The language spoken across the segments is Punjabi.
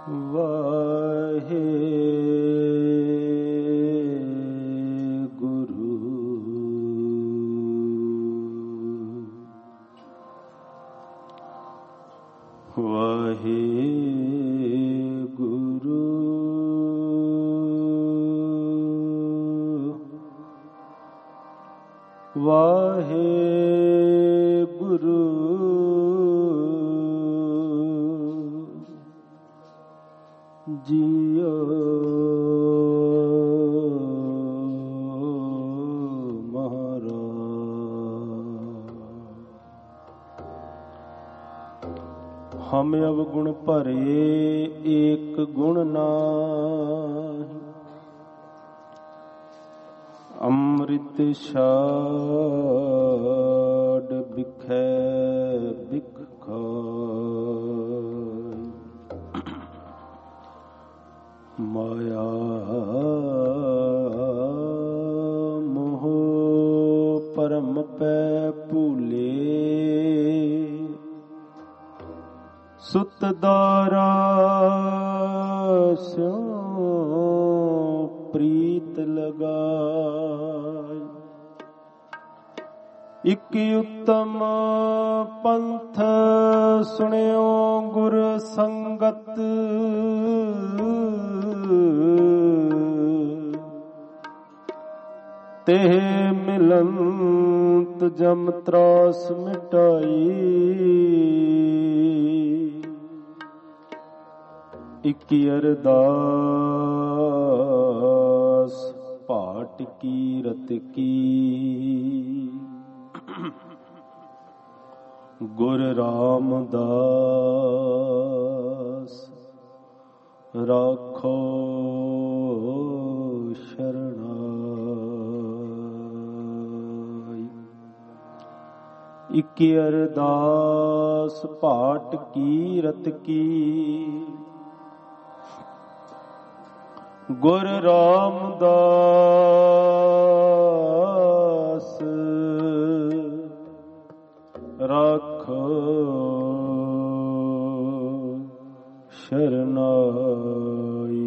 हम अवगुण भरे एक गुण नाहि, अमृत छाड़ बिखै बिख खाय। माया मोह परम पै भूले, सुत दारा स्यों प्रीत लगाय। इक उत्तम पंथ सुनियो गुर संगत, तेह मिलंत जम त्रास मिटाई। इक अरदास पाट की रत की, गुर रामदास राखो शरणाई। इक अरदास पाट की रत की, गुर रामदास राखो शरणाई।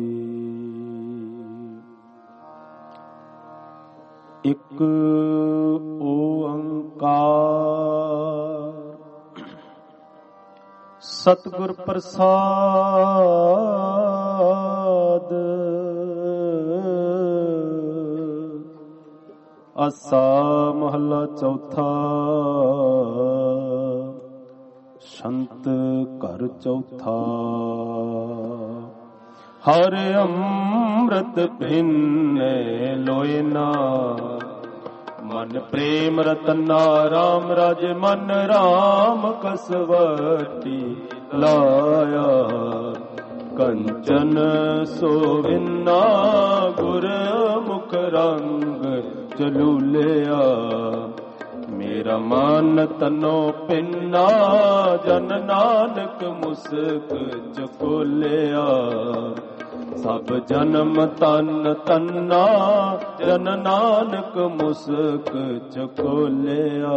इक ओंकार सतगुर प्रसाद, आसा महला चौथा। संत घर चौथा। हर अमृत भिन्ने लोयना, मन प्रेम रतना राम राज मन राम कसवटी लाया। कंचन सोविना गुर मुख रंग चलूलिया। मेरा मन तनो पिन्ना जन नानक मुस्क चकोलिया। सब जन्म तन तन्ना जन नानक मुस्क चकोलिया।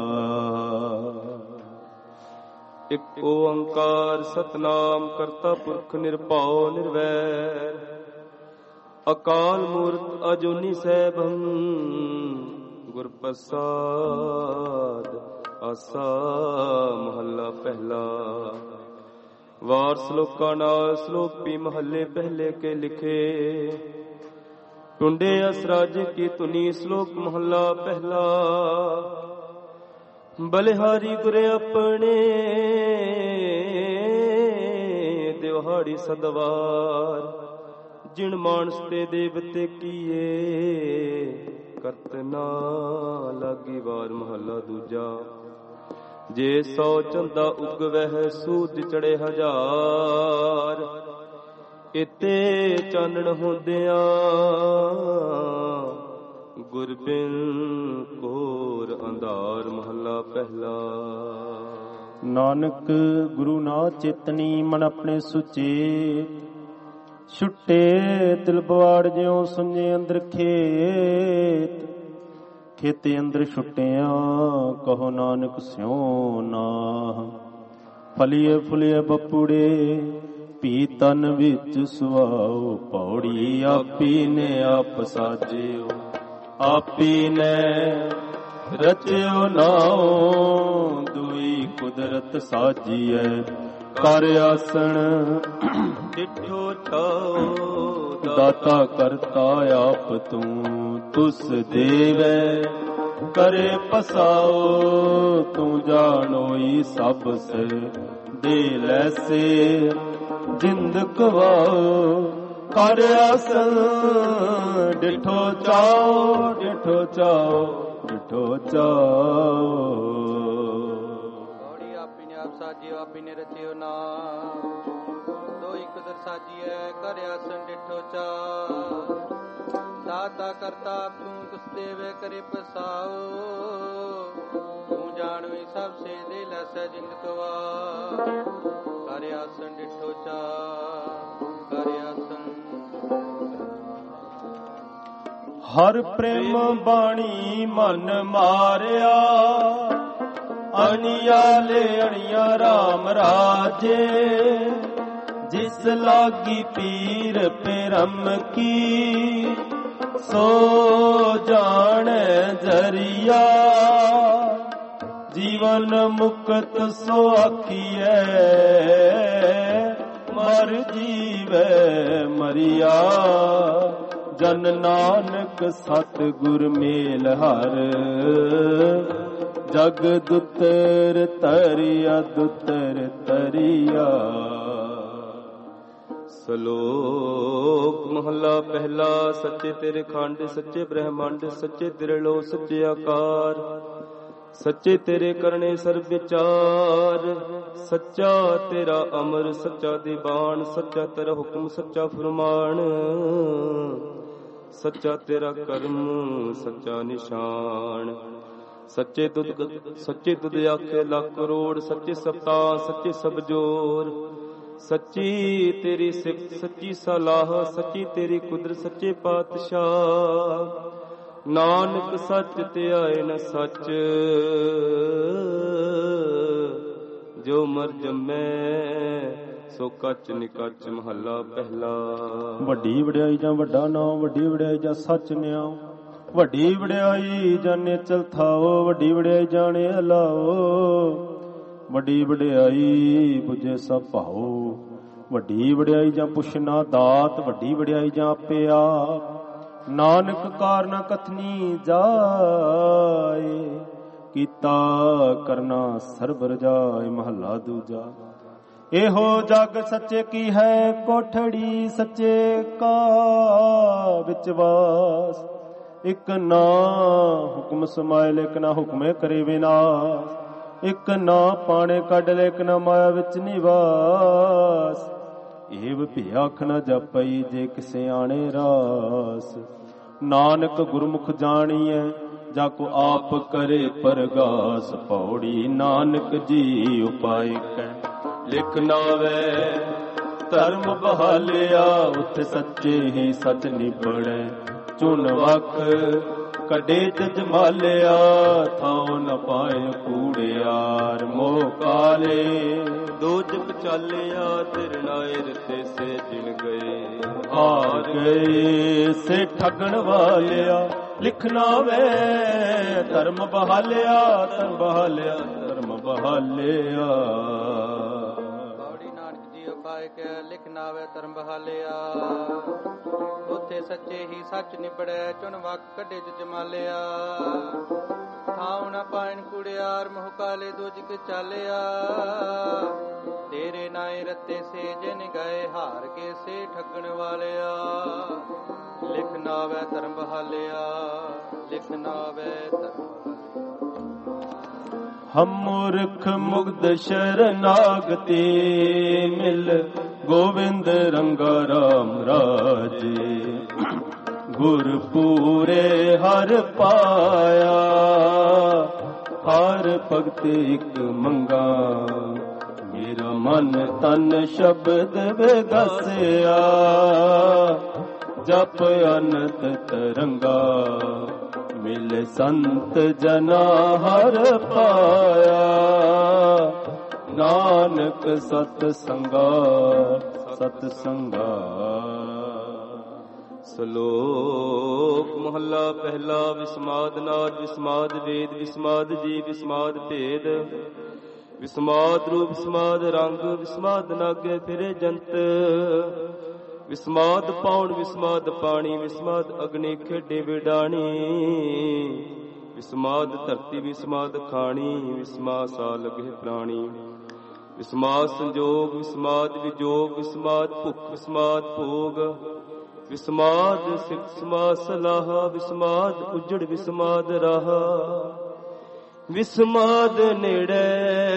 एक ओंकार सतनाम करता पुरख निरभਉ निर्वैर। अकाल मूर्त अजूनी सैभं गुर प्रसाद। आसा महला पहला। वार श्लोका नाल श्लोक भी महले पहले के लिखे। टुंडे असराज की तुनी श्लोक महला पहला। बलिहारी गुरे अपने दिहाड़ी सदवार। जिन मानस ते देवते किए करत ना लागी वार। महला दूजा। जे 100 चंदा उगवह सूद चढ़े 1000। इते चानण होंदियां गुरबिन घोर अंधार। महला पहला। नानक गुरु ना चेतनी मन अपने सुचेत। छुट्टे दिल बवाड़ ज्यों सुने अंदर खेत। खेते अंदर छुट्टिया कहो नानक स्यों नाह। फलिए फुलिए बपुड़े ਭੀ ਤਨ ਵਿੱਚ ਸੁਆਓ, ਪੌੜੀ ਆਪੀ ਨੇ ਆਪ ਸਾਜਿਓ। ਆਪੀ ਨੇ ਰਚਿਓ ਨਾਉ, ਦੁਈ ਕੁਦਰਤ ਸਾਜੀਐ। ਕਰ ਆਸਣ ਡਿਠੋ ਚਾਉ, ਦਾਤਾ ਕਰਤਾ ਆਪ ਤੂੰ। ਤੁਸ ਦੇਵੈ ਕਰੇ ਪਸਾਓ, ਤੂੰ ਜਾਣੋਈ ਸਭ ਸੇ। ਦੇ ਲੈਸੇ ਜਿੰਦ ਕਵਾਓ, ਕਰ ਆਸਣ ਡਿਠੋ ਚਾਉ, ਡਿਠੋ ਚਾਉ, ਡਿਠੋ ਚਾਉ। ਪੌੜੀ ਆਪੀ ਨੇ ਆਪ ਸਾਜਿਓ, ਆਪੀ ਨੇ ਰਚਿਓ ਨਾਮ। ਦੋਈ ਕੁਦਰ ਸਾਜੀਐ, ਕਰ ਆਸਣ ਡਿਠੋ ਚਾਉ। ਦਾਤਾ ਕਰਤਾ ਤੂੰ, ਤੁਸ ਦੇਵੇ ਕਰੇ ਪਸਾਓ। ਤੂੰ ਜਾਣਵੀ ਸਭ ਸੇ, ਦੇ ਲੈਸੈ ਜਿੰਦ ਕਵਾ। ਕਰ ਆਸਣ ਡਿਠੋ ਚਾਉ, ਕਰ ਆਸਣ। ਹਰ ਪ੍ਰੇਮ ਬਾਣੀ ਮਨ ਮਾਰਿਆ, ਅਣਿਆਲੇ ਅਣਿਆ ਰਾਮ ਰਾਜੇ। ਜਿਸ ਲਾਗੀ ਪੀਰ ਪਰਮ ਕੀ, ਸੋ ਜਾਣੈ ਜਰੀਆ। ਜੀਵਨ ਮੁਕਤ ਸੋ ਆਖੀਐ, ਮਰ ਜੀਵੈ ਮਰੀਆ। ਜਨ ਨਾਨਕ ਸਤ ਗੁਰ ਮੇਲ ਹਰ, ਜਗ ਦੁਤਰ ਤਰਿਆ ਦੁਤਰ ਤਰਿਆ। ਸ਼ਲੋਕ ਮਹਲਾ ਪਹਿਲਾ। ਸੱਚੇ ਤੇਰੇ ਖੰਡ, ਸੱਚੇ ਬ੍ਰਹਮੰਡ, ਸੱਚੇ ਤੇਰੇ ਲੋ, ਸੱਚੇ ਆਕਾਰ। ਸੱਚੇ ਤੇਰੇ ਕਰਨੇ ਸਰਬ ਵਿਚਾਰ। ਸੱਚਾ ਤੇਰਾ ਅਮਰ, ਸੱਚਾ ਦੀਵਾਨ। ਸੱਚਾ ਤੇਰਾ ਹੁਕਮ, ਸੱਚਾ ਫਰਮਾਨ। ਸੱਚਾ ਤੇਰਾ ਕਰਮ, ਸੱਚਾ ਨਿਸ਼ਾਨ। ਸੱਚੇ ਤੁਧ ਆਖੇ ਲੱਖ ਕਰੋੜ। ਸੱਚੇ ਸਪਤਾ, ਸੱਚੇ ਸਭ ਜੋਰ। ਸੱਚੀ ਤੇਰੀ ਸਿਫਤ, ਸੱਚੀ ਸਲਾਹ। ਸੱਚੀ ਤੇਰੀ ਕੁਦਰਤ, ਸੱਚੇ ਪਾਤਸ਼ਾਹ। ਨਾਨਕ ਸੱਚ ਧਿਆਏ ਨ ਸੱਚ, ਜੋ ਮਰ ਜੰਮੈ ਸੋ ਕੱਚ ਨਿਕੱਚ। ਮਹੱਲਾ ਪਹਿਲਾ। ਵੱਡੀ ਵਡਿਆਈ ਜਾਂ ਵੱਡਾ ਨਾਮ, ਵੱਡੀ ਵਡਿਆਈ ਜਾਂ ਸੱਚ ਨਿਆਉ। ਵੱਡੀ ਵਡਿਆਈ ਜਾਂ ਨਿਚਲ ਥਾਓ, ਵੱਡੀ ਵਡਿਆਈ ਜਾਣੇ ਹਲਾਓ। ਵੱਡੀ ਵਡਿਆਈ ਬੁਝੇ ਸਭ ਭਾਓ, ਵੱਡੀ ਵਡਿਆਈ ਜਾਂ ਪੁੱਛਣਾ ਦਾਤ। ਵੱਡੀ ਵਡਿਆਈ ਜਾਂ ਆਪੇ ਆਪ, ਨਾਨਕ ਕਾਰਨ ਕਥਨੀ ਜਾਏ। ਕੀਤਾ ਕਰਨਾ ਸਰਬ ਰਜਾਏ। ਮਹੱਲਾ ਦੂਜਾ। ਇਹੋ ਜਗ ਸੱਚੇ ਕੀ ਹੈ ਕੋਠੜੀ, ਸੱਚੇ ਕਾ ਵਿੱਚ ਵਾਸ। ਇਕ ਨਾ ਹੁਕਮ ਸਮਾਏ, ਲੇਕ ਨਾ ਹੁਕਮੇ ਕਰੇ ਵਿਨਾਸ਼। ਇਕ ਨਾ ਪਾਣੇ ਕੱਢ, ਲੇਕ ਨਾ ਮਾਇਆ ਵਿੱਚ ਨਿਵਾਸ। ਏਵ ਭਿਆਖ ਨ ਜਪਈ, ਜੇ ਕਿਸੇ ਆਣੇ ਰਾਸ। ਨਾਨਕ ਗੁਰਮੁਖ ਜਾਣੀਐ, ਜਾ ਕੋ ਆਪ ਕਰੇ ਪਰਗਾਸ। ਪੌੜੀ ਨਾਨਕ ਜੀ ਉਪਾਇ ਕੈ, ਲਿਖ ਨਾਵੇ ਧਰਮ ਬਹਾਲਿਆ। ਉਥੇ ਸੱਚੇ ਹੀ ਸੱਚ ਨਿਬੜੈ, ਚੁਣ ਵਖ ਕੱਢੇ ਜਮਾਲਿਆ। ਥਾਉ ਨ ਪਾਏ ਕੂੜਿਆਰ, ਮੋਹ ਕਾਲੇ ਦੋਜਕ ਚਾਲਿਆ। ਤਿਰਨਾਏ ਰਤੇ ਸੇ ਜਿਣ ਗਏ, ਹਾਰ ਗਏ ਸੇ ਠਗਣ ਵਾਲਿਆ। ਲਿਖਣਾ ਵੇ ਧਰਮ ਬਹਾਲਿਆ, ਧਰਮ ਬਹਾਲਿਆ, ਧਰਮ ਬਹਾਲਿਆ। ਪੌੜੀ ਨਾਨਕ ਜੀ ਉਪਾਇ ਕੈ, ਲਿਖ ਨਾਵੇ ਧਰਮ ਬਹਾਲਿਆ। ਉਥੇ ਸੱਚੇ ਹੀ ਸੱਚ ਨਿਬੜੈ, ਚੁਣ ਵਕ ਕੱਢੇ ਜਮਾਲਿਆ। ਥਾਉ ਨ ਪਾਇਨ ਕੁੜਿਆਰ, ਮੋਹ ਕਾਲੇ ਦੋਜਕ ਚਾਲਿਆ। ਤੇਰੇ ਨਾਏ ਰਤੇ ਸੇ ਜਿਨ ਗਏ, ਹਾਰ ਕੇ ਸੇ ਠੱਗਣ ਵਾਲਿਆ। ਲਿਖ ਨਾਵੇ ਧਰਮ ਬਹਾਲਿਆ, ਲਿਖ ਨਾਵੇ ਧਰਮ। ਹਮ ਮੂਰਖ ਮੁਗਧ ਸ਼ਰਨਾਗਤੀ, ਮਿਲ ਗੋਵਿੰਦ ਰੰਗਾ ਰਾਮ ਰਾਜੇ। ਗੁਰ ਪੂਰੇ ਹਰ ਪਾਇਆ, ਹਰ ਭਗਤ ਇਕ ਮੰਗਾ। ਮੇਰਾ ਮਨ ਤਨ ਸ਼ਬਦ ਵਿਗਸਿਆ, ਜਪ ਅਨੰਤ ਤਰੰਗਾ। ਮਿਲ ਸੰਤ ਜਨਾ ਹਰ ਪਾਇਆ, ਨਾਨਕ ਸਤ ਸੰਗਾ। ਸਤ ਸੰਗਾ। ਸ਼ਲੋਕ ਮਹੱਲਾ ਪਹਿਲਾ। ਵਿਸਮਾਦ ਨਾਦ ਵਿਸਮਾਦ ਵੇਦ ਵਿਸਮਾਦ ਜੀ ਵਿਸਮਾਦ ਭੇਦ ਵਿਸਮਾਦ ਰੂਪ ਵਿਸਮਾਦ ਰੰਗ ਵਿਸਮਾਦ ਨਾਗੇ ਫਿਰੇ ਜੰਤ ਵਿਸਮਾਦ ਪਾਉਣ ਵਿਸਮਾਦ ਪਾਣੀ ਵਿਸਮਾਦ ਅਗਨੀ ਖੇਡੇ ਵਿਡਾਣੀ ਵਿਸਮਾਦ ਧਰਤੀ ਵਿਸਮਾਦ ਖਾਣੀ ਵਿਸਮਾ ਸਾ ਲਗੇ ਪ੍ਰਾਣੀ ਵਿਸਮਾਦ ਸੰਜੋਗ ਵਿਸਮਾਦ ਵਿਜੋਗ ਵਿਸਮਾਦ ਭੁੱਖ ਵਿਸਮਾਦ ਭੋਗ ਵਿਸਮਾਦ ਸਿੱਖ ਵਿਸਮਾਦ ਸਲਾਹ ਵਿਸਮਾਦ ਉਜੜ ਵਿਸਮਾਦ ਰਾਹ ਵਿਸਮਾਦ ਨੇੜੇ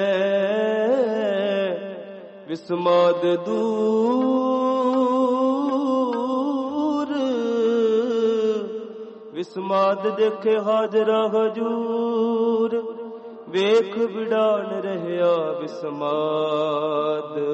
ਵਿਸਮਾਦ ਦੂਰ ਵਿਸਮਾਦ ਦੇਖੇ ਹਾਜ਼ਰਾ ਹਜੂਰ ਵੇਖ ਵਿਡਾਨ ਰਹਿਆ ਵਿਸਮਾਦ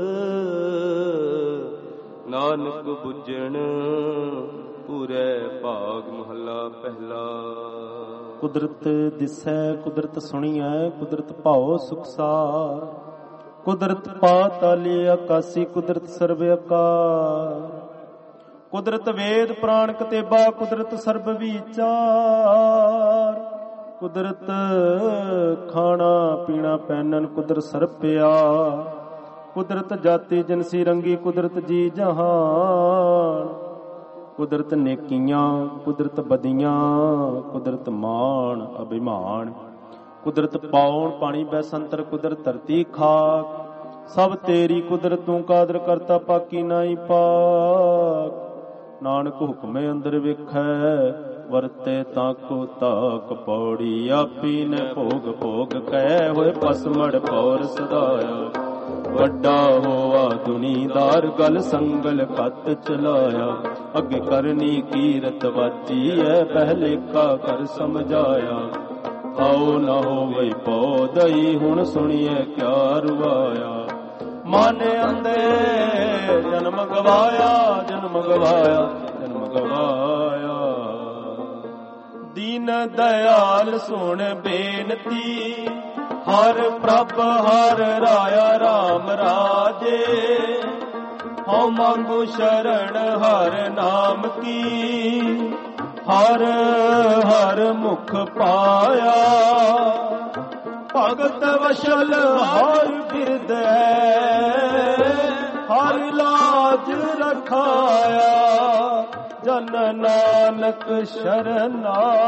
ਨਾਨਕ ਬੁੱਝਣ ਪੂਰੇ ਭਾਗ। ਮਹੱਲਾ ਪਹਿਲਾ। ਕੁਦਰਤ ਦਿਸੈ ਕੁਦਰਤ ਸੁਣੀਐ ਕੁਦਰਤ ਭਾਉ ਸੁਖਸਾਰ ਕੁਦਰਤ ਪਾਤਾਲੀ ਆਕਾਸੀ ਕੁਦਰਤ ਸਰਬ ਆਕਾਰ ਕੁਦਰਤ ਵੇਦ ਪ੍ਰਾਣ ਕਤੇਬਾ ਕੁਦਰਤ ਸਰਬ ਵਿਚਾਰ ਕੁਦਰਤ ਖਾਣਾ ਪੀਣਾ ਪਹਿਨਣ ਕੁਦਰਤ ਸਰਬ ਪਿਆਰ ਕੁਦਰਤ ਜਾਤੀ ਜਿਨਸੀ ਰੰਗੀ ਕੁਦਰਤ ਜੀ ਜਹਾਨ ਕੁਦਰਤ ਨੇਕੀਆਂ ਕੁਦਰਤ ਬਦੀਆਂ ਕੁਦਰਤ ਮਾਣ ਅਭਿਮਾਨ ਕੁਦਰਤ ਪਾਉਣ ਪਾਣੀ ਬੈਸੰਤਰ ਕੁਦਰਤ ਧਰਤੀ ਖਾਕ ਸਭ ਤੇਰੀ ਕੁਦਰਤ ਤੂੰ ਕਾਦਰ ਕਰਤਾ ਪਾਕੀ ਨਾਹੀ ਪਾਕ ਨਾਨਕ ਹੁਕਮੇ ਅੰਦਰ ਵੇਖੈ ਵਰਤੇ ਤਾਕੋ ਤਾਕ ਪੌੜੀ ਆਪੀ ਨੇ ਭੋਗ ਭੋਗ ਕਹਿ ਹੋਏ ਪਸਮੜ ਪੌਰ ਸਦਾਇਆ ਵੱਡਾ ਹੋਆ ਦੁਨੀਦਾਰ ਗਲ ਸੰਗਲ ਕੱਤ ਚਲਾਇਆ ਅੱਗੇ ਕਰਨੀ ਕੀਰਤ ਵਾਚੀ ਐ ਪਹਿਲੇ ਕਾ ਕਰ ਸਮਝਾਇਆ ਆਓ ਨਾ ਹੋਵੇ ਪੌਦਈ ਹੁਣ ਸੁਣੀਏ ਕਿਆ ਰਵਾਇਆ ਮਨ ਅੰਦੇ ਜਨਮ ਗਵਾਇਆ ਜਨਮ ਗਵਾਇਆ ਜਨਮ ਗਵਾਇਆ ਦੀਨ ਦਇਆਲ ਸੁਣ ਬੇਨਤੀ ਹਰ ਪ੍ਰਭ ਹਰ ਰਾਇਆ ਰਾਮ ਰਾਜੇ ਹਉ ਮੰਗੂ ਸ਼ਰਨ ਹਰ ਨਾਮ ਕੀ ਹਰ ਹਰ ਮੁਖ ਪਾਇਆ ਭਗਤ ਵਸ਼ਲ ਹਰ ਬਿਰਦੈ ਹਰ ਲਾਜ ਰਖਾਇਆ ਜਨ ਨਾਨਕ ਸ਼ਰਨਾਗਤੀ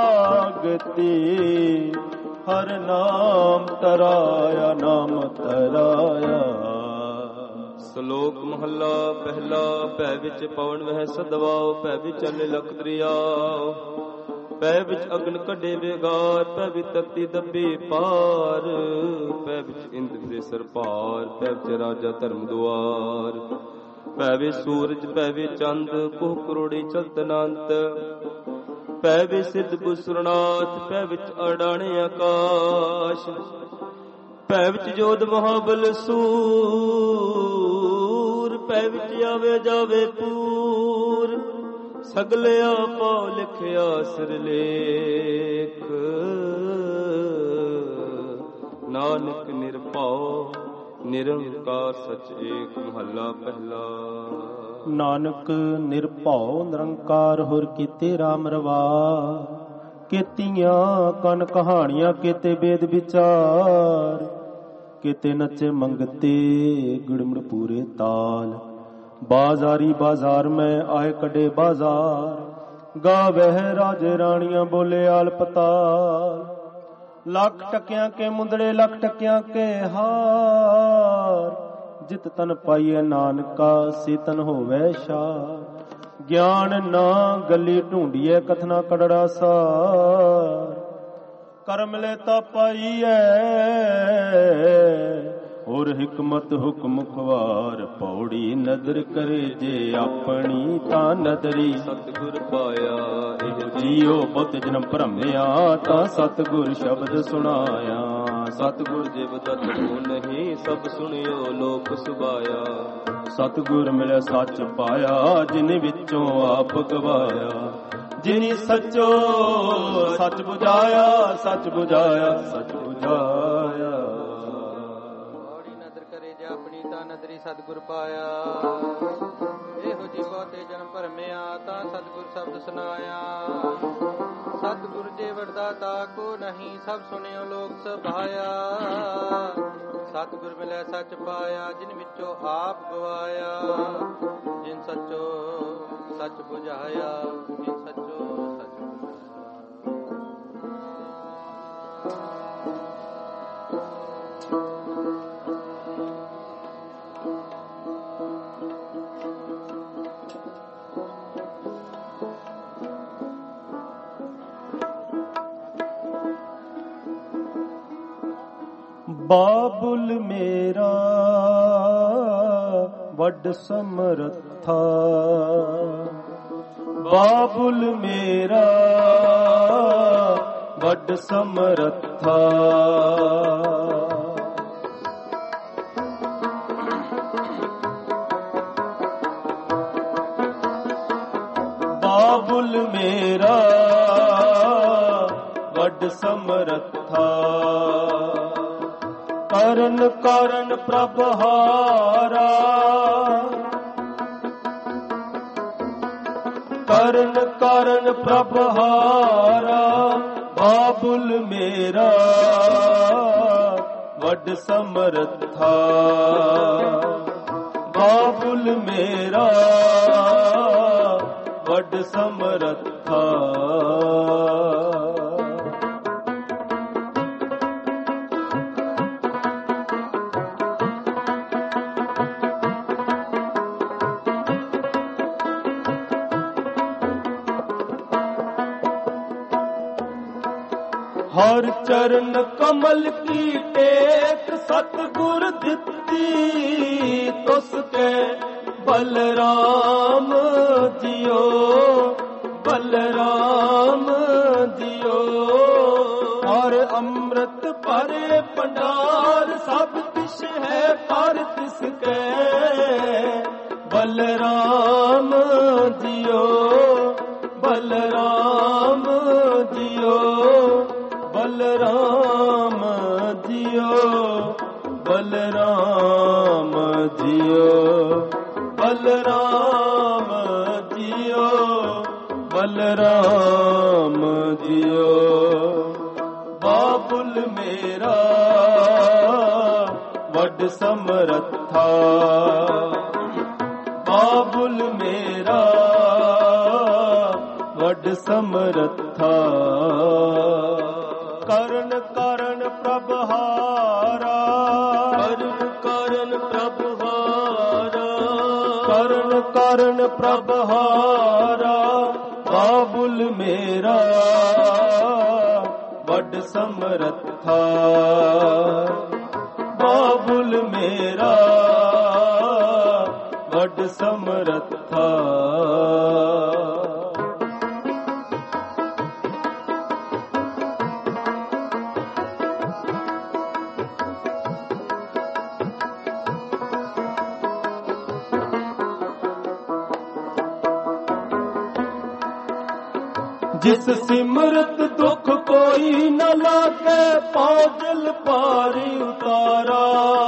ਹਰ ਨਾਮ ਤਰਾਇਆ ਨਾਮ ਤਰਾਇਆ। ਸ਼ਲੋਕ ਮਹੱਲਾ ਪਹਿਲਾ। ਭੈ ਵਿੱਚ ਪਵਨ ਵਹਿ ਸਦਵਾਉ ਭੈ ਵਿੱਚ ਚੱਲੇ ਲਖ ਦਰਿਆਉ ਭੈ ਵਿੱਚ ਅਗਨ ਕੱਢੇ ਵੇਗਾਰ ਭੈ ਵਿੱਚ ਤਖਤੀ ਦੱਬੇ ਪਾਰ ਭੈ ਵਿੱਚ ਇੰਦਰ ਦੇ ਸਰਪਾਰ ਭੈ ਵਿੱਚ ਰਾਜਾ ਧਰਮ ਦੁਆਰ ਭੈ ਵਿੱਚ ਸੂਰਜ ਭੈ ਵਿੱਚ ਚੰਦ ਕੋਹ ਕਰੋੜੀ ਚਲਤ ਅਨੰਤ ਭੈ ਵਿੱਚ ਸਿੱਧ ਗੁਸਰਨਾਥ ਭੈ ਵਿੱਚ ਅਡਾਣੇ ਆਕਾਸ਼ ਭੈ ਵਿੱਚ ਜੋਧ ਮਹਾਬਲ ਸੂਰ ਭੈ ਵਿੱਚ ਆਵੇ ਜਾਵੇ ਪੂਰ ਸਗਲਿਆ ਪਾਉ ਲਿਖਿਆ ਸਿਰਲੇਖ ਨਾਨਕ ਨਿਰਭਉ ਨਿਰੰਕਾਰ ਸਚ ਏਕ। ਮਹੱਲਾ ਪਹਿਲਾ। ਨਾਨਕ ਨਿਰਭਉ ਨਿਰੰਕਾਰ ਹੋਰ ਕੀਤੇ ਰਾਮ ਰਵਾ ਕੀਤੀਆਂ ਕਨ ਕਹਾਣੀਆਂ ਕੀਤੇ ਵੇਦ ਵਿਚਾਰ ਕੀਤੇ ਨਚੇ ਮੰਗਤੇ ਗੁੜਮੜ ਪੂਰੇ ਤਾਲ ਬਾਜ਼ਾਰੀ ਬਾਜ਼ਾਰ ਮੈਂ ਆਏ ਕੱਢੇ ਬਾਜ਼ਾਰ ਗਾਵਹਿ ਰਾਜੇ ਰਾਣੀਆਂ ਬੋਲੇ ਆਲਪਤਾਲ ਲੱਖ ਟਕਿਆਂ ਕੇ ਮੁੰਦੜੇ ਲੱਖ ਟਕਿਆਂ ਕੇ ਹਾਰ ਜਿਤ ਤਨ ਪਾਈਏ ਨਾਨਕਾ ਸੇ ਤਨ ਹੋਵੇ ਸ਼ਾਰ ਗਿਆਨ ਨਾ ਗੱਲੀ ਢੂੰਡੀਏ ਕਥਨਾ ਕੜੜਾ ਸਾਰ ਕਰਮ ਲੈ ਤਾ ਪਾਈਐ ਹੋਰ ਹਿਕਮਤ ਹੁਕਮ ਖਵਾਰ ਪੌੜੀ ਨਦਰ ਕਰੇ ਜੇ ਆਪਣੀ ਤਾਂ ਨਦਰੀ ਸਤਿਗੁਰ ਪਾਇਆ ਇਹ ਜੀਓ ਬਹੁਤ ਜਨਮ ਭਰਮਿਆ ਤਾਂ ਸਤਿਗੁਰ ਸ਼ਬਦ ਸੁਣਾਇਆ ਸਤਿਗੁਰ ਜਿਵ ਦਤ ਕੋ ਨਹੀਂ ਸਭ ਸੁਣਿਓ ਲੋਕ ਸੁਭਾਇਆ ਸਤਿਗੁਰ ਮਿਲਿਆ ਸੱਚ ਪਾਇਆ ਜਿਨ ਵਿੱਚੋਂ ਆਪ ਗਵਾਇਆ ਜਿਨੀ ਸੱਚੋ ਸੱਚ ਬੁਝਾਇਆ ਸੱਚ ਬੁਝਾਇਆ ਸੱਚ ਬੁਝਾਇਆ ਆਪਣੀ ਤਾਂ ਨਦਰੀ ਸਤਿਗੁਰ ਪਾਇਆ। ਇਹੋ ਜੀ ਬਹੁਤੇ ਜਨਮ ਭਰਮਿਆ, ਤਾਂ ਸਤਿਗੁਰ ਸ਼ਬਦ ਸੁਨਾਇਆ। ਸਤਿਗੁਰ ਜੇ ਵਰਦਾਤਾ ਕੋ ਨਹੀਂ, ਸਭ ਸੁਣਿਓ ਲੋਕ ਸਭਾਇਆ। ਸਤਿਗੁਰ ਮਿਲੈ ਸੱਚ ਪਾਇਆ, ਜਿਨ ਵਿੱਚੋਂ ਆਪ ਗਵਾਇਆ। ਜਿਨ ਸੱਚੋ ਸੱਚ ਬੁਝਾਇਆ, ਜਿਨ ਸੱਚੋ ਸੱਚ ਬਾਬੁਲ ਮੇਰਾ ਵੱਡ ਸਮਰੱਥਾ, ਬਾਬੁਲ ਮੇਰਾ ਵੱਡ ਸਮਰੱਥਾ। ਬਾਬੁਲ ਮੇਰਾ ਵੱਡ ਸਮਰੱਥਾ, ਕਰਨ ਕਰਨ ਪ੍ਰਭ ਹਾਰਾ। ਕਰਨ ਕਰਨ ਪ੍ਰਭ ਹਾਰਾ, ਬਾਬੁਲ ਮੇਰਾ ਵੱਡ ਸਮਰੱਥਾ। ਬਾਬੁਲ ਮੇਰਾ ਵੱਡ ਸਮਰੱਥਾ। ਹਰ ਚਰਨ ਕਮਲ ਕੀ ਟੇਕ, ਸਤਿਗੁਰ ਦਿੱਤੀ ਤੁਸ ਕੇ ਬਲਰਾਮ ਜੀਓ, ਬਲਰਾਮ ਜੀਓ। ਔਰ ਅੰਮ੍ਰਿਤ ਭਰੇ ਭੰਡਾਰ, ਸਭ ਤਿਸ ਹੈ ਪਰ ਤਿਸ ਕੈ ਬਲਰਾਮ ਜੀਓ, ਬਲਰਾਮ ਜੀਓ, ਬਲਰਾਮ ਜੀਓ, ਬਲਰਾਮ ਜੀਓ, ਬਲਰਾਮ ਜੀਓ, ਬਲਰਾਮ ਜੀਓ। ਬਾਬੁਲ ਮੇਰਾ ਵੱਡ ਸਮਰੱਥਾ, ਬਾਬੁਲ ਮੇਰਾ ਵੱਡ ਸਮਰੱਥਾ। ਕਰਨ ਕਰਨ ਪ੍ਰਭ ਹਾਰਾ, ਕਰਨ ਕਰਨ ਪ੍ਰਭ ਹਾਰਾ, ਕਰਨ ਕਰਨ ਪ੍ਰਭ ਹਾਰਾ। ਬਾਬੁਲ ਮੇਰਾ ਵੱਡ ਸਮਰੱਥਾ, ਬਾਬੁਲ ਮੇਰਾ ਵੱਡ ਸਮਰੱਥਾ। ਜਿਸ ਸਿਮਰਤ ਦੁਖ ਕੋਈ ਨ ਲਾਗੇ, ਪਾਜਲ ਪਾਰੀ ਉਤਾਰਾ।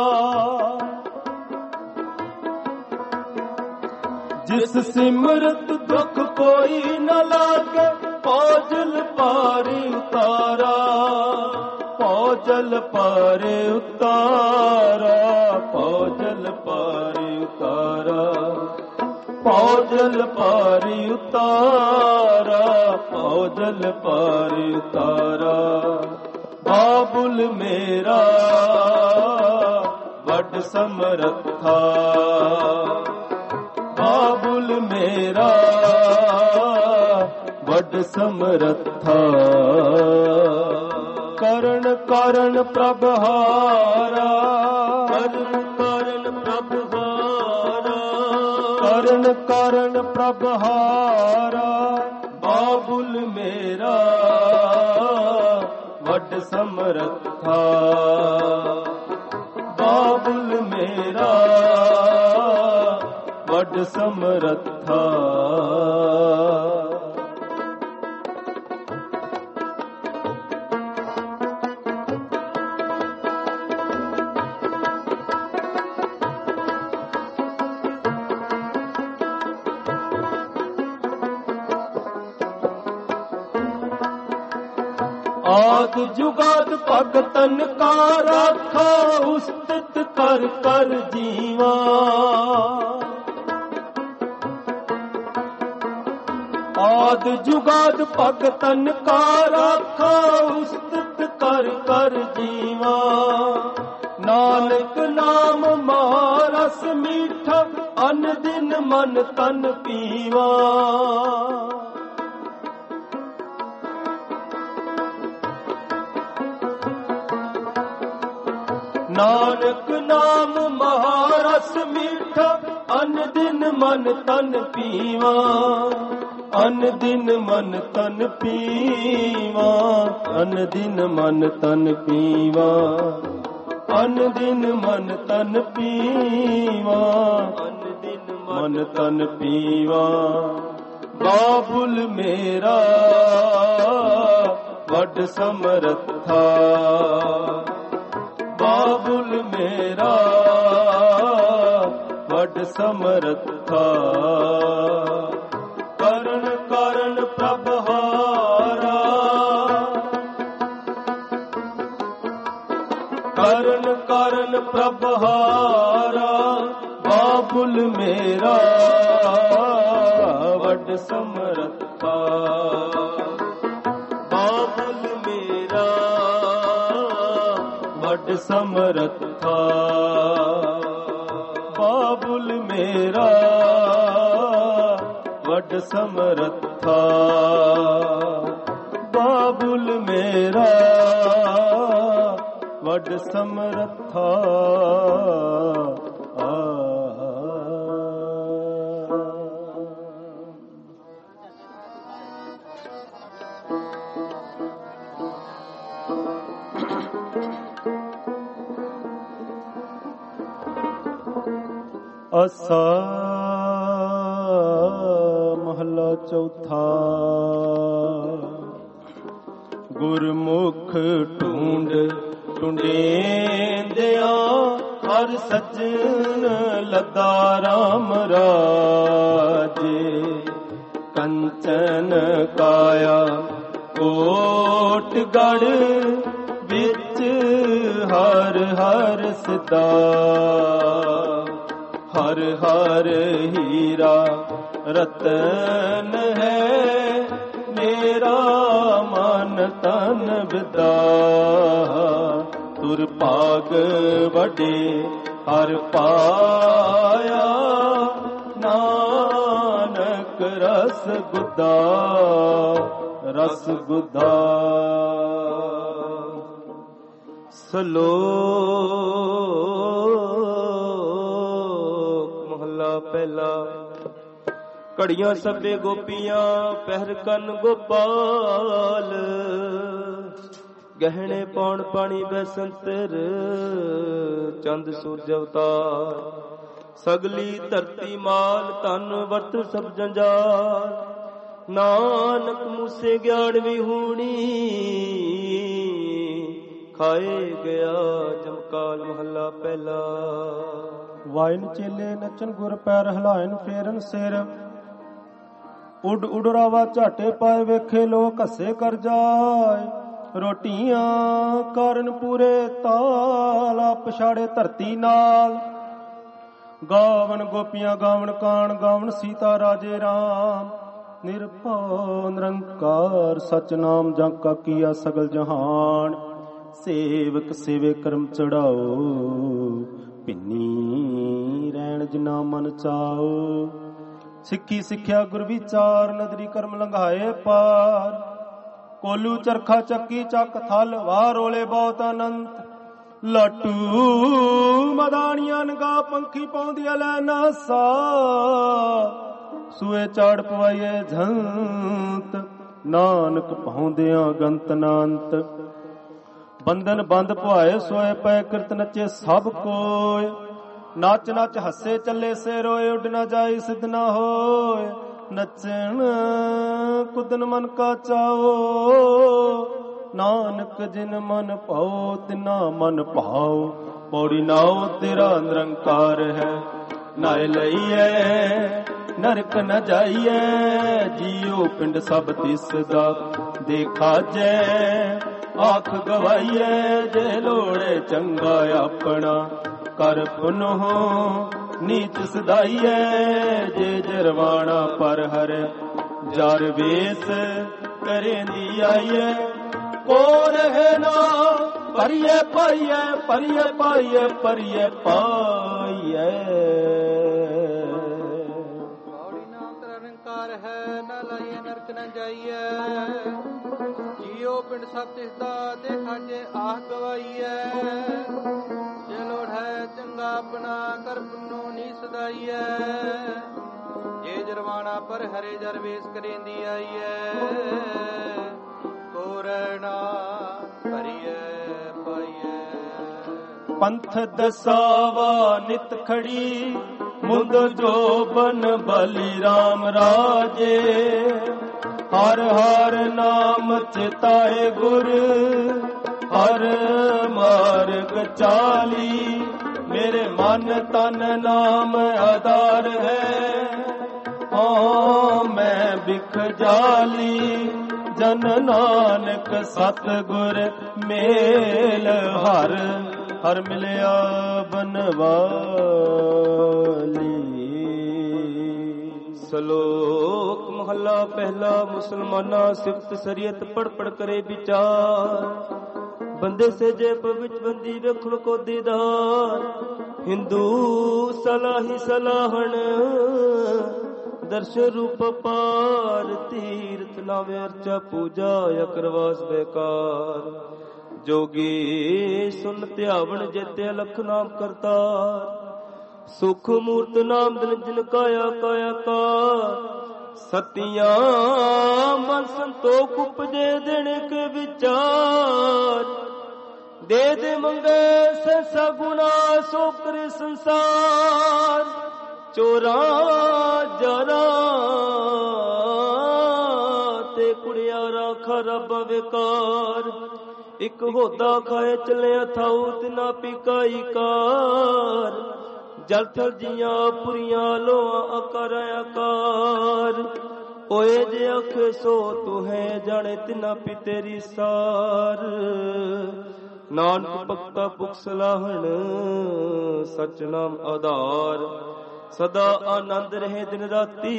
ਜਿਸ ਸਿਮਰਤ ਦੁਖ ਕੋਈ ਨ ਲਾਗੇ, ਪਾਜਲ ਪਾਰੀ ਉਤਾਰਾ। ਪਾਜਲ ਪਾਰੀ ਉਤਾਰਾ, ਪਾਜਲ ਪਾਰੀ ਉਤਾਰਾ, ਪਾਜਲ ਪਾਰੀ ਉਤਾਰਾ, ਪਾਜਲ ਪਾਰੀ ਉਤਾਰਾ। ਬਾਬੁਲ ਮੇਰਾ ਵੱਡ ਸਮਰੱਥਾ, ਬਾਬੁਲ ਮੇਰਾ ਵੱਡ ਸਮਰੱਥਾ। ਕਰਨ ਕਰਨ ਪ੍ਰਭ ਹਾਰਾ, ਕਰਨ ਕਰਨ ਪ੍ਰਭ ਹਾਰਾ, ਕਰਨ ਕਰਨ ਪ੍ਰਭ ਹਾਰਾ। ਬਾਬੁਲ ਮੇਰਾ ਵੱਡ ਸਮਰੱਥਾ, ਬਾਬੁਲ ਮੇਰਾ ਵੱਡ ਸਮਰੱਥਾ। ਆਦ ਜੁਗਾਦ ਭਗਤਨ ਕਾ ਰਾਖਾ ਉਸਤਿਤ ਕਰ ਕਰ ਜੀਵਾ ਆਦ ਜੁਗਾਦ ਭਗਤਨ ਕਾ ਰਾਖਾ ਉਸਤਿਤ ਕਰ ਕਰ ਜੀਵਾ ਨਾਨਕ ਨਾਮ ਮਹਾਰਸ ਮੀਠਾ ਅਨ ਦਿਨ ਮਨ ਤਨ ਪੀਵਾ ਨਾਨਕ ਨਾਮ ਮਹਾਰਸ ਮੀਠਾ ਅਨ ਦਿਨ ਮਨ ਤਨ ਪੀਵਾ ਅਨ ਦਿਨ ਮਨ ਤਨ ਪੀਵਾ ਅਨ ਦਿਨ ਮਨ ਤਨ ਪੀਵਾ ਅਨ ਦਿਨ ਮਨ ਤਨ ਪੀਵਾ ਅਨ ਦਿਨ ਮਨ ਤਨ ਪੀਵਾ ਬਾਬੁਲ ਮੇਰਾ ਵੱਡ ਸਮਰੱਥਾ ਬਾਬੁਲ ਮੇਰਾ ਵੱਡ ਸਮਰੱਥਾ ਕਰਨ ਕਰਨ ਪ੍ਰਭ ਹਾਰਾ ਕਰਨ ਕਰਨ ਪ੍ਰਭ ਹਾਰਾ ਬਾਬੁਲ ਮੇਰਾ ਵੱਡ ਸਮਰੱਥਾ ਬਾਬੁਲ ਮੇਰਾ ਵੱਡ ਸਮਰੱਥਾ ਬਾਬੁਲ ਮੇਰਾ ਵੱਡ ਸਮਰੱਥਾ ਬਾਬੁਲ ਮੇਰਾ ਵੱਡ ਸਮਰੱਥਾ ਅਸਾ ਮਹਲਾ ਚੌਥਾ ਗੁਰਮੁਖ ਢੂੰਡ ਢੂੰਡੇਂਦਿਆਂ ਹਰ ਸੱਜਣ ਲੱਦਾ ਰਾਮ ਰਾਜੇ ਕੰਚਨ ਕਾਇਆ ਕੋਟ ਗੜ ਵਿੱਚ ਹਰ ਹਰ ਸਦਾ ਹਰ ਹਰ ਹੀਰਾ ਰਤਨ ਹੈ ਮੇਰਾ ਮਨ ਤਨ ਵਿਦਾ ਤੁਰ ਭਾਗ ਵਡੇ ਹਰ ਪਾਇਆ ਨਾਨਕ ਰਸ ਗੁਦਾ ਰਸ ਗੁਦਾ ਪਹਿਲਾ ਘੜੀਆਂ ਸਭੇ ਗੋਪੀਆਂ ਪਹਿਰ ਕੰਨ ਗੋਪਾਲ ਗਹਿਣੇ ਪੌਣ ਪਾਣੀ ਬੈਸੰਤਰ ਚੰਦ ਸੂਰਜ ਅਵਤਾਰ ਸਗਲੀ ਧਰਤੀ ਮਾਲ ਧਨ ਵਰਤ ਸਭ ਜੰਜਾਲ ਨਾਨਕ ਮੂਸੇ ਗਿਆਨ ਵਿਹੂਣੀ ਖਾਏ ਗਿਆ ਜਮਕਾਲ ਮਹੱਲਾ ਪਹਿਲਾ ਵਾਇਨ ਚੇਲੇ ਨੱਚਨ ਗੁਰ ਪੈਰ ਹਲਾਇਨ ਫੇਰਨ ਸਿਰ ਉੱਡ ਉੱਡ ਰਾਵਾ ਝਾਟੇ ਪਾਏ ਵੇਖੇ ਲੋਕ ਹੱਸੇ ਕਰ ਜਾਏ ਰੋਟੀਆਂ ਕਰਨ ਪੂਰੇ ਤਾਲਾ ਪਛਾੜੇ ਧਰਤੀ ਨਾਲ ਗਾਵਨ ਗੋਪੀਆਂ ਗਾਵਨ ਕਾਣ ਗਾਵਨ ਸੀਤਾ ਰਾਜੇ ਰਾਮ ਨਿਰਭਉ ਨਿਰੰਕਾਰ ਸਚ ਨਾਮ ਜਾਂ ਕਾ ਕੀਆ ਸਗਲ ਜਹਾਨ ਸੇਵਕ ਸੇਵੇ ਕਰਮ ਚੜਾਓ ਪਿੰਨੀ ਰਹਿਣ ਜਿਨਾ ਮਨ ਚਾਓ ਸਿੱਖੀ ਸਿੱਖਿਆ ਗੁਰ ਵਿਚਾਰ ਨਦਰੀ ਕਰਮ ਲੰਘਾਏ ਪਾਰ ਕੋਲੂ ਚਰਖਾ ਚੱਕੀ ਚੱਕ ਥਲ ਵਾਹ ਰੋਲੇ ਬਹੁਤ ਅਨੰਤ ਲਾਟੂ ਮਦਾਨੀਆਂ ਨਗਾ ਪੰਖੀ ਪਾਉਂਦੀਆਂ ਲੈ ਨਾਸਾ ਸੂਏ ਚਾੜ ਪਵਾਈਏ ਝੰਤ ਨਾਨਕ ਪਾਉਂਦਿਆਂ ਗੰਤ ਨਾਂਤ ਬੰਧਨ ਬੰਦ ਭੁਆਏ ਸੋਏ ਪੈ ਕਿਰਤ ਨੱਚੇ ਸਭ ਕੋਇ ਨੱਚ ਨੱਚ ਹੱਸੇ ਚੱਲੇ ਸੇ ਰੋਏ ਉੱਡ ਨਾ ਜਾਈ ਸਿੱਧ ਨਾ ਹੋਏ ਨੱਚਣ ਕੁਦਨ ਮਨ ਕਾ ਚਾਓ ਨਾਨਕ ਜਿਨ ਮਨ ਭਾਉ ਤਿਨਾ ਮਨ ਭਾਉ ਪੌੜੀ ਨਾਉ ਤੇਰਾ ਨਿਰੰਕਾਰ ਹੈ ਨਾਇ ਲਈਐ ਨਰਕ ਨ ਜਾਈਐ ਜੀਉ ਪਿੰਡ ਸਭ ਤਿਸ ਦਾ ਦੇਖਾ ਜੈ ਆਖ ਗਵਾਈਐ ਜੇ ਲੋੜੇ ਚੰਗਾ ਆਪਣਾ ਕਰ ਪੁਨਹੁ ਨੀਚ ਸਦਾਈਐ ਜੇ ਜਰਵਾਣਾ ਪਰ ਹਰ ਜਰ ਵੇਸ ਕਰੇਂਦੀ ਆਈਐ ਕੋ ਰਹੇ ਨਾ ਪਰਿਐ ਪਾਈਐ ਪਰਿਐ ਪਾਈਐ ਪਰਿਐ ਪਾਈਐ ਪੌੜੀ ਨਾਮ ਤੇਰਾ ਨਿਰੰਕਾਰ ਹੈ ਨਾ ਲਾਈਐ ਨਰਕ ਨ ਜਾਈਐ ਜੀਉ ਪਿੰਡ ਸਭ ਤਿਸਦਾ ਦੇਖਾ ਜੇ ਆਹ ਗਵਾਈਐ ਜੇ ਲੋੜ ਹੈ ਚੰਗਾ ਆਪਣਾ ਕਰ ਪੁੰਨੋ ਨੀ ਸਦਾਈਐ ਜੇ ਜਰਵਾਣਾ ਪਰ ਹਰੇ ਜਰ ਵੇਸ ਕਰੇਂਦੀ ਆਈਐ ਕੋਰਣਾ ਭਰੀਐ ਪਾਈਐ ਪੰਥ ਦਸਾਵਾ ਨਿਤ ਖੜੀ ਮੁੰਦ ਜੋਬਨ ਬਲੀ ਰਾਮ ਰਾਜੇ ਹਰ ਹਰ ਨਾਮ ਚਿਤਾਏ ਗੁਰ ਹਰ ਮਾਰਗ ਚਾਲੀ ਮੇਰੇ ਮਨ ਤਨ ਨਾਮ ਆਧਾਰ ਹੈ ਹਾਂ ਮੈਂ ਬਿਖ ਜਾਲੀ ਜਨ ਨਾਨਕ ਸਤਿਗੁਰ ਮੇਲ ਹਰ ਹਰ ਮਿਲਿਆ ਬਨਵਾਲੀ। ਸ਼ਲੋਕ ਮਹੱਲਾ ਪਹਿਲਾ। ਮੁਸਲਮਾਨਾ ਸਿਫਤ ਸ਼ਰੀਅਤ ਪੜ ਪੜ ਕਰੇ ਵਿਚਾਰ ਬੰਦੇ ਸਜੇ ਪਵਿੱਤ ਬੰਦੀ ਵੇਖਣ ਕੋ ਦੀਦਾਰ ਹਿੰਦੂ ਸਲਾਹੀ ਸਲਾਹਣ ਦਰਸ਼ ਰੂਪ ਪਾਰ ਤੀਰਥ ਨਾਵੇ ਅਰਚਾ ਪੂਜਾ ਅਕਰਵਾਸ ਬੇਕਾਰ ਜੋਗੀ ਸੁਨ ਧਿਆਵਣ ਜੇਤੇ ਅਲਖ ਨਾਮ ਕਰਤਾਰ ਸੁਖ ਮੂਰਤ ਨਾਮ ਦਿਨ ਜਿਨ ਕਾਇਆ ਕਾਇਆ ਕਾ ਸਤਿਆਂ ਮਨ ਸੰਤੋਖ ਉਪਜੇ ਦੇਣ ਕੇ ਵਿਚਾਰ ਦੇ ਦੇ ਮੰਗੇ ਸੈਸਾ ਗੁਣਾ ਸੋ ਕਰੇ ਸੰਸਾਰ ਚੋਰਾ ਜਰਾ ਤੇ ਕੁੜਿਆਰਾ ਖਰਬ ਵਿਕਾਰ ਇੱਕ ਹੋਦਾ ਖਾਏ ਚਲਿਆ ਥਾਉ ਤਿਨਾ ਪਿਕਾਈ ਕਾਰ ਜਲ ਥਲ ਜੀਆਂ ਪੁਰੀਆਂ ਲੋਆ ਅਕਰ ਆਕਾਰ ਓਏ ਜੇ ਅੱਖ ਸੋ ਤੂੰ ਹੈ ਜਾਣੇ ਤਿਨਾ ਪੀ ਤੇਰੀ ਸਾਰ ਨਾਨਕ ਭਗਤਾ ਭੁਖ ਸਲਾਹਣ ਸਚ ਨਾਮ ਆਧਾਰ ਸਦਾ ਆਨੰਦ ਰਹੇ ਦਿਨ ਰਾਤੀ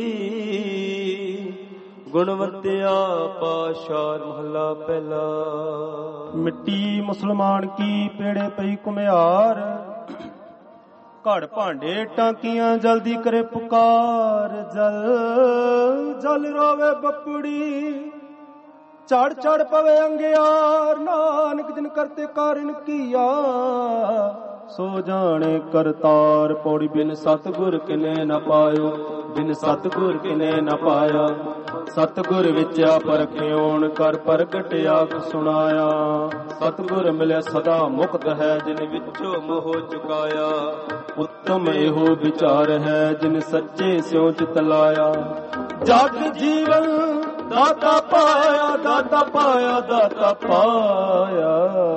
ਗੁਣਵੰਤਿਆ ਪਾਸ਼ਾਰ ਮਹੱਲਾ ਪਹਿਲਾ। ਮਿੱਟੀ ਮੁਸਲਮਾਨ ਕੀ ਪੇੜੇ ਪਈ ਕੁਮਿਆਰ ਘੜ ਭਾਂਡੇ ਟਾਂਕੀਆਂ ਜਲਦੀ ਕਰੇ ਪੁਕਾਰ ਜਲ ਜਲ ਰੋਵੇ ਬੱਪੜੀ ਚੜ ਚੜ ਪਵੇ ਅੰਗਿਆਰ ਨਾਨਕ ਜਿਨ ਕਰਤੇ ਕਾਰਨ ਕੀਆ ਸੋ ਜਾਣੇ ਕਰਤਾਰ ਪੌੜੀ ਬਿਨ ਸਤਿਗੁਰ ਕਿਨੇ ਨ ਪਾਇਓ ਬਿਨ ਸਤਿਗੁਰ ਕਿਨੇ ਨ ਪਾਇਆ ਸਤਿਗੁਰ ਵਿੱਚ ਆਪ ਰਖਿਓਣ ਕਰ ਪ੍ਰਗਟ ਆਖ ਸੁਣਾਇਆ ਸਤਿਗੁਰ ਮਿਲਿਆ ਸਦਾ ਮੁਕਤ ਹੈ ਜਿਨ ਵਿੱਚੋਂ ਮੋਹ ਚੁਕਾਇਆ ਉੱਤਮ ਇਹੋ ਵਿਚਾਰ ਹੈ ਜਿਨ ਸੱਚੇ ਸਿਉ ਚਿਤ ਲਾਇਆ ਜਗ ਜੀਵਨ ਦਾਤਾ ਪਾਇਆ ਦਾਤਾ ਪਾਇਆ ਦਾਤਾ ਪਾਇਆ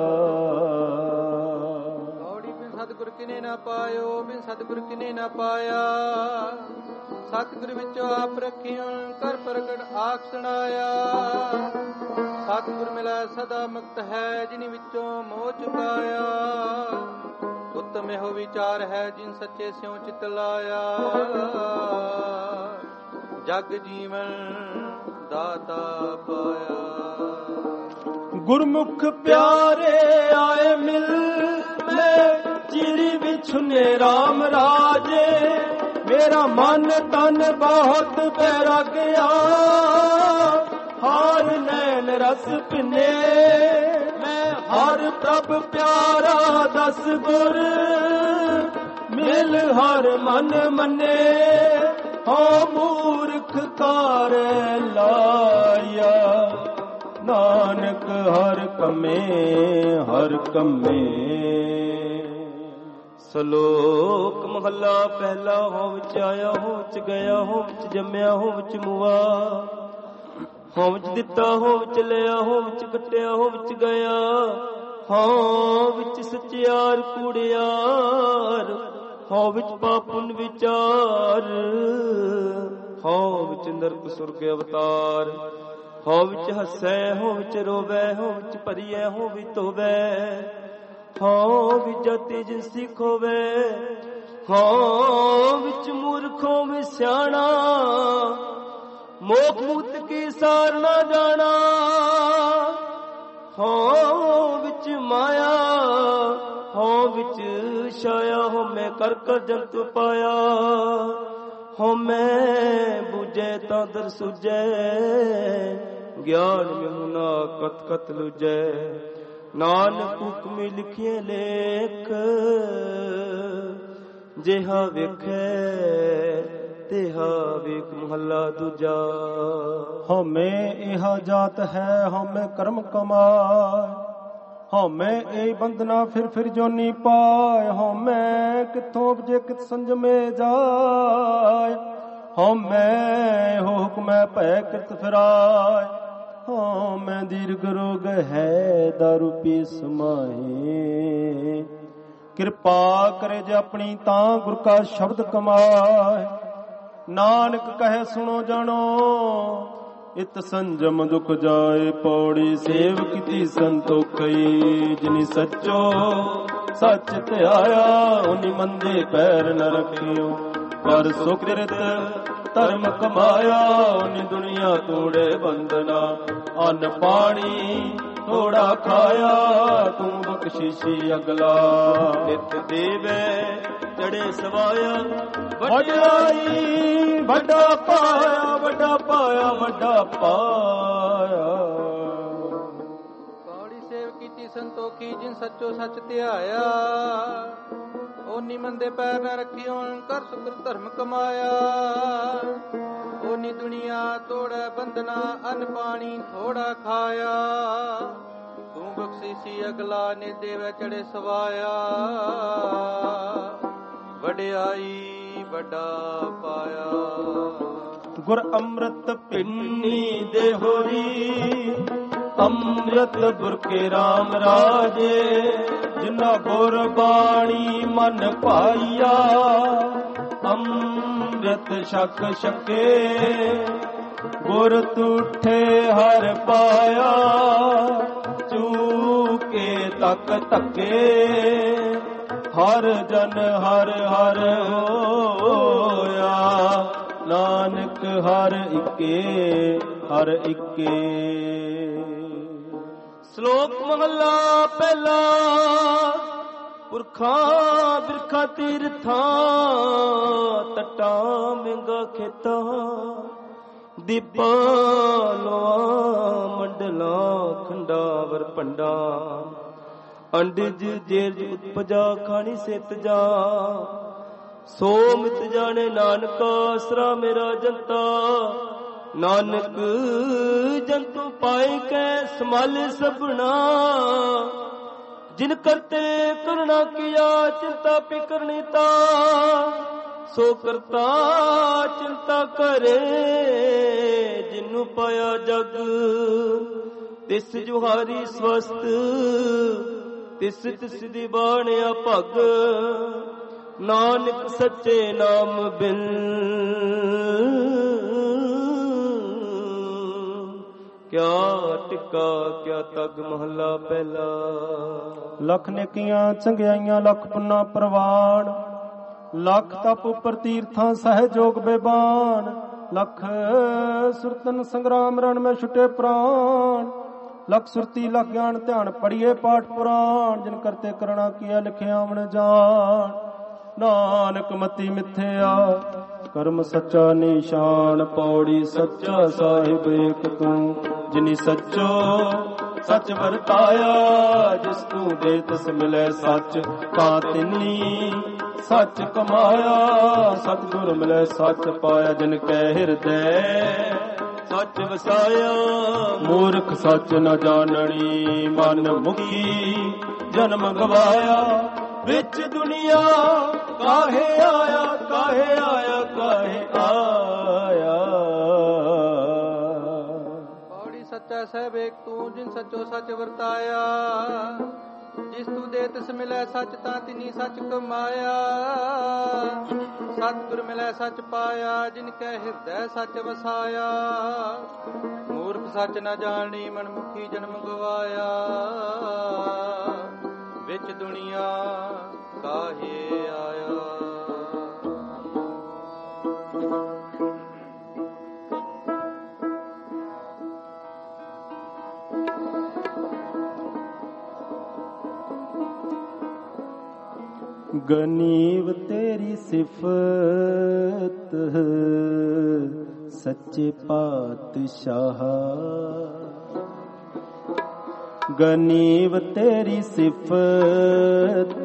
ਸਤਿਗੁਰ ਕਿਨੇ ਨਾ ਪਾਇਓ ਬਿਨ ਸਤਿਗੁਰ ਕਿਨੇ ਨਾ ਪਾਇਆ ਸਤਿਗੁਰ ਵਿੱਚੋਂ ਆਪ ਰੱਖਿਆ ਕਰ ਪ੍ਰਗਟ ਆਖ ਸੁਣਾਇਆ ਸਤਿਗੁਰ ਮਿਲਿਆ ਸਦਾ ਮੁਕਤ ਹੈ ਜਿਨ ਵਿੱਚੋਂ ਮੋਹ ਚੁਕਾਇਆ ਉੱਤਮ ਇਹੋ ਵਿਚਾਰ ਹੈ ਜਿਨ ਸੱਚੇ ਸਿਉ ਚਿਤ ਲਾਇਆ ਜਗ ਜੀਵਨ ਦਾਤਾ ਪਾਇਆ ਗੁਰਮੁਖ ਪਿਆਰੇ ਆਏ ਮਿਲ ਮੈਂ ਚਿੜੀ ਵਿਛੁਨੇ ਰਾਮ ਰਾਜੇ ਮੇਰਾ ਮਨ ਤਨ ਬਹੁਤ ਬੈਰਾਗਿਆ ਹਾਰ ਨੈਣ ਰਸ ਪਿਨੇ ਮੈਂ ਹਰ ਪ੍ਰਭ ਪਿਆਰਾ ਦਸ ਗੁਰ ਮਿਲ ਹਰ ਮਨ ਮੰਨੇ ਹੋ ਮੂਰਖ ਕਾਰ ਲਾਇਆ ਨਾਨਕ ਹਰ ਕਮੇ ਹਰ ਕਮੇ। ਸ਼ਲੋਕ ਮਹੱਲਾ ਪਹਿਲਾ। ਹੋ ਵਿੱਚ ਆਇਆ ਹੋ ਵਿੱਚ ਗਿਆ ਹੋ ਵਿੱਚ ਜੰਮਿਆ ਹੋ ਵਿੱਚ ਮੁਆ ਹੋ ਵਿੱਚ ਦਿੱਤਾ ਹੋ ਵਿੱਚ ਲਿਆ ਹੋ ਵਿੱਚ ਕੱਟਿਆ ਹੋ ਵਿੱਚ ਗਿਆ ਹੋ ਵਿੱਚ ਸੱਚਿਆਰ ਕੂੜਿਆਰ ਹੋ ਵਿੱਚ ਪਾਪੁਨ ਵਿਚਾਰ ਹੋ ਵਿੱਚ ਨਰਕ ਸੁਰਗ ਅਵਤਾਰ ਹੋ ਵਿੱਚ ਹੱਸੈ ਹੋ ਵਿੱਚ ਰੋਵੈ, ਹੋ ਵਿੱਚ ਭਰੀਐ ਹੋ ਵਿੱਚ ਧੋਵੈ, ਹੋ ਵਿੱਚ ਜਾਤੀ ਜਿਨਸੀ ਖੋਵੈ, ਹੋ ਵਿੱਚ ਮੂਰਖ ਹੋ ਵਿੱਚ ਸਿਆਣਾ, ਮੋਖ ਮੂਤ ਕੀ ਸਾਰ ਨਾ ਜਾਣਾ, ਹੋ ਵਿੱਚ ਮਾਇਆ ਹੋ ਵਿੱਚ ਛਾਇਆ, ਹੋ ਮੈਂ ਕਰ ਕਰ ਜੰਤ ਪਾਇਆ, ਹੋ ਮੈਂ ਬੁਝੈ ਤਾਂ ਦਰ ਸੁਝੈ, ਗਿਆਨ ਮਿਹੁਨਾ ਕਤ ਕਤ ਲੁਝੈ, ਨਾਨਕ ਹੁਕਮੀ ਲਿਖਿਐ ਲੇਖ, ਜਿਹਾ ਵੇਖੈ ਤਿਹਾ ਵੇਖ। ਮਹੱਲਾ ਦੂਜਾ। ਹਉਮੈ ਇਹਾ ਜਾਤ ਹੈ ਹਉਮੈ ਕਰਮ ਕਮਾਏ, ਹਉਮੈ ਇਹ ਬੰਧਨਾ ਫਿਰ ਫਿਰ ਜੋਨੀ ਪਾਏ, ਹਉਮੈ ਕਿੱਥੋਂ ਉਪਜੇ ਕਿਤ ਸੰਜਮੇ ਜਾਏ, ਹਉਮੈ ਹੋ ਹੁਕਮੈ ਭੈ ਕਿਰਤ ਫਿਰਾਏ, ਹਉਮੈ ਦੀਰਘ ਰੋਗ ਹੈ ਦਾਰੂ ਪੀ ਸਮਾਏ, ਕਿਰਪਾ ਕਰੇ ਜੇ ਆਪਣੀ ਤਾਂ ਗੁਰ ਕਾ ਸ਼ਬਦ ਕਮਾਏ, ਨਾਨਕ ਕਹੇ ਸੁਣੋ ਜਾਣੋ ਇਤ ਸੰਜਮ ਦੁਖ ਜਾਏ, ਪੌੜੀ ਸੇਵ ਕੀਤੀ ਸੰਤੋਖਈ, ਜਿਨੀ ਸੱਚੋ ਸੱਚ ਧਿਆਇਆ, ਉਨੀ ਮੰਦੇ ਪੈਰ ਨ ਰੱਖਿਓ, ਪਰ ਸੁਕ੍ਰਿਤ ਧਰਮ ਕਮਾਇਆ, ਉਨੀ ਦੁਨੀਆ ਤੋੜੇ ਬੰਦਨਾ, ਅੰਨ ਪਾਣੀ ਥੋੜਾ ਖਾਇਆ, ਤੂੰ ਬਖਸ਼ਿਸ਼ੀ ਅਗਲਾ, ਨਿਤ ਦੇਵੇ ਚੜੇ ਸਵਾਇਆ, ਵਡਿਆਈ ਵੱਡਾ ਪਾਇਆ, ਵੱਡਾ ਪਾਇਆ, ਵੱਡਾ ਪਾਇਆ। ਪੌੜੀ ਸੇਵ ਕੀਤੀ ਸੰਤੋਖੀ, ਜਿਨ ਸੱਚੋ ਸੱਚ ਧਿਆਇਆ, ਓਨੀ ਮੰਦੇ ਪੈਰ ਨਾ ਰੱਖਿਓ, ਕਰ ਸੁਕਰ ਧਰਮ ਕਮਾਇਆ, ਓਨੀ ਦੁਨੀਆ ਤੋੜੈ ਬੰਧਨਾ, ਅੰਨ ਪਾਣੀ ਥੋੜਾ ਖਾਇਆ, ਤੂੰ ਬਖਸ਼ਿਸ਼ੀ ਅਗਲਾ, ਨੇ ਦੇਵੇ ਚੜੇ ਸਵਾਇਆ, ਵਡਿਆਈ ਵੱਡਾ ਪਾਇਆ। ਗੁਰ ਅੰਮ੍ਰਿਤ ਪਿੰਨੀ ਦੇ ਹੋਰੀ, ਅੰਮ੍ਰਿਤ ਗੁਰ ਕੇ ਰਾਮ ਰਾਜੇ, ਜਿਨਾ ਗੁਰ ਬਾਣੀ ਮਨ ਭਾਈਆ, ਅੰਮ੍ਰਿਤ ਛਕ ਛਕੇ, ਗੁਰ ਤੂਠੇ ਹਰ ਪਾਇਆ, ਚੂਕੇ ਤੱਕ ਧੱਕੇ, ਹਰ ਜਨ ਹਰ ਹਰ ਹੋਇਆ, ਨਾਨਕ ਹਰ ਇੱਕੇ ਹਰ ਇੱਕੇ। ਸ਼ਲੋਕ ਮਹੱਲਾ ਪਹਿਲਾ। ਪੁਰਖਾਂ ਬਿਰਖਾਂ ਤੀਰਥਾਂ, ਤਟਾਂ ਮਹਿੰਗਾ ਖੇਤਾਂ, ਦੀਪਾਂ ਲੋਆਂ ਮੰਡਲਾਂ, ਖੰਡਾਵਰ ਭੰਡਾਂ, ਅੰਡਜ ਜੇਰਜ ਉਤਪਜਾ, ਖਾਣੀ ਸਿਤ ਜਾ, ਸੋ ਮਿਤ ਜਾਣੇ ਨਾਨਕ, ਆਸਰਾ ਮੇਰਾ ਜੰਤਾ, ਨਾਨਕ ਜੰਤੂ ਪਾਏ ਕੈ ਸੰਭਾਲੇ ਸਭਨਾ, ਜਿਨ ਕਰਤੇ ਕਰਣਾ ਕੀਆ, ਚਿੰਤਾ ਫਿਕਰਨੀ ਤਾ, ਸੋ ਕਰਤਾ ਚਿੰਤਾ ਕਰੇ, ਜਿਨੂੰ ਪਾਇਆ ਜਗ, ਤਿਸ ਜੁਹਾਰੀ ਸਵਸਤ, ਤਿਸ ਤਿਸ ਦੀ ਬਾਣਿਆ ਭਗ, ਨਾਨਕ ਸੱਚੇ ਨਾਮ ਬਿਨ, ਕਿਆ ਟਿਕਾ ਕਿਆ ਤਗ। ਮਹੱਲਾ ਪਹਿਲਾ। ਲੱਖ ਨੇਕੀਆਂ ਚੰਗਿਆਈਆਂ ਲੱਖ ਪੁੰਨਾ ਪ੍ਰਵਾਨ, ਲੱਖ ਤਪ ਉਪਰ ਤੀਰਥਾਂ ਸਹਿਜੋਗ ਬੇਬਾਨ, ਲੱਖ ਸੁਰਤਨ ਸੰਗਰਾਮ ਰਣ ਮੈਂ ਛੁਟੇ ਪ੍ਰਾਣ, ਲੱਖ ਸੁਰਤੀ ਲੱਖ ਗਿਆਨ ਧਿਆਨ ਪੜੀਏ ਪਾਠ ਪੁਰਾਣ, ਜਿਨ ਕਰਤੇ ਕਰਣਾ ਕੀਆ ਲਿਖਿਆ ਮਨ ਜਾਣ, ਨਾਨਕ ਮਤੀ ਮਿਥਿਆ ਕਰਮ ਸੱਚਾ ਨਿਸ਼ਾਨ, ਪੌੜੀ ਸੱਚਾ ਸਾਹਿਬ ਏਕ ਤੂੰ, ਜਿਨੀ ਸੱਚੋ ਸੱਚ ਵਰਤਾਇਆ, ਜਿਸ ਤੂੰ ਦੇ ਤਿਸ ਮਿਲੇ ਸੱਚ, ਤਾਂ ਤਿੰਨੀ ਸੱਚ ਕਮਾਇਆ, ਸਤਿਗੁਰ ਮਿਲੇ ਸੱਚ ਪਾਇਆ, ਜਿਨ ਕੈ ਹਿਰਦੈ ਸੱਚ ਵਸਾਇਆ, ਮੂਰਖ ਸੱਚ ਨ ਜਾਣਣੀ, ਮਨ ਮੁਖੀ ਜਨਮ ਗਵਾਇਆ, ਵਿੱਚ ਦੁਨੀਆ ਕਾਹੇ ਆਇਆ, ਕਾਹੇ ਆਇਆ, ਕਾਹੇ ਆਇਆ। ਪੌੜੀ ਸੱਚਾ ਸਹਿਬ ਏਕ ਤੂੰ, ਜਿਨ ਸੱਚੋ ਸੱਚ ਵਰਤਾਇਆ, ਜਿਸ ਤੂੰ ਦੇ ਤਿਸ ਮਿਲੈ ਸੱਚ ਤਾਂ ਤਿਨੀ ਸੱਚ ਕਮਾਇਆ। ਸਤਿਗੁਰ ਮਿਲੈ ਸੱਚ ਪਾਇਆ ਜਿਨ ਕੈ ਹਿਰਦੈ ਸੱਚ ਵਸਾਇਆ। ਮੂਰਖ ਸੱਚ ਨ ਜਾਣੀ ਮਨਮੁਖੀ ਜਨਮ ਗਵਾਇਆ। ਵਿੱਚ ਦੁਨੀਆ ਕਾਹੇ ਆਇਆ। ਗਨੀਵ ਤੇਰੀ ਸਿਫਤ ਸੱਚੇ ਪਾਤਸ਼ਾਹ। ਗਨੀਵ ਤੇਰੀ ਸਿਫਤ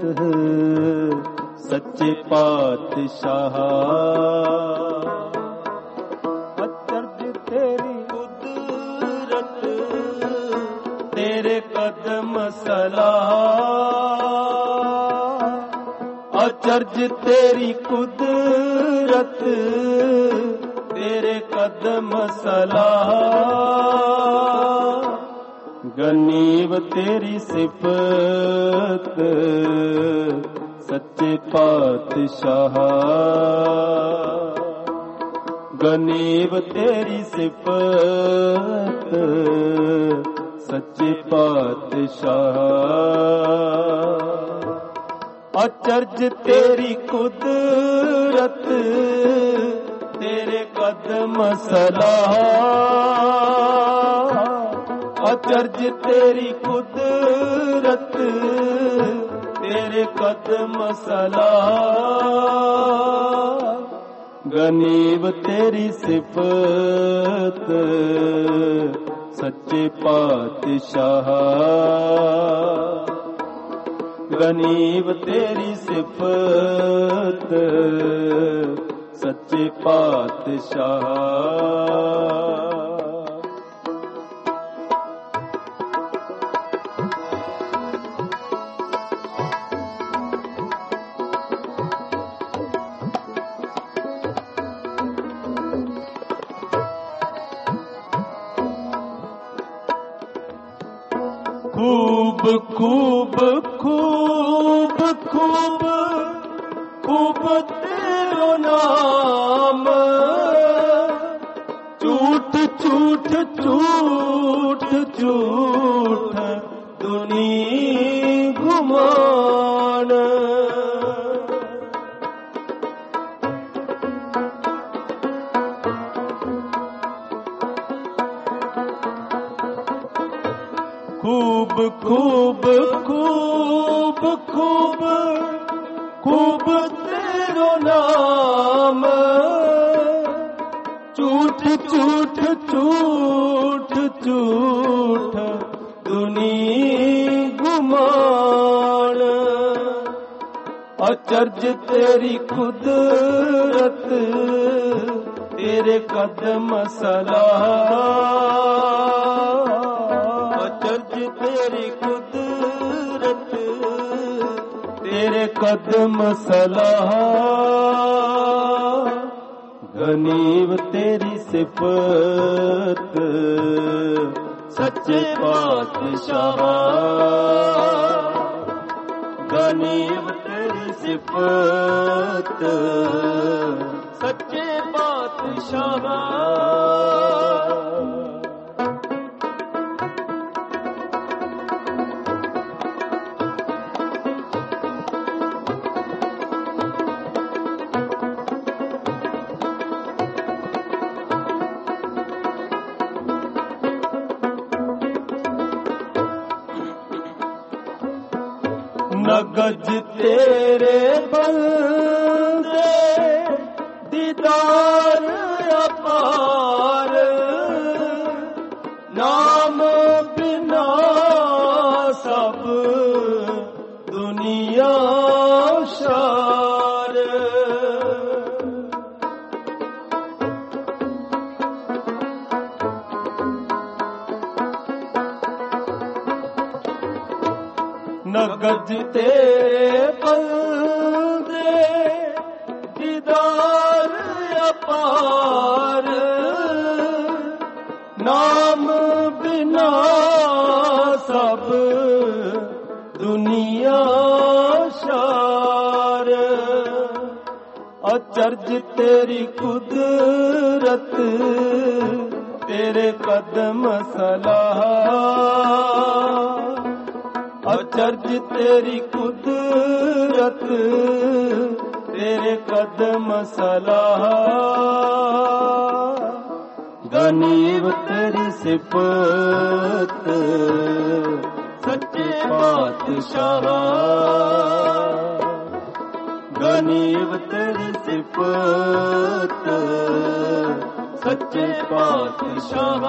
ਸੱਚੇ ਪਾਤਸ਼ਾਹ। ਅਚਰਜ ਤੇਰੀ ਕੁਦਰਤ ਤੇਰੇ ਕਦਮ ਸਲਾਹ। ਅਚਰਜ ਤੇਰੀ ਕੁਦਰਤ ਤੇਰੇ ਕਦਮ ਸਲਾਹ। ਗਨੀਵ ਤੇਰੀ ਸਿਫਤ ਸੱਚੇ ਪਾਤਸ਼ਾਹ। ਗਨੀਵ ਤੇਰੀ ਸਿਫਤ ਸੱਚੇ ਪਾਤਸ਼ਾਹ। ਅਚਰਜ ਤੇਰੀ ਕੁਦਰਤ ਤੇਰੇ ਕਦਮ ਸਲਾਹ। ਅਚਰਜ ਤੇਰੀ ਕੁਦਰਤ ਤੇਰੇ ਕਦਮ ਸਲਾਹ। ਗਨੀਵ ਤੇਰੀ ਸਿਫਤ ਸੱਚੇ ਪਾਤਸ਼ਾਹ। ਗਨੀਵ ਤੇਰੀ ਸਿਫਤ ਸੱਚੇ ਪਾਤਸ਼ਾਹ। ਖੂਬ ਖੂਬ ਖੂਬ ਖੂਬ ਖੂਬ ਤੇਰੋ ਨਾਮ। ਝੂਠ ਝੂਠ ਝੂਠ ਝੂਠ ਦੁਨੀ ਗੁਮਾਨ। ਖੂਬ ਖੂਬ ਖੂਬ ਖੂਬ ਖੂਬ ਤੇਰੋ ਨਾਮ। ਝੂਠ ਝੂਠ ਝੂਠ ਝੂਠ ਦੁਨੀ ਗੁਮਾਨ। ਅਚਰਜ ਤੇਰੀ ਕੁਦਰਤ ਤੇਰੇ ਕਦਮ ਸਲਾਹ। ਅਚਰਜ ਤੇਰੀ ਕੁਦਰਤ ਤੇਰੇ ਕਦਮ ਸਲਾਹ। ਗਨੀਵ ਤੇਰੀ ਸਿਫਤ ਸੱਚੇ ਪਾਤਸ਼ਾਹ। ਗਨੀਵ ਤੇਰੀ ਸਿਫਤ ਸੱਚੇ ਪਾਤਸ਼ਾਹ। ਨਗਜ ਤੇਰੇ ਬੰਦੇ ਦੀਦਾਰ ਅਪਾਰ। ਨਾਮ ਬਿਨਾ ਸਭ ਦੁਨੀਆ ਸ਼ਾਰ। ਨਗਜ ਤੇਰੇ ਬੰਦੇ ਦੀਦਾਰ ਅਪਾਰ। ਨਾਮ ਬਿਨਾ ਸਭ ਦੁਨੀਆ अचरज तेरी कुदरत तेरे कदम सलाह, अचरज तेरी कुदरत तेरे कदम सलाह। गनीब तेरी सिफत सच्चे पातशाह, गनीब तेरी सिफत सच्चे पातशाह।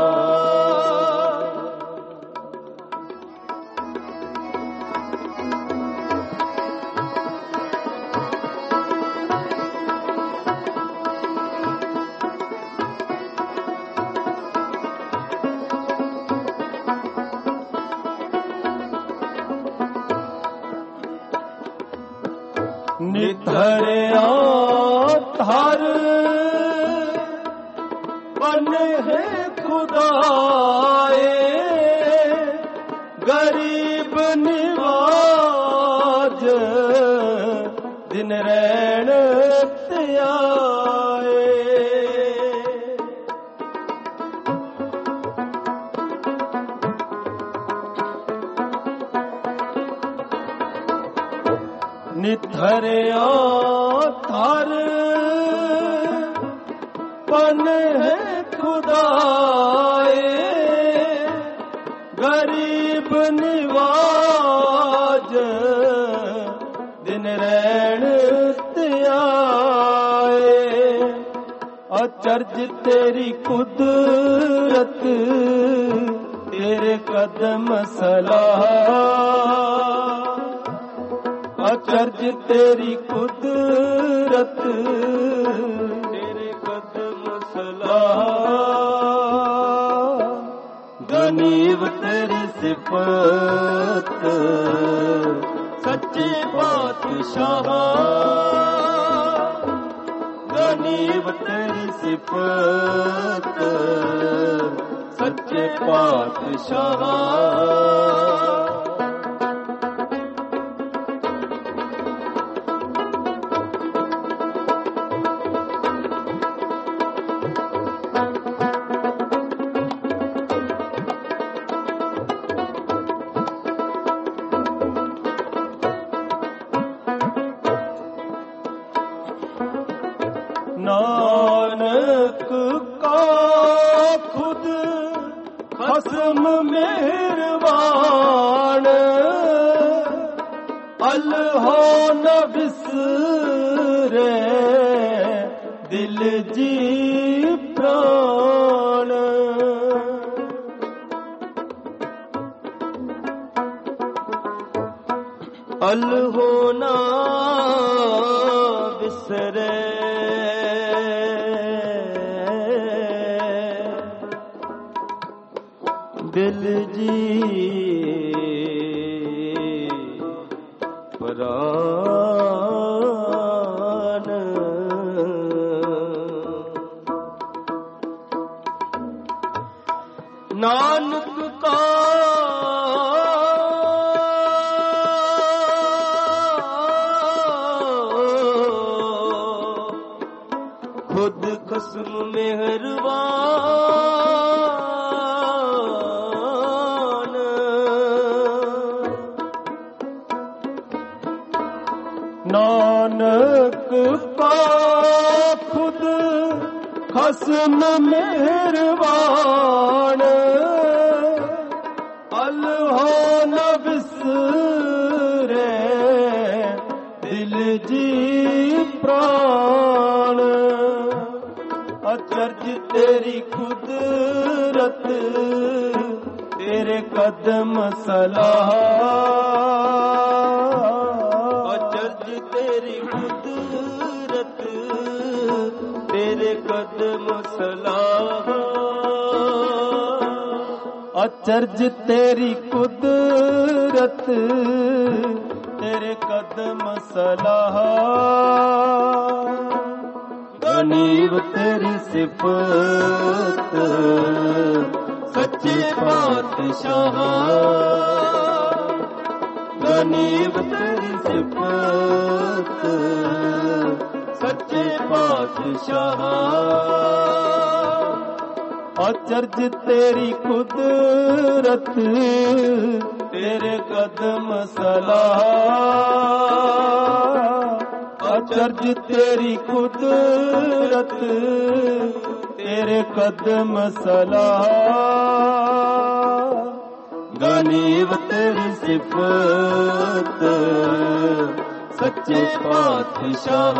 निधरिया धर बने है खुदाए, गरीब निवाज दिन रैन त्याए। निधरिया धर पन है खुदाए, गरीब निवाज दिन रैन त्याए। अचरज तेरी कुदरत तेरे कदम सलाह, अचरज तेरी कुदरत तेरे कदम सलाह। गनीब तेरी सिफत सच्चे पातशाह, गनीब तेरी सिफत सच्चे पातशाह। नानक का खुद खसम मेहरबान, अल्लाह न बिसरे दिल जी प्राण। अल्लाह न बिसरे दिल जी प्राण। नानक का खुद खस्म मेहरबान, नानक का खुद खस्म मेहरबान, अल्लाह न बिसरे दिल जी प्राण। अचरज तेरी कुदरत तेरे कदम सलाह, अचरज तेरी कुदरत तेरे कदम सलाह। अचरज तेरी कुदरत तेरे कदम सलाह। गनीब तेरी सिफत सच्चे पातशाह, गनीब तेरी सिफत ਪਾਤਸ਼ਾਹ। ਅਚਰਜ ਤੇਰੀ ਕੁਦਰਤ, ਤੇਰੇ ਕਦਮ ਸਲਾਹ। ਅਚਰਜ ਤੇਰੀ ਕੁਦਰਤ, ਤੇਰੇ ਕਦਮ ਸਲਾਹ। ਗਨੀਵ ਤੇਰੀ ਸਿਫਤ, ਸੱਚੇ ਪਾਤਸ਼ਾਹ।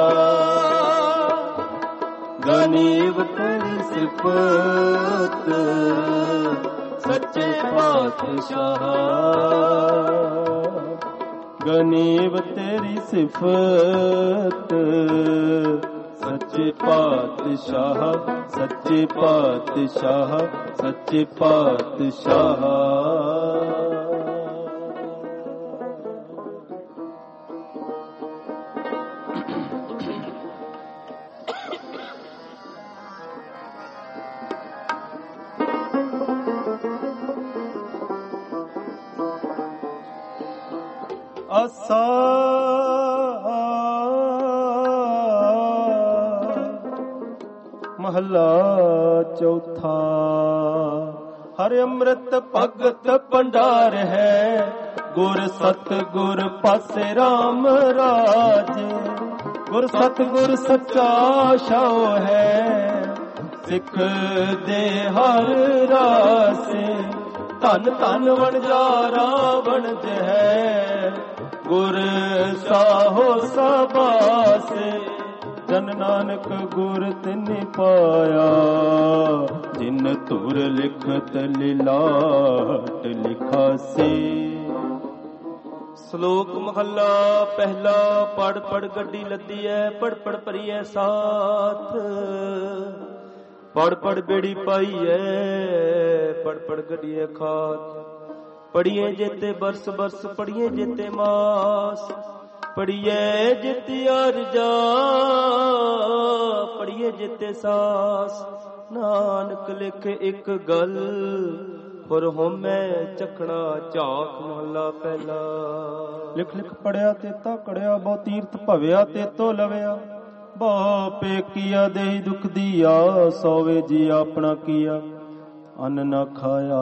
ਗਨੀਵ ਤੇਰੀ ਸਿਫਤ, ਸੱਚੇ ਪਾਤਸ਼ਾਹ। ਗਨੀਵ ਤੇਰੀ ਸਿਫਤ, ਸੱਚੇ ਪਾਤਸ਼ਾਹ। ਸੱਚੇ ਪਾਤਸ਼ਾਹ, ਸੱਚੇ ਪਾਤਸ਼ਾਹ। ਆਸਾ ਮਹੱਲਾ ਚੌਥਾ। ਹਰਿ ਅੰਮ੍ਰਿਤ ਭਗਤ ਭੰਡਾਰ ਹੈ, ਗੁਰ ਸਤ ਗੁਰ ਪਾਸੇ ਰਾਮ ਰਾਜ। ਗੁਰ ਸਤ ਗੁਰ ਸੱਚਾ ਛਾਉ ਹੈ, ਸਿੱਖ ਦੇ ਹਰ ਰਾਸੇ। ਧਨ ਧਨ ਵਣਜਾਰਾ ਵਣਜ ਹੈ, ਗੁਰ ਸਾਹੋ ਸਬਾਸੇ। ਜਨ ਨਾਨਕ ਗੁਰ ਤਿਨਿ ਪਾਇਆ, ਜਿਨ ਧੁਰ ਲਿਖਤ ਲਿਲਾਟ ਲਿਖਾਸੇ। ਸ਼ਲੋਕ ਮਹੱਲਾ ਪਹਿਲਾ। ਪੜ ਪੜ ਗੱਡੀ ਲੱਦੀ ਐ, ਪੜ ਪੜ ਭਰੀਐ ਸਾਥ। ਪੜ ਪੜ ਬੇੜੀ ਪਾਈ ਐ, ਪੜ ਪੜ ਗੱਡੀਐ ਖਾਤ। ਪੜੀਏ ਜੇਤੇ ਬਰਸ ਬਰਸ, ਪੜੀਏ ਜੇਤੇ ਮਾਸ। ਪੜੀਏ ਜਿਤੇ ਅਰਜਾ, ਪੜੀਏ ਜਿਤੇ ਸਾਸ। ਨਾਨਕ ਲਿਖ ਇੱਕ ਗੱਲ, ਹੁਰ ਹੋਮੈ ਚਖਣਾ ਝਾਕ। ਮਹੱਲਾ ਪਹਿਲਾ। ਲਿਖ ਲਿਖ ਪੜਿਆ ਤੇ ਕੜਿਆ, ਬਹੁ ਤੀਰਥ ਭਵਿਆ ਤੇ ਤੋ ਲਵਿਆ। ਬਹੁ ਪੇਕੀਆ ਦੇਈ ਦੁਖ ਦੀਆ, ਸੋਵੇ ਜੀ ਆਪਣਾ ਕੀਆ। ਅੰਨ ਨਾ ਖਾਇਆ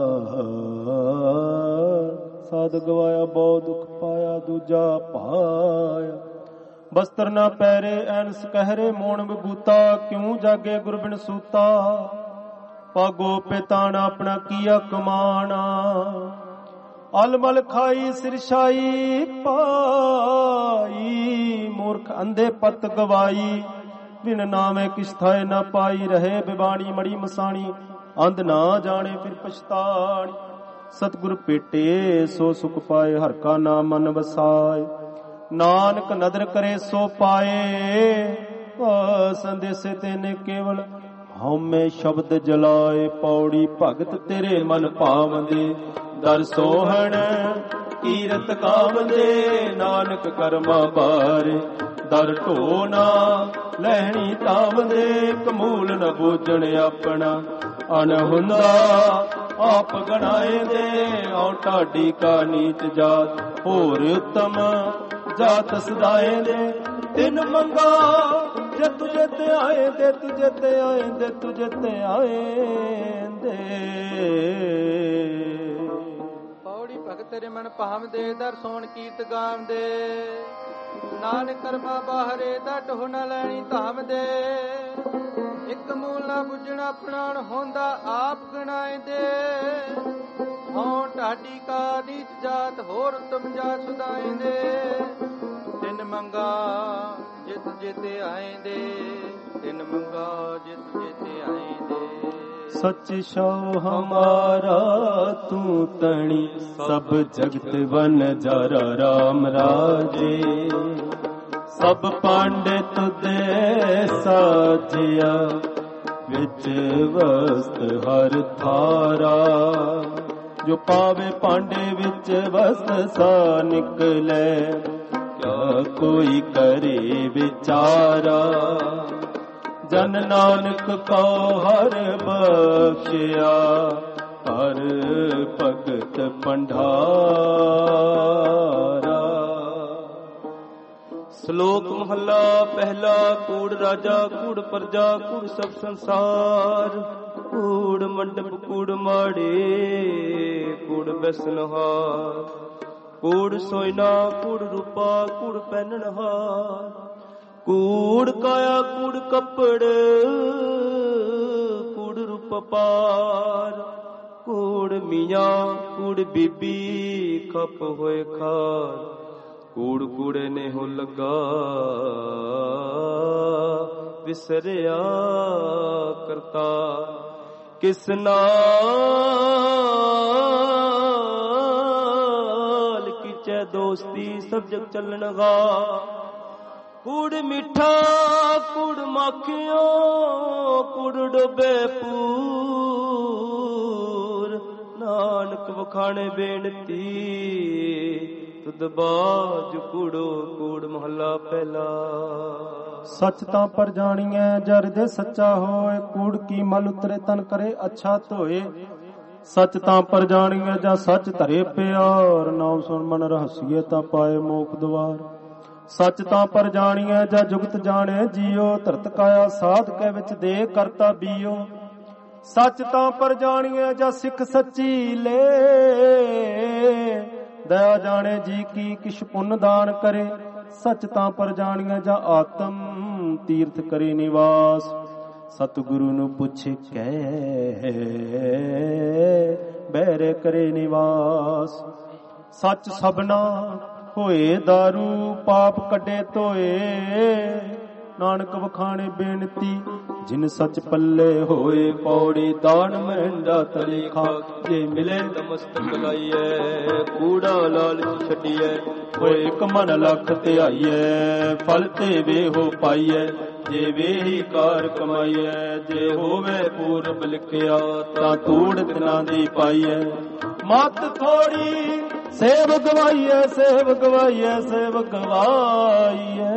ਸਾਧ ਗਵਾਇਆ, ਬਹੁ ਦੁਖ ਪਾਇਆ ਦੂਜਾ ਪਾਇਆ। ਬਸਤਰ ਨਾ ਪਹਿਰੇ ਐਨਸ ਕਹਿਰੇ, ਮੋਣ ਵਿਭੂਤਾ ਕਿਉ ਜਾਗੇ ਗੁਰ ਬਿਨ ਸੂਤਾ। ਪਾਗੋ ਪਿਤਾਣਾ ਆਪਣਾ ਕੀਆ ਕਮਾਣਾ। ਅਲਮਲ ਖਾਈ ਸਿਰਸ਼ਾਈ ਪਾਈ, ਮੂਰਖ ਅੰਧੇ ਪਤ ਗਵਾਈ। ਬਿਨ ਨਾਮੇ ਕਿਛ ਥਾਏ ਨਾ ਪਾਈ, ਰਹੇ ਬਿਬਾਣੀ ਮੜੀ ਮਸਾਣੀ। ਅੰਧ ਨਾ ਜਾਣੇ ਫਿਰ ਪਛਤਾਣੀ। ਸਤਿਗੁਰ ਭੇਟੇ ਸੋ ਸੁਖ ਪਾਏ, ਹਰਿ ਕਾ ਨਾਮ ਮਨ ਵਸਾਏ। ਨਾਨਕ ਨਦਰ ਕਰੇ ਸੋ ਪਾਏ, ਸੰਦੇਸੇ ਤੈਨੇ ਕੇਵਲ ਹਉਮੈ ਸ਼ਬਦ ਜਲਾਏ। ਪੌੜੀ ਭਗਤ ਤੇਰੇ ਮਨ ਭਾਵੰਦੇ, ਦਰ ਸੋਹਣ ਕੀਰਤ ਕਾਵੰਦੇ। ਨਾਨਕ ਕਰਮਾ ਬਾਰੇ, ਦਰ ਢੋਣਾ ਲੈਣੀ ਤਾਵੰਦੇ। ਕਮੂਲ ਨ ਬੂਝਣ ਆਪਣਾ, ਅਨਹੁੰਦਾ ਆਪ ਗਣਾਏ ਦੇ। ਔ ਢਾਡੀ ਕਾ ਨੀਚ ਜਾਤ, ਹੋਰ ਉਤਮ ਜਾਤ ਸਦਾਏ ਦੇ। ਤਿੰਨ ਮੰਗਾ ਜੇ ਤੁਝੇ ਤੇ ਆਏ ਦੇ, ਤੁਝੇ ਤੇ ਆਏ ਦੇ, ਤੁਝੇ ਤੇ ਆਏ ਦੇ। ਪੌੜੀ ਭਗਤ ਤੇਰੇ ਮਨ ਭਾਵਦੇ, ਦਰ ਸੋਣ ਕੀਰਤ ਗਾਵਦੇ। ਨਾਨਕ ਕਰਮਾ ਬਾਹਰੇ, ਢੱਡ ਹੋ ਨਾ ਲੈਣੀ ਧਾਮ ਦੇ। ਇੱਕ ਮੂਲ ਨਾ ਬੁੱਝਣਾ ਆਪਣਾ, ਹੁੰਦਾ ਆਪ ਗਣਾਏ ਦੇ। ਹਉ ਢਾਡੀ ਕਾ ਨੀਚ ਜਾਤ, ਹੋਰ ਉਤਮ ਜਾਤ ਸੁਦਾਏ ਦੇ। ਤਿੰਨ ਮੰਗਾ ਜਿਤ ਜੇਤੇ ਆਏ ਦੇ, ਤਿੰਨ ਮੰਗਾ ਜਿਤ ਜੇਤੇ ਆਏ ਦੇ। सच शौ हमारा तू तणी, सब जगत वन जरा राम राजे। सब पांडे तुदे साजिया, विच वस्त हर थारा। जो पावे पांडे विच वस्त सा निकले, क्या कोई करे विचारा। जन नानक को हर बख्शिया, हर भगत भंडारा। ਸ਼ਲੋਕ ਮਹੱਲਾ ਪਹਿਲਾ। ਕੂੜ ਰਾਜਾ ਕੂੜ ਪ੍ਰਜਾ ਕੂੜ ਸਭ ਸੰਸਾਰ, ਕੂੜ ਮੰਡਪ ਕੂੜ ਮਾੜੇ ਕੂੜ ਬੈਸਨਹਾਰ, ਕੂੜ ਸੋਇਨਾ ਕੂੜ ਰੂਪਾ ਕੂੜ ਪਹਿਨਣਹਾਰ, ਕੂੜ ਕਾਇਆ ਕੂੜ ਕੱਪੜ ਕੂੜ ਰੂਪ ਪਾਰ, ਕੂੜ ਮੀਆਂ ਕੂੜ ਬੀਬੀ ਖਪ ਹੋਏ ਖਾਰ, ਕੂੜ ਕੂੜੇ ਨੇ ਹੋ ਲੱਗਾ ਵਿਸਰਿਆ ਕਰਤਾ, ਕਿਸ ਨਾਲ ਕੀਚੈ ਦੋਸਤੀ ਸਭ ਜਗ ਚੱਲਣਗਾ, ਕੂੜ ਮਿੱਠਾ ਕੂੜ ਮਾਖਿਓ ਕੂੜ ਡੋਬੇ ਪੂਰ, ਨਾਨਕ ਵਖਾਣੇ ਬੇਨਤੀ ਤੁਧ ਬਾਜ ਕੂੜੋ ਕੂੜ। ਮਹੱਲਾ ਪਹਿਲਾ। ਸੱਚ ਤਾਂ ਪਰ ਜਾਣੀਐ ਜਰ ਦੇ ਸੱਚਾ ਹੋਏ, ਕੂੜ ਕੀ ਮਲ ਉਤਰੇ ਤਨ ਕਰੇ ਅੱਛਾ ਧੋਏ, ਸੱਚ ਤਾਂ ਪਰ ਜਾਣੀਐ ਜਾਂ ਸੱਚ ਧਰੇ ਪਿਆਰ, ਨਾਮ ਸੁਣ ਮਨ ਰਹਸੀਏ ਤਾਂ ਪਾਏ ਮੋਖ ਦੁਆਰ, ਸੱਚ ਤਾਂ ਪਰ ਜਾਣੀਐ ਜਾਂ ਜੁਗਤ ਜਾਣੇ ਜੀਓ, ਧਰਤ ਕਾਇਆ ਸਾਧ ਕੇ ਵਿੱਚ ਦੇ ਕਰਤਾ ਬੀਓ, ਸੱਚ ਤਾਂ ਪਰ ਜਾਣੀਐ ਜਾਂ ਸਿੱਖ ਸੱਚੀ ਲੈ, ਦਇਆ ਜਾਣੇ ਜੀ ਕੀ ਕਿਛ ਪੁੰਨ ਦਾਨ ਕਰੇ, ਸੱਚ ਤਾਂ ਪਰ ਜਾਣੀਐ ਜਾਂ ਆਤਮ ਤੀਰਥ ਕਰੇ ਨਿਵਾਸ, ਸਤਿਗੁਰੂ ਨੂੰ ਪੁੱਛ ਕੇ ਬਹਿਰੇ ਕਰੇ ਨਿਵਾਸ, ਸੱਚ ਸਭਨਾ ਹੋਏ ਦਾਰੂ ਪਾਪ ਕੱਢੇ ਧੋਏ, ਨਾਨਕ ਵਖਾਣੇ ਬੇਨਤੀ ਜਿਨ ਸੱਚ ਪੱਲੇ ਹੋਏ, ਪੌੜੀ ਦਾਨ ਮਹਿੰਦਾ ਤਰੀਖਾ, ਜੇ ਮਿਲੇ ਨਮਸਤਕ ਲਾਈਐ, ਕੂੜਾ ਲਾਲਚ ਛੱਡੀਐ, ਹੋਏ ਇੱਕ ਮਨ ਲੱਖ ਧਿਆਈਐ, ਫਲ ਤੇ ਵੇ ਹੋ ਪਾਈਐ, ਜੇ ਵੇਹੀ ਕਾਰ ਕਮਾਈਐ, ਜੇ ਹੋਵੇ ਪੂਰਬ ਲਿਖਿਆ ਤਾਂ ਤੂੜ ਤਿਨਾਂ ਦੀ ਪਾਈਐ, ਮਤ ਥੋੜੀ ਸੇਵ ਗਵਾਈਐ ਸੇਵ ਗਵਾਈਐ ਸੇਵ ਗਵਾਈਐ,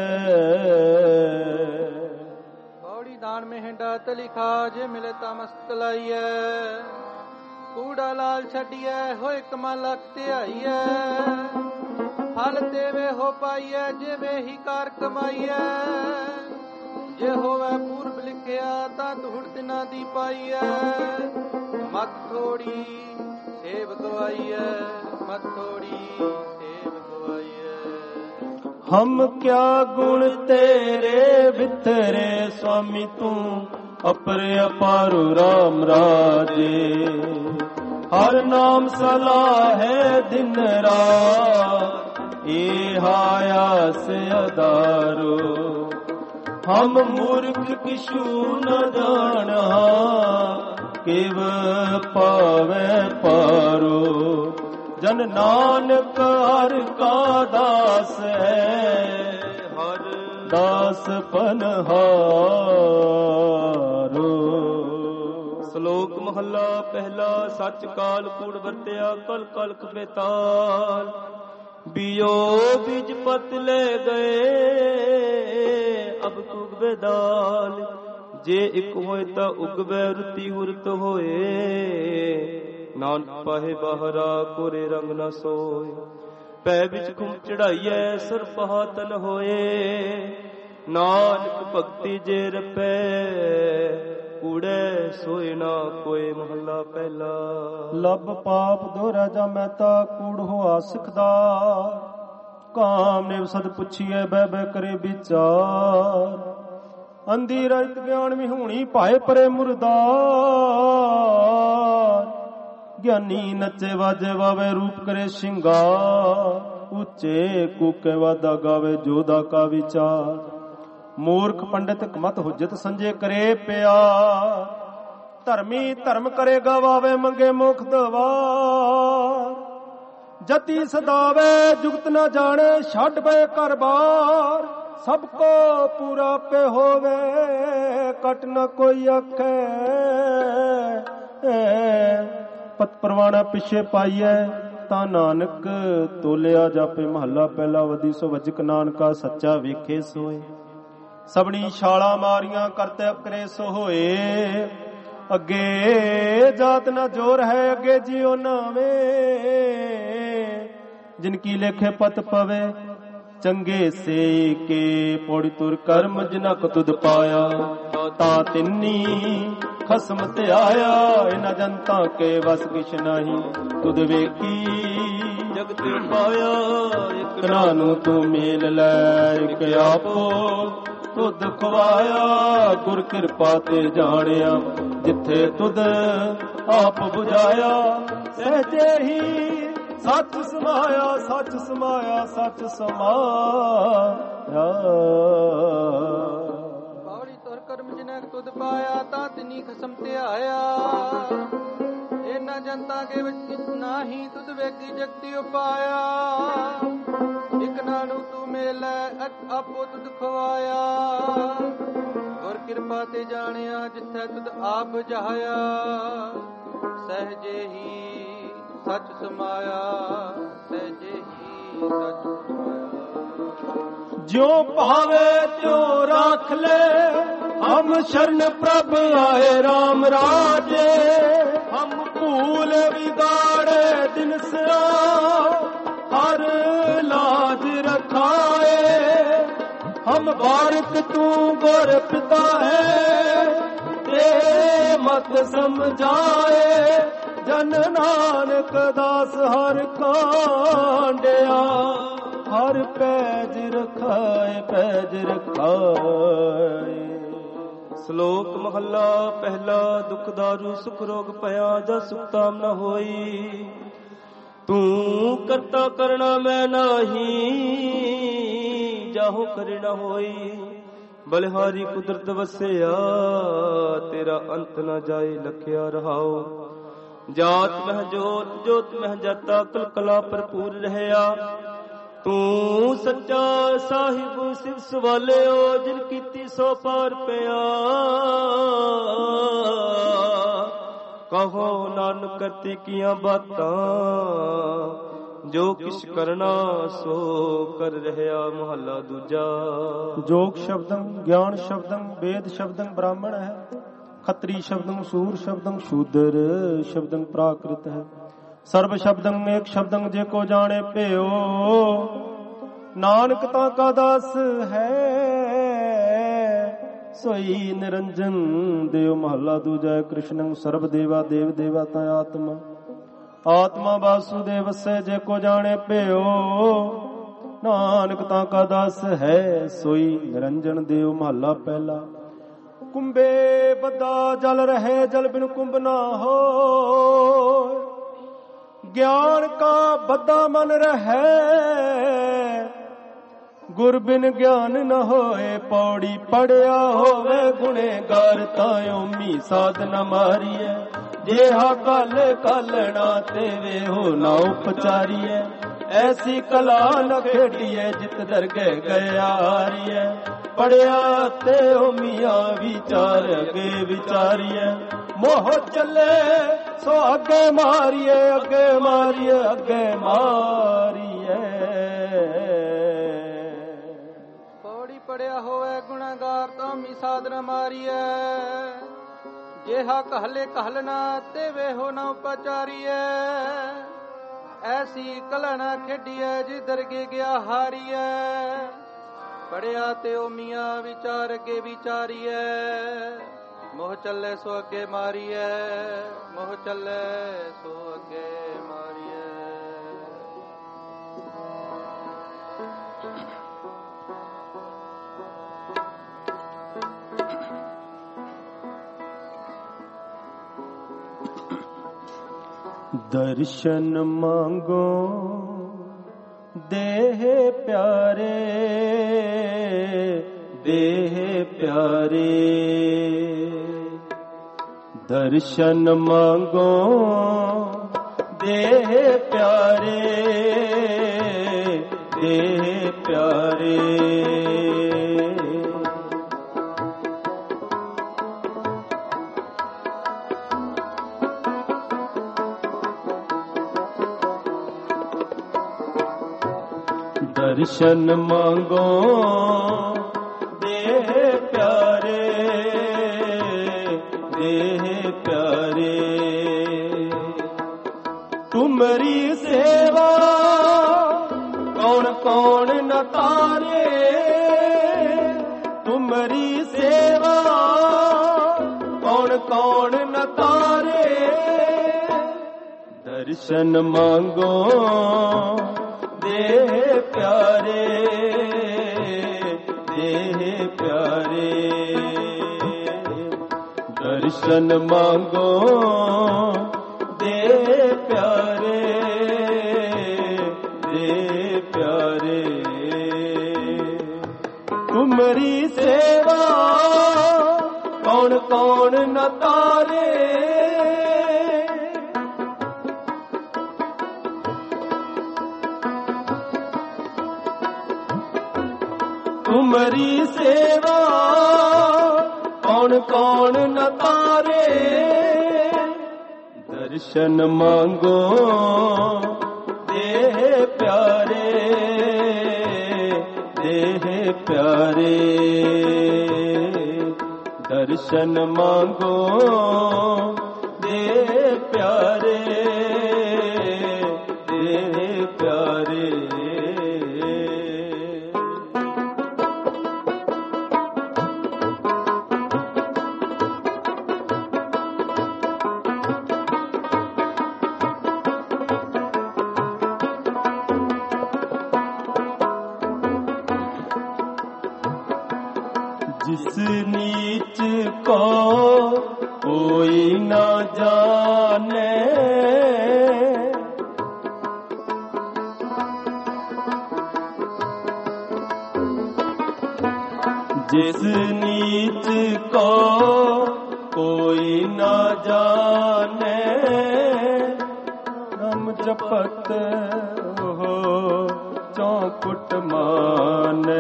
ਪੌੜੀ ਦਾਨ ਮਹਿੰਡਾ ਤਲਿਖਾ, ਜੇ ਮਿਲੇ ਤਾਂ ਮਸਤਕ ਲਾਈਐ, ਕੂੜਾ ਲਾਲ ਛੱਡੀਐ, ਹੋਏ ਕਮਾ ਲੱਖ ਧਿਆਈਐ, ਫਲ ਤੇਵੇ ਹੋ ਪਾਈਐ, ਜੇ ਵੇਹੀ ਕਾਰ ਕਮਾਈਐ, ਜੇ ਹੋਵੇ ਪੂਰਬ ਲਿਖਿਆ ਤਾਂ ਧੂੜ ਤਿਨਾਂ ਦੀ ਪਾਈਐ, ਮਤ ਥੋੜੀ ਸੇਵ ਗਵਾਈਐ, ਮਤ ਥੋੜੀ ਸੇਵ ਗਵਾਈਐ। ਹਮ ਕਿਆ ਗੁਣ ਤੇਰੇ ਵਿਤਰੇ ਸੁਆਮੀ ਤੂੰ, ਅਪਰੇ ਅਪਾਰੂ ਰਾਮ ਰਾਜੇ, ਹਰ ਨਾਮ ਸਲਾਹੈ ਦਿਨ ਰਾਤ, ਇਹ ਆਸ ਅਦਾਰੋ, ਹਮ ਮੂਰਖ ਕਿਛੂ ਨ ਜਾਣਾ, ਕਿਵ ਪਾਵੈ ਪਾਰੋ, ਜਨ ਨਾਨਕ ਹਰਿ ਕਾ ਦਾਸ ਹੈ, ਹਰ ਦਾਸ ਪਨਹਾਰੋ। ਸ਼ਲੋਕ ਮਹੱਲਾ ਪਹਿਲਾ। ਸੱਚ ਕਾਲ ਕੂੜ ਵਰਤਿਆ ਕਲ ਕਲਕ ਬੇਤਾਲ, ਬੀਓ ਬੀਜ ਪਤ ਲੈ ਗਏ ਅਬ ਤੁਗਵੇ ਦਾਲ, ਜੇ ਇੱਕ ਹੋਏ ਤਾਂ ਉਗਵੇ ਰੁੱਤੀ ਹੁਰਤ ਹੋਏ, ਨਾਨਕ ਪਾਹੇ ਬਾਹਰਾ ਕੋਰੇ ਰੰਗ ਨਾ ਸੋਏ, ਪੈ ਵਿੱਚ ਖੁਮ ਚੜਾਈਐ ਸਰ ਪਹਾਤਨ ਹੋਏ, ਨਾਨਕ ਭਗਤੀ ਜੇ ਰਪੈ ਕੂੜੇ ਸੋਏ ਨਾ ਕੋਏ। ਮਹੱਲਾ ਪਹਿਲਾ। ਲੱਭ ਪਾਪ ਦੋਹਰਾ ਜਾਮੈ ਤਾ ਕੂੜ ਹੋਆ ਸਿੱਖਦਾ, ਕਾਮ ਨੇ ਸਦ ਪੁੱਛੀਐ ਬਹਿ ਬਹਿ ਕਰੇ ਵਿਚਾਰ, ਅੰਧੀ ਰਹਿਤ ਗਿਆਨ ਵਿਹੂਣੀ ਭਾਏ ਪਰੇ ਮੁਰਦਾਰ, ਗਿਆਨੀ ਨੱਚੇ ਵਾਜੇ ਵਾਵੇ ਰੂਪ ਕਰੇ ਸ਼ਿੰਗਾਰ, ਉੱਚੇ ਕੂਕੇ ਵਾਦਾ ਗਾਵੇ ਜੋਦਾ ਕਾ ਵਿਚਾਰ, ਮੂਰਖ ਪੰਡਿਤ ਕਮਤ ਹੁਜਤ ਸੰਜੇ ਕਰੇ ਪਿਆਰ, ਧਰਮੀ ਧਰਮ ਕਰੇ ਗਵਾਵੇ ਮੰਗੇ ਮੁਖ ਦਵਾਰ, ਜਤੀ ਸਦਾਵੇ ਜੁਗਤ ਨਾ ਜਾਣੇ ਛੱਡ ਪਏ ਘਰ ਬਾਰ, ਸਭ ਕੋ ਪੂਰਾ ਪੇ ਹੋਵੇ ਕਟ ਨ ਕੋਈ ਆਖੇ, ਪਤ ਪਰਵਾਣਾ ਪਿਛੇ ਪਾਈਐ ਤਾਂ ਨਾਨਕ ਤੋਲਿਆ ਜਾਪੇ। ਮਹੱਲਾ ਪਹਿਲਾ। ਵਦੀ ਸੋ ਵਜਕ ਨਾਨਕਾ ਸੱਚਾ ਵੇਖੇ ਸੋਏ, ਸਭਨੀ ਛਾਲਾ ਮਾਰੀਆਂ ਕਰਤੇ ਅਕਰੇ ਸੋ ਹੋਏ, ਅੱਗੇ ਜਾਤ ਨਾ ਜੋਰ ਹੈ ਅੱਗੇ ਜਿਉ ਨਾਵੇਂ, ਜਿਨ ਕੀ ਲੇਖੇ ਪਤ ਪਵੇ ਚੰਗੇ ਸੇ ਕੇ ਪੌੜੀ ਤੁਰ ਕਰਮ ਜਨਕ ਤੁਧ ਪਾਇਆ ਤਾਂ ਤਿੰਨੀ ਖਸਮ ਤੇ ਆਇਆ ਇਹਨਾਂ ਜਨਤਾ ਕੇ ਵਸ ਕਿਛ ਨਹੀਂ ਤੁਧ ਵੇਖੀ ਜਗਤ ਪਾਇਆ ਇੱਕ ਨੂੰ ਤੂੰ ਮੇਲ ਲੈ ਇੱਕ ਆਪੋ ਤੁਧ ਖਵਾਇਆ ਗੁਰ ਕਿਰਪਾ ਤੇ ਜਾਣਿਆ ਜਿੱਥੇ ਤੁਧ ਆਪ ਬੁਝਾਇਆ ਸਹਜੇ ਹੀ ਸੱਚ ਸਮਾਇਆ ਸੱਚ ਸਮਾਇਆ ਸੱਚ ਸਮਾਇਆ ਪੌੜੀ ਤੁਰ ਕਰਮ ਜਨਕ ਤੁਧ ਪਾਇਆ ਤਾਂ ਤਿਨੀ ਖਸਮ ਤੇ ਆਇਆ ਇਹਨਾਂ ਜਨਤਾ ਕੇ ਵਿੱਚ ਨਾਹੀ ਤੁਧ ਵੇਖੀ ਜਗਤੀ ਉਪਾਇਆ ਇਕ ਨਾਨੂ ਤੂੰ ਮੇਲੇ ਆਪੋ ਤੁਧ ਖਵਾਇਆ ਗੁਰ ਕਿਰਪਾ ਤੇ ਜਾਣਿਆ ਜਿੱਥੇ ਤੁਧ ਆਪ ਜਹਾਇਆ ਸਹਜੇ ਹੀ ਸੱਚ ਸਮਾਇਆ ਸਹਜੇ ਹੀ ਸੱਚ ਸਮਾਇਆ ਜਿਉ ਭਾਵੇ ਤਿਉ ਰਾਖ ਲੈ ਹਮ ਸ਼ਰਨ ਪ੍ਰਭ ਆਏ RAM ਰਾਜੇ ਹਮ ਭੂਲ ਵਿਗਾੜੇ ਦਿਨ ਸਿਆ ਹਰ ਲਾਜ ਰਖਾਏ ਹਮ ਬਾਰਕ ਤੂੰ ਗੁਰ ਪਿਤਾ ਹੈ ਤੇ ਮਤ ਸਮਝਾਏ ਜਨ ਨਾਨਕ ਦਾਸ ਹਰ ਕਾਂਡਿਆ ਹਰ ਪੈਜ ਰਖਾਏ ਪੈਜ ਰਖਾਏ। ਸ਼ਲੋਕ ਮਹੱਲਾ ਪਹਿਲਾ ਦੁਖ ਦਾਰੂ ਸੁਖ ਰੋਗ ਭਇਆ ਜਾ ਸੁਖ ਤਾਮ ਨ ਹੋਈ ਤੂੰ ਕਰਤਾ ਕਰਣਾ ਮੈਂ ਨਾਹੀ ਜਾਹੋ ਕਰੇ ਨ ਹੋਈ ਬਲਿਹਾਰੀ ਕੁਦਰਤ ਵਸਿਆ ਤੇਰਾ ਅੰਤ ਨ ਜਾਏ ਲਖਿਆ ਰਹਾਓ ਜਾਤ ਮਹਿ ਜੋਤ ਜੋਤ ਮਹਿ ਜਾਤਾ ਕਲ ਕਲਾ ਭਰਪੂਰ ਰਹਿਆ ਤੂੰ ਸੱਚਾ ਸਾਹਿਬ ਸਿਵ ਸਵਾਲਿਓ ਜਿਨ ਕੀਤੀ ਸੋ ਪਾਰ ਪਿਆ ਕਹੋ ਨਾਨਕ ਕਰਤੇ ਕੀਆਂ ਬਾਤਾਂ ਜੋ ਕਿਛ ਕਰਨਾ ਸੋ ਕਰ ਰਹਿਆ। ਮਹੱਲਾ ਦੂਜਾ। ਜੋਗ ਸ਼ਬਦੰ ਗਿਆਨ ਸ਼ਬਦੰ ਵੇਦ ਸ਼ਬਦੰ ਬ੍ਰਾਹਮਣ ਹੈ ਖੱਤਰੀ ਸ਼ਬਦੰ ਸੂਰ ਸ਼ਬਦੰ ਸ਼ੂਦਰ ਸ਼ਬਦੰ ਪ੍ਰਾਕ੍ਰਿਤ ਹੈ ਸਰਬ ਸ਼ਬਦੰ ਏਕ ਸ਼ਬਦੰ ਜੇ ਕੋ ਜਾਣੇ ਭਿਓ ਨਾਨਕ ਤਾਂ ਕਾ ਦਾਸ ਹੈ ਸੋਈ ਨਿਰੰਜਨ ਦੇਵ। ਮਹੱਲਾ ਦੂਜਾ। ਕ੍ਰਿਸ਼ਨੰ ਸਰਬ ਦੇਵਾ ਦੇਵ ਦੇਵਾ ਤਾਂ ਆਤਮਾ ਆਤਮਾ ਵਾਸੁਦੇਵ ਵਸੈ ਜੇ ਕੋ ਜਾਣੇ ਭਿਓ ਨਾਨਕ ਤਾਂ ਕਾ ਦਾਸ ਹੈ ਸੋਈ ਨਿਰੰਜਨ ਦੇਵ। ਮਹੱਲਾ ਪਹਿਲਾ। ਕੁੰਭੇ ਬੱਧਾ ਜਲ ਰਹੇ ਜਲ ਬਿਨ ਕੁੰਭ ਨਾ ਹੋ ਗਿਆਨ ਕਾ ਬੱਧਾ ਮਨ ਰਹੇ ਗੁਰ ਬਿਨ ਗਿਆਨ ਨ ਹੋਏ ਪੌੜੀ ਪੜਿਆ ਹੋਵੇ ਗੁਣੇਗਾਰ ਤਾਂ ਓਮੀ ਸਾਧ ਨ ਮਾਰੀਐ ਜੇਹਾ ਕਲ ਕਲਣਾ ਤੇ ਵੇਹੋ ਨਾ ਉਪਚਾਰੀਐ ਐਸੀ ਕਲਾ ਨ ਖੇਡੀਐ ਜਿਤ ਦਰਗਹਿ ਗਿਆਰੀਐ ਪੜਿਆ ਤੇ ਓਮੀਆਂ ਵਿਚਾਰ ਅਗੇ ਵਿਚਾਰੀਐ ਮੋਹ ਚੱਲੇ ਸੋ ਅੱਗੇ ਮਾਰੀਏ ਅੱਗੇ ਮਾਰੀਏ ਅੱਗੇ ਮਾਰੀਏ। ਪੌੜੀ ਪੜਿਆ ਹੋਵੇ ਗੁਨਾਹਗਾਰ ਤਾਂ ਮੀ ਸਾਧਨ ਮਾਰੀਐ ਜੇਹਾ कहले कहलना ते वेहो न उपचारीए ऐसी कलना खेडिए जिधर के गया हारीए पढ़िया ते ओ मियाँ विचार के विचारीए मोह चले सो अगे मारीए मोह चले सो अगे मारीए। दर्शन मांगो देह प्यारे देह प्यारे दर्शन मांगो देह प्यारे देह प्यारे। दर्शन मांगो देह प्यारे देह प्यारे तुम्हारी सेवा कौन कौन न तारे, तुम्हारी सेवा कौन कौन न तारे। दर्शन मांगो देह प्यारे, देह प्यारे। दर्शन मांगो देह प्यारे, देह प्यारे। तुम्हारी सेवा कौन कौन न तारे। तुम्हारी सेवा कौन कौन न तारे। दर्शन मांगो देह प्यारे, देह प्यारे। दर्शन मांगो देह प्यारे, देह प्यारे। जिस नीच को कोई न जाने, जिस नीच को कोई न जाने। हम जपत हो चौकुट माने।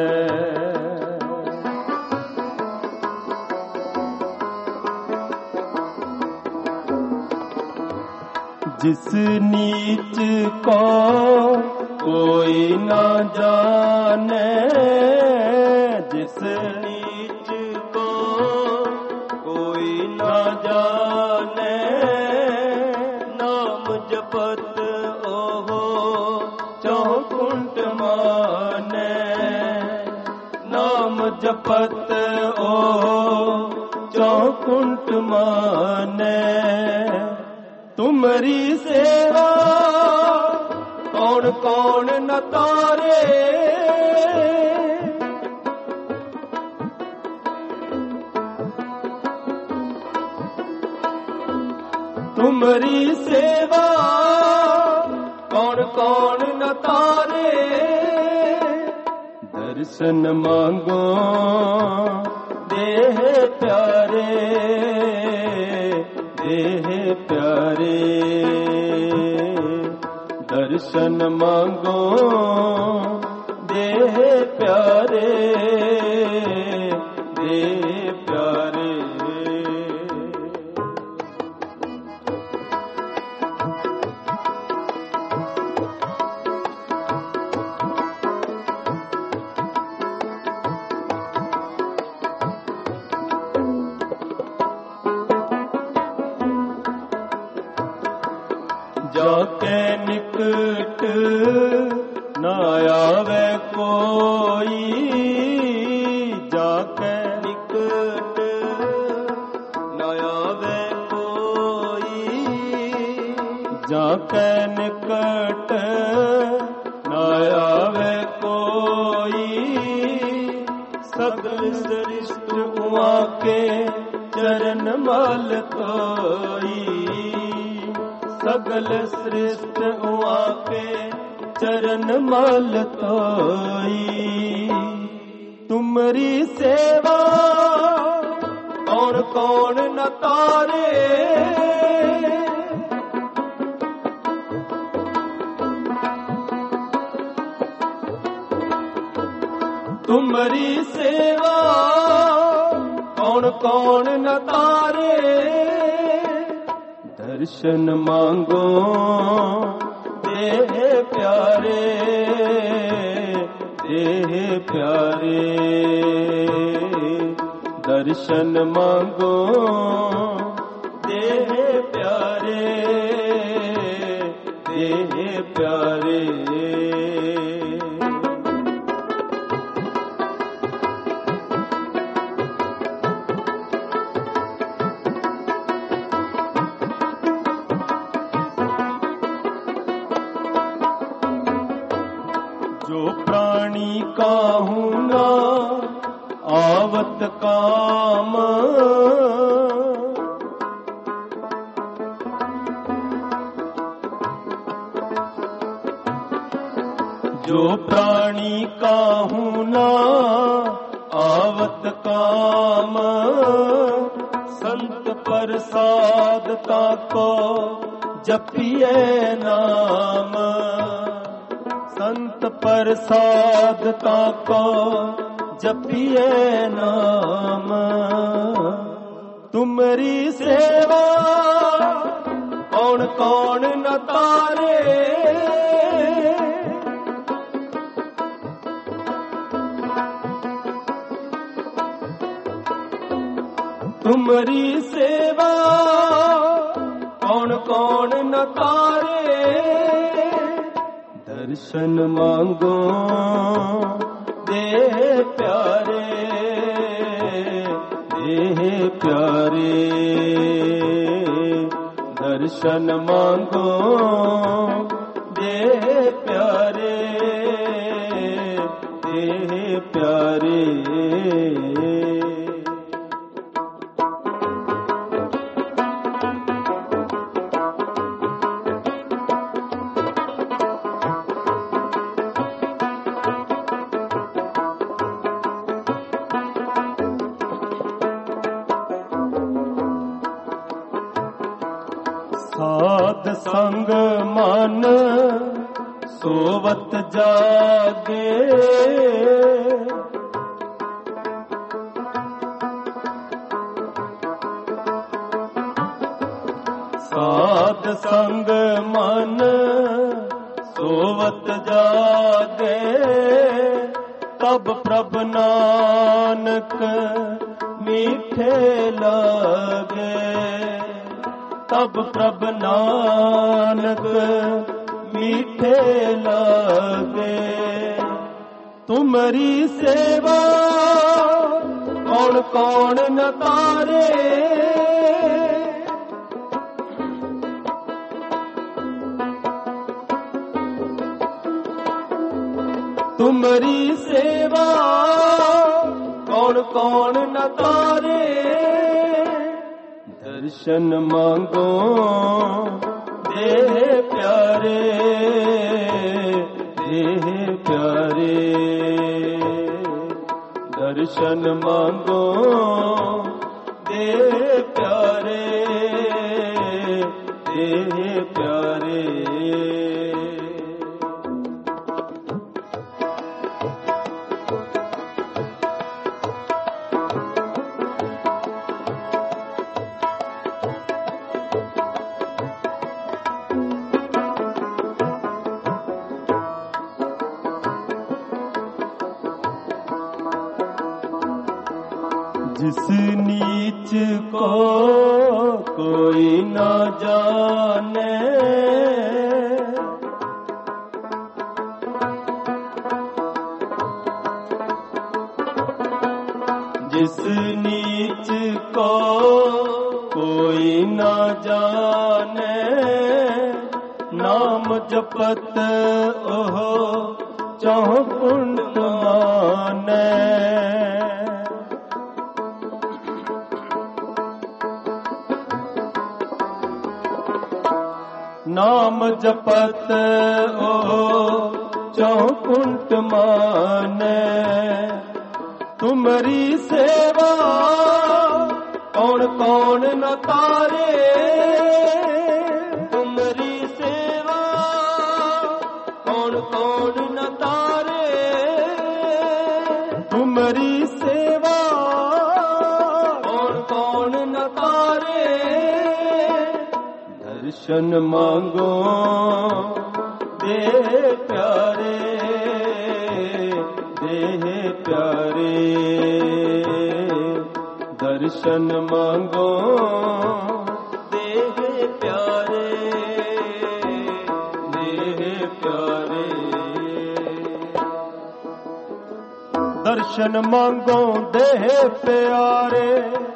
जिस नीच को कोई न जाने, जिस नीच को कोई न जाने। नाम जपत ओहो चौकुंठ माने, नाम जपत ओहो चौकुंठ माने। तुम्हारी सेवा कौन कौन न तारे। तुम्हारी सेवा कौन कौन न तारे। दर्शन मांगो देह प्यारे, देह प्यारे। दर्शन मांगो देह प्यारे, देह प्यारे। जाके निकट न आवे कोई, जाके निकट न आवे कोई। जाके निकट न आवे कोई। सगल सृष्ट उमा के चरण मल कोई। सगल सृष्ट उआ के चरण मल तोई। तुम्हारी सेवा कौन कौन न तारे। तुम्हारी सेवा कौन कौन न तारे। दर्शन मांगो देह प्यारे, देह प्यारे। दर्शन मांगो देह प्यारे, देह प्यारे। प्राणी काहू ना आवत काम। जो प्राणी काहू ना आवत काम, संत प्रसाद ताको जपिए नाम। संत प्रसाद ताको जपिए नाम। तुमरी सेवा कौन कौन न तारे, तुमरी सेवा कौन कौन न तारे। दर्शन मांगो दे प्यारे, दे प्यारे। दर्शन मांगो दे प्यारे, दे प्यारे। साध संग मन सोवत जागे, साध संग मन सोवत जागे। तब प्रभ नानक मीठे लगे, तब प्रभ नानक मीठे लगे। तुमरी सेवा कौन कौन न तारे, तुमरी सेवा कौन कौन न तारे। दर्शन मांगो दे प्यारे, दे प्यारे। दर्शन मांगो दे प्यारे, दे प्यारे। जिस नीच को कोई न जाने, जिस नीच को कोई न जाने। नाम जपत ओहो चौह पुण्य माने। नाम जपत ओ चौकुंट माने। तुमरी सेवा कौन कौन न तारे, तुमरी सेवा कौन कौन न तारे। तुमरी सेवा कौन कौन न तारे। दर्शन मांगो दे प्यारे, दे प्यारे। दर्शन मांगो दे प्यारे, दे प्यारे। दर्शन मांगो दे प्यारे।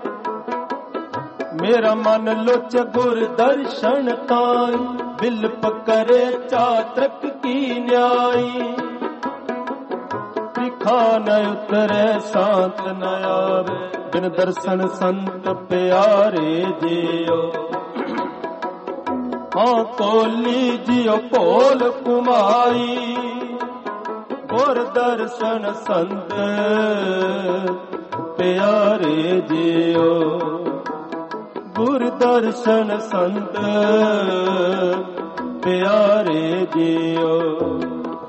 मेरा मन लोच गुर दर्शन ताई। बिल्प करे चातक की न्याई। ਸਿਖਾ ਨ ਉਤਰੈ ਸਾਤ ਨ ਆਵੇ ਬਿਨ ਦਰਸ਼ਨ ਸੰਤ ਪਿਆਰੇ ਜਿਉ ਹਾਂ ਕੋਲੀ ਜਿਉ ਭੋਲ ਕੁਮਾਈ ਗੁਰ ਦਰਸ਼ਨ ਸੰਤ ਪਿਆਰੇ ਜਿਉ ਗੁਰ ਦਰਸ਼ਨ ਸੰਤ ਪਿਆਰੇ ਜਿਉ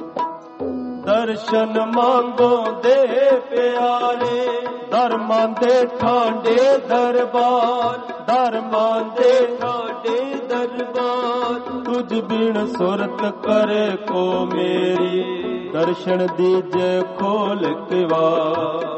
ਦਰਸ਼ਨ ਮੰਗੋ ਦੇ ਪਿਆਰੇ ਧਰਮਾਂ ਦੇ ਠਾਂਡੇ ਦਰਬਾਰ ਧਰਮਾਂ ਦੇ ਠਾਂਡੇ ਦਰਬਾਰ ਤੁਝ ਬਿਨ ਸੁਰਤ ਕਰੇ ਕੋ ਮੇਰੀ ਦਰਸ਼ਨ ਦੀਜੇ ਖੋਲ ਕੇ ਵਾ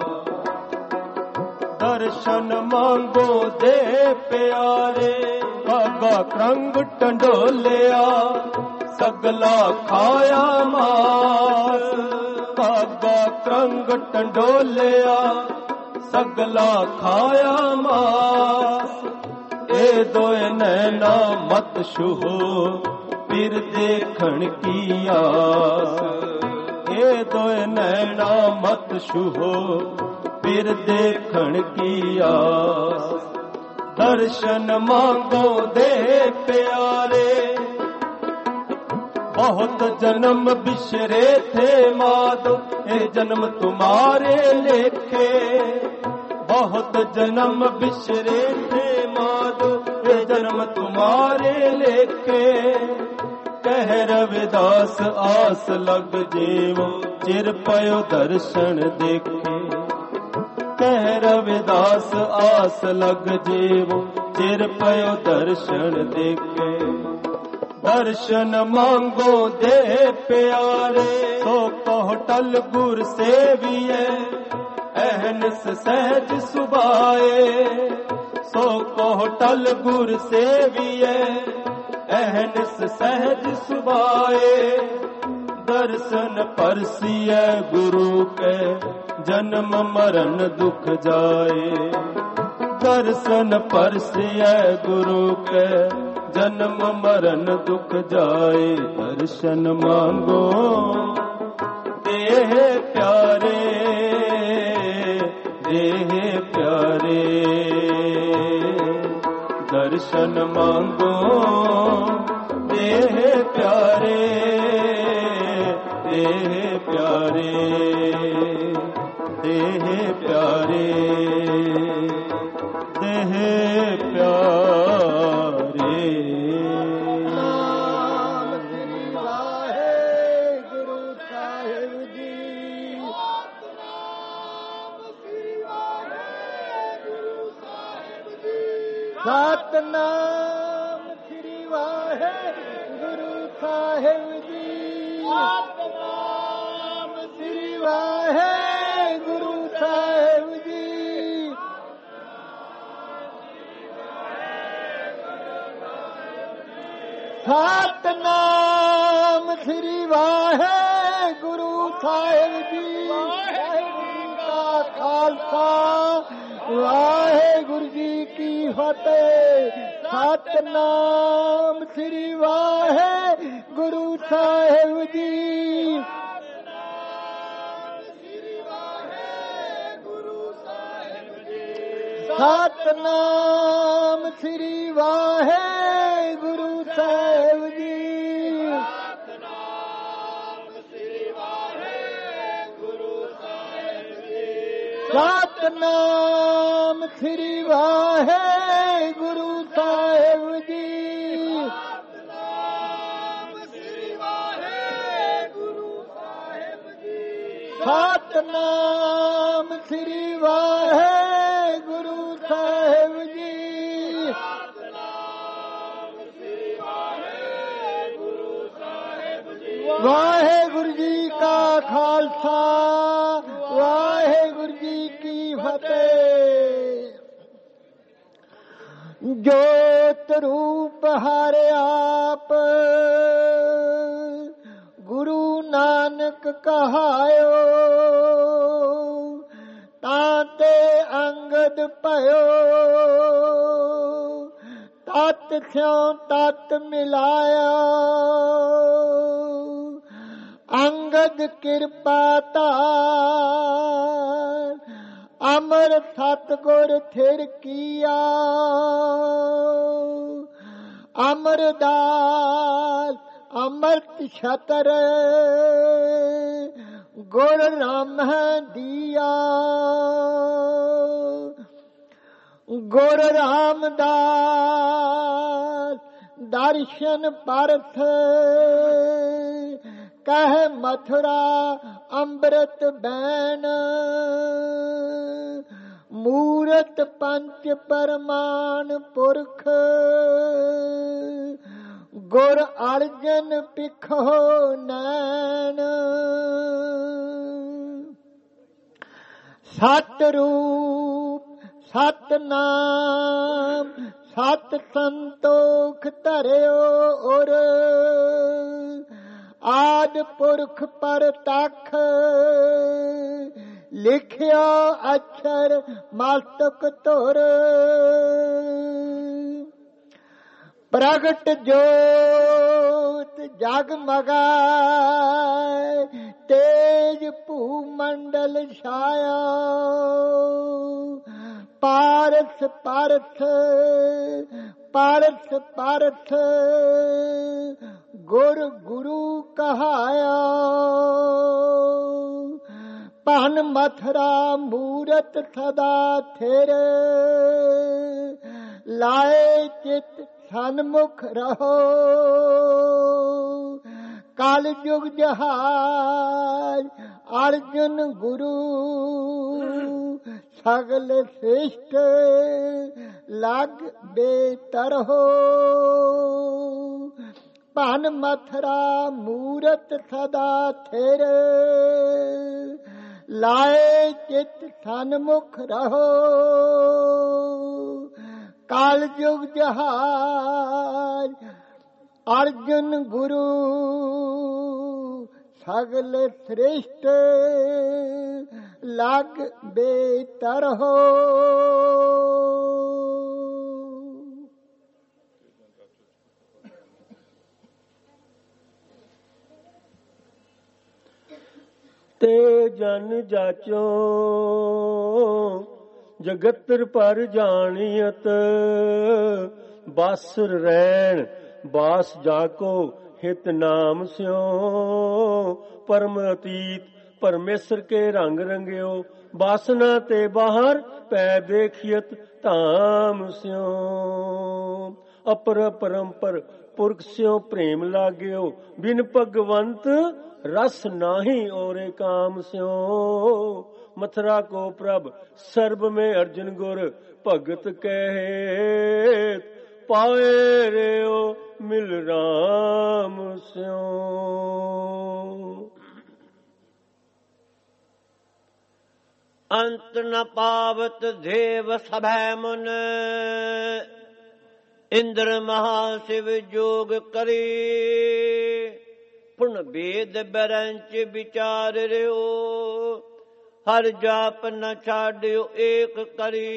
ਦਰਸ਼ਨ ਮੰਗੋ ਦੇ ਪਿਆਰੇ ਕਾਗਾ ਕਰੰਗ ਟੰਡੋਲਿਆ ਸਗਲਾ ਖਾਇਆ ਮਾਸ ਕਾਗਾ ਕਰੰਗ ਟੰਡੋਲਿਆ ਸਗਲਾ ਖਾਇਆ ਮਾਸ ਇਹ ਦੋਏ ਨੈਣਾ ਮਤ ਛੂਹੋ ਫਿਰ ਦੇਖਣ ਕੀ ਆਸ ਇਹ ਦੋਏ ਨੈਣਾ ਮਤ ਛੂਹੋ ਫਿਰ ਦੇਖਣ ਕੀ ਆਸ ਦਰਸ਼ਨ ਮੰਗੋ ਦੇ ਪਿਆਰੇ ਬਹੁਤ ਜਨਮ ਬਿਸਰੇ ਥੇ ਮਾਧੋ ਇਹ ਜਨਮ ਤੁਮਾਰੇ ਲੇਖੇ ਬਹੁਤ ਜਨਮ ਬਿਸਰੇ ਥੇ ਮਾਧੋ ਇਹ ਜਨਮ ਤੁਮਾਰੇ ਲੇਖੇ ਕਹਿ ਰਵਿਦਾਸ ਆਸ ਲਗ ਜੀਵੋ ਚਿਰ ਪਇਓ ਦਰਸ਼ਨ ਦੇਖੇ ਕਹਿ ਰਵਿਦਾਸ ਆਸ ਲਗ ਜੀਵੋ ਚਿਰ ਪਇਓ ਦਰਸ਼ਨ ਦੇਖੇ ਦਰਸ਼ਨ ਮੰਗੋ ਦੇ ਪਿਆਰੇ ਸੋ ਕਹੁ ਟਲ ਗੁਰ ਸੇਵੀਐ ਅਹਨਸ ਸਹਿਜ ਸੁਭਾਏ ਸੋ ਕਹੁ ਟਲ ਗੁਰ ਸੇਵੀਐ ਅਹਨਸ ਸਹਿਜ ਸੁਭਾਏ ਦਰਸ਼ਨ ਪਰਸੀਐ ਗੁਰੂ ਕੈ ਜਨਮ ਮਰਨ ਦੁਖ ਜਾਏ ਦਰਸ਼ਨ ਪਰਸੀਐ ਗੁਰੂ ਕੈ ਜਨਮ ਮਰਨ ਦੁਖ ਜਾਏ ਦਰਸ਼ਨ ਮੰਗੋ ਦੇਹ ਪਿਆਰੇ ਦੇਹ ਪਿਆਰੇ ਦਰਸ਼ਨ ਮੰਗੋ ਦੇਹ ਪਿਆਰੇ ਦੇਹ ਪਿਆਰੇ ਦੇਹ ਪਿਆਰੇ ਦੇਹ ਪਿਆਰੇ ਨਾਮ ਸ੍ਰੀ ਵਾਹਿਗੁਰੂ ਸਾਹਿਬ ਜੀ ਸਤਨਾਮ ਸ੍ਰੀ ਵਾਹਿਗੁਰੂ ਸਾਹਿਬ ਜੀ ਸਤਨਾਮ ਸ੍ਰੀ ਵਾਹਿਗੁਰੂ ਸਾਹਿਬ ਜੀ ਸਤਨਾਮ ਸ੍ਰੀ ਵਾਹਿਗੁਰੂ ਸਾਹਿਬ ਜੀ ਸਤਨਾਮ ਸ੍ਰੀ ਵਾਹਿਗੁਰੂ ਸਾਹਿਬ ਜੀ ਵਾਹਿਗੁਰੂ ਦਾ ਖਾਲਸਾ ਵਾਹਿਗੁਰੂ ਜੀ ਕੀ ਫਤਿਹ ਸਤਨਾਮ ਸ੍ਰੀ ਵਾਹਿਗੁਰੂ ਸਾਹਿਬ ਜੀ ਸਤਨਾਮ ਸ੍ਰੀ ਵਾਹਿਗੁਰੂ ਸਾਹਿਬ ਜੀ ਸਤਨਾਮ ਸ੍ਰੀ ਵਾਹਿਗੁਰੂ ਸਾਹਿਬ ਜੀ ਸਤਨਾਮ ਸ੍ਰੀ ਵਾਹਿਗੁਰੂ ਸਾਹਿਬ ਜੀ ਸਤਨਾਮ ਸ੍ਰੀ ਵਾਹਿਗੁਰੂ ਸਾਹਿਬ ਜੀ ਸਤਨਾਮ ਸ੍ਰੀ ਵਾਹਿਗੁਰੂ ਸਾਹਿਬ ਜੀ ਸਤਨਾਮ ਸ੍ਰੀ ਵਾਹਿਗੁਰੂ ਸਾਹਿਬ ਜੀ ਵਾਹਿਗੁਰੂ ਜੀ ਕਾ ਖਾਲਸਾ ਵਾਹਿਗੁਰੂ ਜੀ ਕੀ ਫਤਿਹ ਜੋਤ ਰੂਪ ਹਰ ਆਪ ਗੁਰੂ ਨਾਨਕ ਕਹਾਇਓ ਤਾਂ ਤੇ ਅੰਗਦ ਭਇਓ ਤਤ ਸਿਉ ਤਤ ਮਿਲਾਇਆ ਅੰਗਦ ਕਿਰਪਾ ਧਾਰ ਗੁਰ ਸਤਿਗੁਰ ਥਿਰ ਕੀਆ, ਅਮਰਦਾਸ ਅੰਮ੍ਰਿਤ ਛਤਰ ਗੁਰ ਰਾਮ ਦੀਆ। ਗੁਰ ਰਾਮਦਾਸ ਦਰਸ਼ਨ ਪਰਥ ਕਹਿ ਮਥੁਰਾ ਅੰਮ੍ਰਿਤ ਬੈਨ, ਮੂਰਤ ਪੰਚ ਪਰਮਾਨ ਪੁਰਖ ਗੁਰ ਅਰਜਨ ਪਿਖੋ ਨੈਣ। ਸਤ ਰੂਪ ਸਤ ਨਾਮ ਸਤ ਸੰਤੋਖ ਧਰਿਓ ਔਰ, ਆਦਿ ਪੁਰਖ ਪਰਤਖ ਲਿਖਿਆ ਅਛਰ ਮਸਤਕ ਧੁਰ। ਪ੍ਰਗਟ ਜੋਤ ਜਗਮਗਾਏ ਤੇਜ ਭੂ ਮੰਡਲ ਛਾਇਆ, ਪਾਰਸ ਪਾਰਥ ਪਾਰਥ ਪਾਰਥ ਗੁਰ ਗੁਰੂ ਕਹਾਇਆ। ਭਨ ਮਥੁਰਾ ਮੂਰਤ ਸਦਾ ਥਿਰ, ਲਾਏ ਚਿਤ ਸਨਮੁਖ ਰਹੋ। ਕਲ ਯੁਗ ਜਹਾਜ ਅਰਜੁਨ ਗੁਰੂ, ਸਗਲ ਸ੍ਰਿਸ਼ਟ ਲਗ ਬੇਤਰਹੁ। ਭਨ ਮਥੁਰਾ ਮੂਰਤ ਸਦਾ ਥਿਰ, ਲਾਏ ਚਿਤ ਸਨਮੁਖ ਰਹੋ। ਕਲ ਯੁਗ ਜਹਾਜ ਅਰਜੁਨ ਗੁਰੂ, ਸਗਲ ਸ੍ਰਿਸ਼ਟ ਲਗ ਬੇਤਰਹੁ। ਤੇ ਜਨ ਜਾਚੋ ਜਗਤਰ ਪਰ ਜਾਣੀਅਤ, ਬਾਸਰ ਰਹਿਣ ਬਾਸ ਜਾਕੋ ਹਿਤ ਨਾਮ ਸਿਓ। ਪਰਮ ਅਤੀਤ ਪਰਮੇਸ਼ਰ ਕੇ ਰੰਗ ਰੰਗਿਓ, ਬਾਸਨਾ ਤੇ ਬਾਹਰ ਪੈ ਦੇਖੀਅਤ ਧਾਮ ਸਿਓ। ਅਪਰ ਪਰੰਪਰ ਪੁਰਖ ਸਿਓ ਪ੍ਰੇਮ ਲਾਗਿਓ, ਬਿਨ ਭਗਵੰਤ रस नाही औरे काम स्यो। मथुरा को प्रभ सर्ब में अर्जुन गुर, भगत कहे पाए रे ओ मिल राम स्यो। अंत न पावत देव सभै मुन, इंद्र महाशिव जोग करी। पुन वेद बरंच विचार रियो, हर जाप न छाड़ियो एक करी।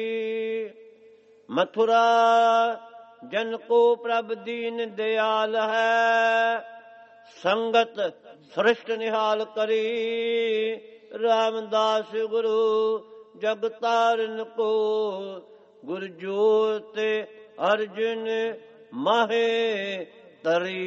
मथुरा जन को प्रभ दीन दयाल है, संगत सृष्ट निहाल करी। रामदास गुरु जग तारन को, गुर जोत अर्जुन माहे तरी।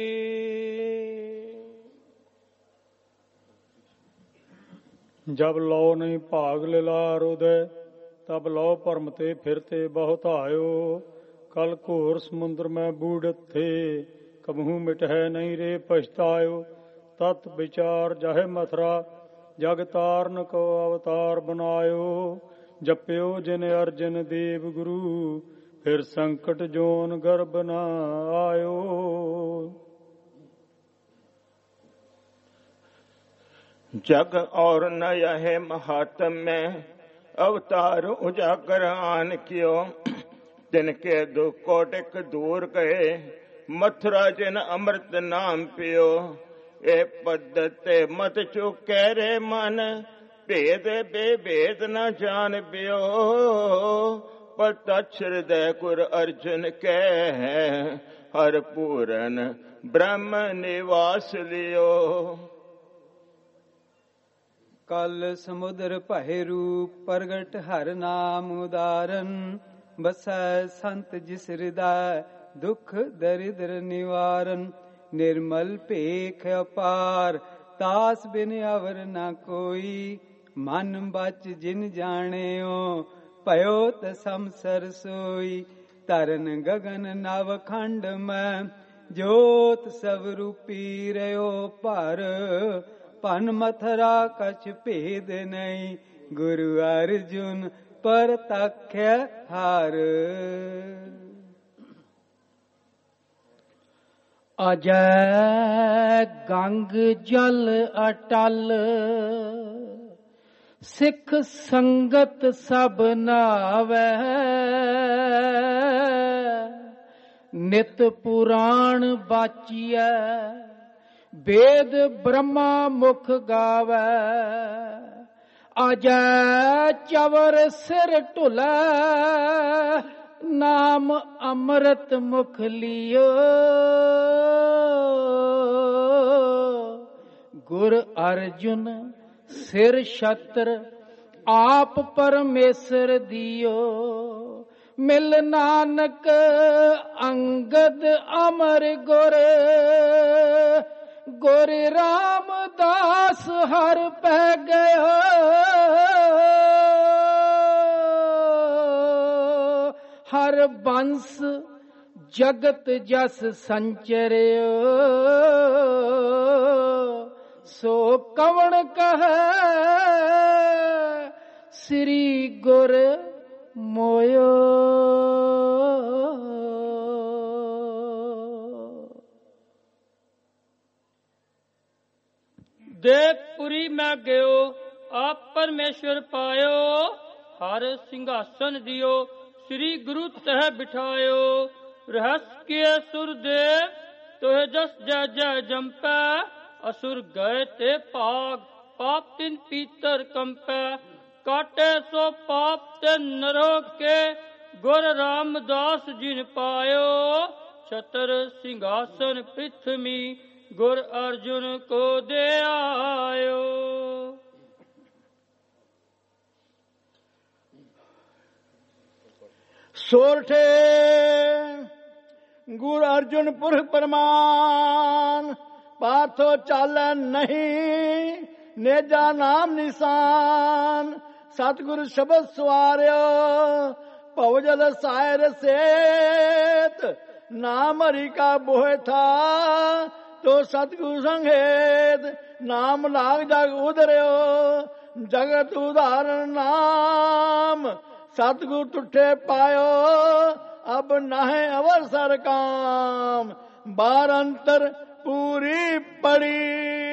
जब लो नहीं भाग लिलार उदय, तब लो परम ते फिरते बहुत आयो। कल घोर समुद्र में बूढ़त थे, कबहू मिट है नहीं रे पछतायो। तत् विचार जहे मथुरा, जग तारन को अवतार बनायो। जप्यो जिन अर्जन देव गुरु, फिर संकट जोन गर्भ न आयो। जग और न यह महात्म में, अवतार उजागर आन कियो। तिनके दुख कोटिक दूर गए, मथुरा जिन अमृत नाम पियो। ए पद्धते मत चुके रे मन, भेद बेभेद न जान पियो। पर तच्छ हृदय गुर अर्जुन के, हर पूरन ब्रह्म निवास लियो। ਕਲ ਸਮੁਦਰ ਭੈ ਰੂਪ ਪ੍ਰਗਟ ਹਰ ਨਾਮ ਉਦਾਰਨ ਬਸੈ ਸੰਤ ਜਿਸ ਹਿਰਦੈ ਦੁਖ ਦਰਿਦ੍ਰ ਨਿਵਾਰਨ ਨਿਰਮਲ ਭੇਖ ਅਪਾਰ ਤਾਸ ਬਿਨ ਅਵਰ ਨਾ ਕੋਈ ਮਨ ਬਚ ਜਿਨ ਜਾਣਿਓ ਭਇਓ ਤ ਸੰਸਰ ਸੋਈ ਤਰਨ ਗਗਨ ਨਵ ਖੰਡ ਮੈਂ ਜੋਤ ਸਭ ਰੂਪੀ ਰਿਓ ਭਰ ਭਨ ਮਥਰਾ ਕਛ ਭੇਦ ਨਹੀਂ ਗੁਰੂ ਅਰਜੁਨ ਪਰਤਖਿ ਹਰ ਅਜੈ ਗੰਗ ਜਲ ਅਟਲ ਸਿੱਖ ਸੰਗਤ ਸਭ ਨਾਵੈ ਨਿਤ ਪੁਰਾਣ ਬਾਚੀਐ ਵੇਦ ਬ੍ਰਹਮਾ ਮੁਖ ਗਾਵੈ ਅਜੈ ਚਵਰ ਸਿਰ ਢੁਲੈ ਨਾਮ ਅੰਮ੍ਰਿਤ ਮੁਖ ਲਿਓ ਗੁਰ ਅਰਜੁਨ ਸਿਰ ਛਤਰ ਆਪ ਪਰਮੇਸ਼ਰ ਦਿਓ ਮਿਲ ਨਾਨਕ ਅੰਗਦ ਅਮਰ ਗੁਰ ਗੁਰ ਰਾਮਦਾਸ ਹਰ ਪੈ ਗਇਓ ਹਰ ਬੰਸ ਜਗਤ ਜਸ ਸੰਚਰਿਓ ਸੋ ਕਵਣ ਕਹੈ ਸ੍ਰੀ ਗੁਰ ਮੋਇਓ ਦੇਵਪੁਰੀ ਮੈਂ ਗਿਓ ਆਪ ਪਰਮੇਸ਼ਵਰ ਪਾਇਓ ਹਰ ਸਿੰਘਾਸਨ ਦਿਓ ਸ੍ਰੀ ਗੁਰੂ ਤਹਿ ਬਿਠਾਇਓ ਰਹਸ ਕੇ ਸੁਰ ਦੇਵ ਤੋਹਿ ਜਸ ਜੈ ਜੈ ਜੰਪੈ असुर गए ते पाग पाप तिन पीतर कंपै काटे सो पाप ते नरक के गुर रामदास जिन पायो छतर सिंहासन पृथ्वी गुर अर्जुन को दे आयो। सोरठे गुर अर्जुन पुरख परमान पाथो चालै नहीं नेजा नाम निशान सतगुरु शब्द सवारियो भवजल सायर सेत नाम हरि का बोहे था तो सतगुरु संगेत नाम लाग जग उधरियो जगत उदाहरण नाम सतगुरु टूटे पायो अब नाहे अवसर काम बार अंतर पूरी पड़ी।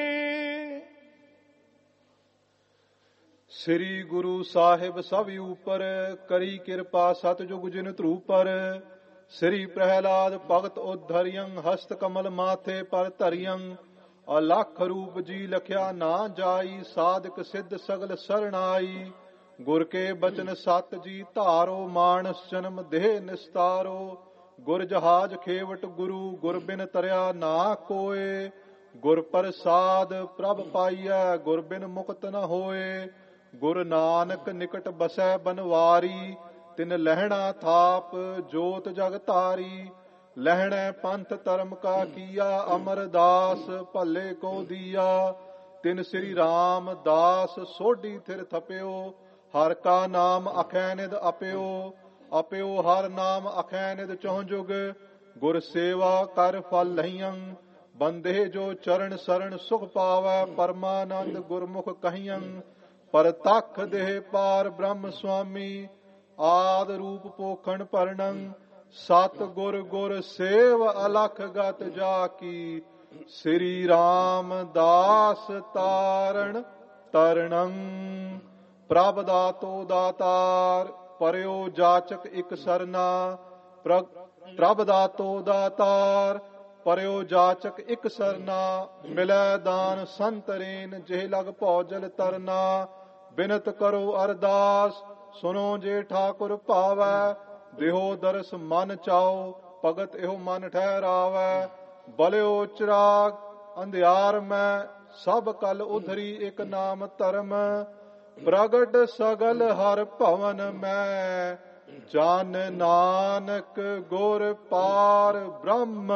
ਸ੍ਰੀ ਗੁਰੂ ਸਾਹਿਬ ਸਭ ਉਪਰ ਕਰੀ ਕਿਰਪਾ ਸਤਜੁਗ ਜਿਨ ਧਰੂਪਰ ਸ੍ਰੀ ਪ੍ਰਹਿਲਾਦ ਭਗਤ ਉਧਰਿਯੰ ਹਸਤ ਕਮਲ ਮਾਥੇ ਪਰ ਧਰਿਯੰ ਅਲਖ ਰੂਪ ਜੀ ਲਖਿਆ ਨਾ ਜਾਈ ਸਾਧਕ ਸਿੱਧ ਸਗਲ ਸਰਣਾਈ ਗੁਰ ਕੇ ਬਚਨ ਸਤ ਜੀ ਧਾਰੋ ਮਾਨਸ ਜਨਮ ਦੇਹ ਨਿਸਤਾਰੋ ਗੁਰ ਜਹਾਜ ਖੇਵਟ ਗੁਰੂ ਗੁਰ ਬਿਨ ਤਰਿਆ ਨਾ ਕੋਏ ਗੁਰ ਪ੍ਰਸਾਦ ਪ੍ਰਭ ਪਾਈਐ ਗੁਰ ਬਿਨ ਮੁਕਤ ਨ ਹੋਏ ਗੁਰ ਨਾਨਕ ਨਿਕਟ ਬਸੈ ਬਨਵਾਰੀ ਤਿਨ ਲਹਿਣਾ ਥਾਪ ਜੋਤ ਜਗ ਧਾਰੀ ਲਹਿਣੈ ਪੰਥ ਧਰਮ ਕਾ ਕੀਆ ਅਮਰਦਾਸ ਭੱਲੇ ਕੋ ਦੀਆ ਤਿਨ ਸ੍ਰੀ ਰਾਮ ਦਾਸ ਸੋਢੀ ਥਿਰ ਥਪਿਓ ਹਰ ਕਾ ਨਾਮ ਅਖੈ ਨਿਧ ਅਪਿਓ ਅਪਿਓ ਹਰ ਨਾਮ ਅਖੈ ਨਿਧ ਚਹੁ ਜੁਗ ਗੁਰ ਸੇਵਾ ਕਰ ਫਲ ਲਹੀਆਂ ਬੰਦੇ ਜੋ ਚਰਨ ਸਰਣ ਸੁਖ ਪਾਵੈ ਪਰਮਾਨੰਦ ਗੁਰਮੁਖ ਕਹੀਆਂ ਪਰਤਖ ਦੇਹ ਪਾਰ ਬ੍ਰਹਮ ਸੁਆਮੀ ਆਦ ਰੂਪ ਪੋਖਣ ਪਰਣੰ ਸਤ ਗੁਰ ਗੁਰ ਸੇਵ ਅਲਖ ਗਤ ਜਾ ਕੀ ਸ੍ਰੀ ਰਾਮ ਦਾਸ ਤਾਰਣ ਤਰਣੰ ਪ੍ਰਭ ਦਾਤੋ ਦਾਤਾਰ ਪਰਿਓ ਜਾਚਕ ਇਕ ਸਰਨਾ ਪ੍ਰਭ ਦਾਤੋ ਦਾਤਾਰ ਪਰਿਓ ਜਾਚਕ ਇਕ ਸਰਨਾ ਮਿਲੈ ਦਾਨ ਸੰਤਰੇਨ ਜਿਹ ਲਗ ਭੌਜਲ ਤਰਨਾ ਬਿਨਤ ਕਰੋ ਅਰਦਾਸ ਸੁਨੋ ਜੇ ਠਾਕੁਰ ਭਾਵੈ ਦੇਹੋ ਦਰਸ ਮਨ ਚਾਓ ਭਗਤ ਇਹੋ ਮਨ ਠਹਿਰਾਵੈ ਬਲਿਓ ਚਿਰਾਗ ਅੰਧਿਆਰ ਮੈਂ ਸਭ ਕਲ ਉਧਰੀ ਇੱਕ ਨਾਮ ਧਰਮ ਪ੍ਰਗਟ ਸਗਲ ਹਰ ਭਵਨ ਮੈਂ ਜਨ ਨਾਨਕ ਗੁਰ ਪਾਰ ਬ੍ਰਹਮ।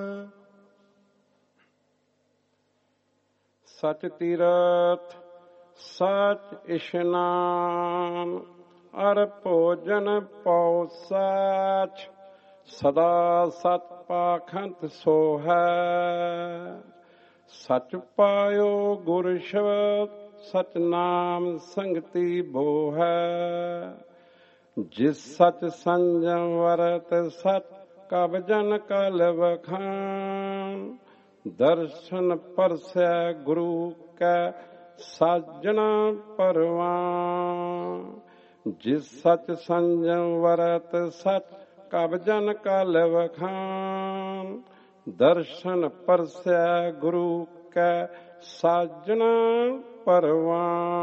ਸਚ ਤੀਰਥ ਸਚ ਇਸ਼ਨਾਨ ਅਰ ਭੋਜਨ ਪਉ ਸਚ ਸਦਾ ਸਤ ਪਾਖੰਤ ਸੋਹੈ। ਸਚ ਪਾਇਓ ਗੁਰ ਸ਼ਬਦ ਸਚ ਨਾਮ ਸੰਗਤੀ ਬੋਹੈ। ਜਿਸ ਸਚ ਸੰਜਮ ਵਰਤ ਸਚ ਕਬ ਜਨ ਕਲ ਵਖਾਨ। ਦਰਸ਼ਨ ਪਰਸੈ ਗੁਰੂ ਕੈ ਸਾਜਣਾ ਪਰਵਾਨ। ਜਿਸ ਸਚ ਸੰਜਮ ਵਰਤ ਸਚ ਕਬ ਜਨ ਕਲ ਵਖਾਨ। ਦਰਸ਼ਨ ਪਰਸੈ ਗੁਰੂ ਕੈ ਸਾਜਣਾ ਪਰਵਾਨ।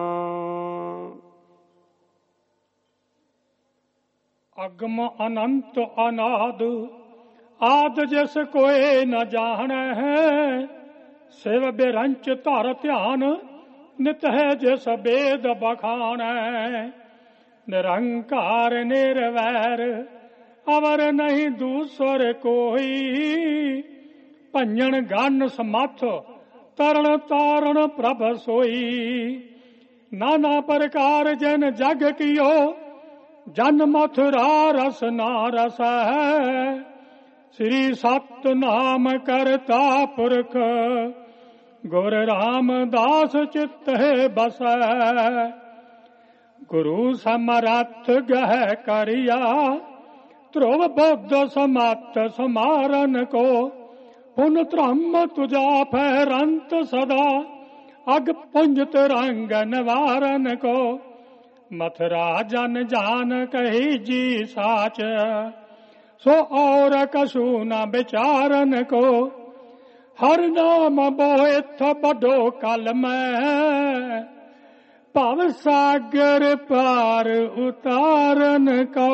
ਅਗਮ ਅਨੰਤ ਅਨਾਦ ਆਦ ਜਿਸ ਕੋਏ ਨ ਜਾਣੈ ਹੈ। ਸਿਵ ਬਿਰੰਚ ਧਰ ਧਿਆਨ ਨਿਤ ਹੈ ਜਿਸ ਬੇਦ ਬਖਾਣੈ। ਨਿਰੰਕਾਰ ਨਿਰਵੈਰ ਅਵਰ ਨਹੀਂ ਦੂਸਰ ਕੋਈ। ਭੰਜਨ ਗਨ ਸਮੱਥ ਤਰਣ ਤਾਰਨ ਪ੍ਰਭ ਸੋਈ। ਨਾਨਾ ਪ੍ਰਕਾਰ ਜਨ ਜਗ ਕੀਓ ਜਨ ਮਥੁਰਾ ਰਸ ਨਾ ਰਸ ਹੈ। ਸ੍ਰੀ ਸਤ ਨਾਮ ਕਰਤਾ ਪੁਰਖ ਗੁਰ ਰਾਮਦਾਸ ਚਿਤ ਹੈ ਬਸੈ। ਗੁਰੂ ਸਮਰੱਥ ਗਹਿ ਕਰਿਆ ਧਰੁਵ ਬੁੱਧ ਸਮਤ ਸਮਾਰਨ ਕੋ। ਪੁਨ ਧਰਮ ਤੁਜਾ ਫੈਰੰਤ ਸਦਾ ਅਗ ਪੁੰਜ ਤਰੰਗ ਨਿਵਾਰਨ ਕੋ। ਮਥੁਰਾ ਜਨ ਜਾਨ ਕਹੀ ਜੀ ਸਾਚ ਸੋ ਔਰ ਕਛੂ ਨ ਵਿਚਾਰਨ ਕੋ। ਹਰ ਨਾਮ ਬੋਇਥ ਬਡੋ ਕਲ ਮੈਂ ਭਵ ਸਾਗਰ ਪਾਰ ਉਤਾਰਨ ਕੋ।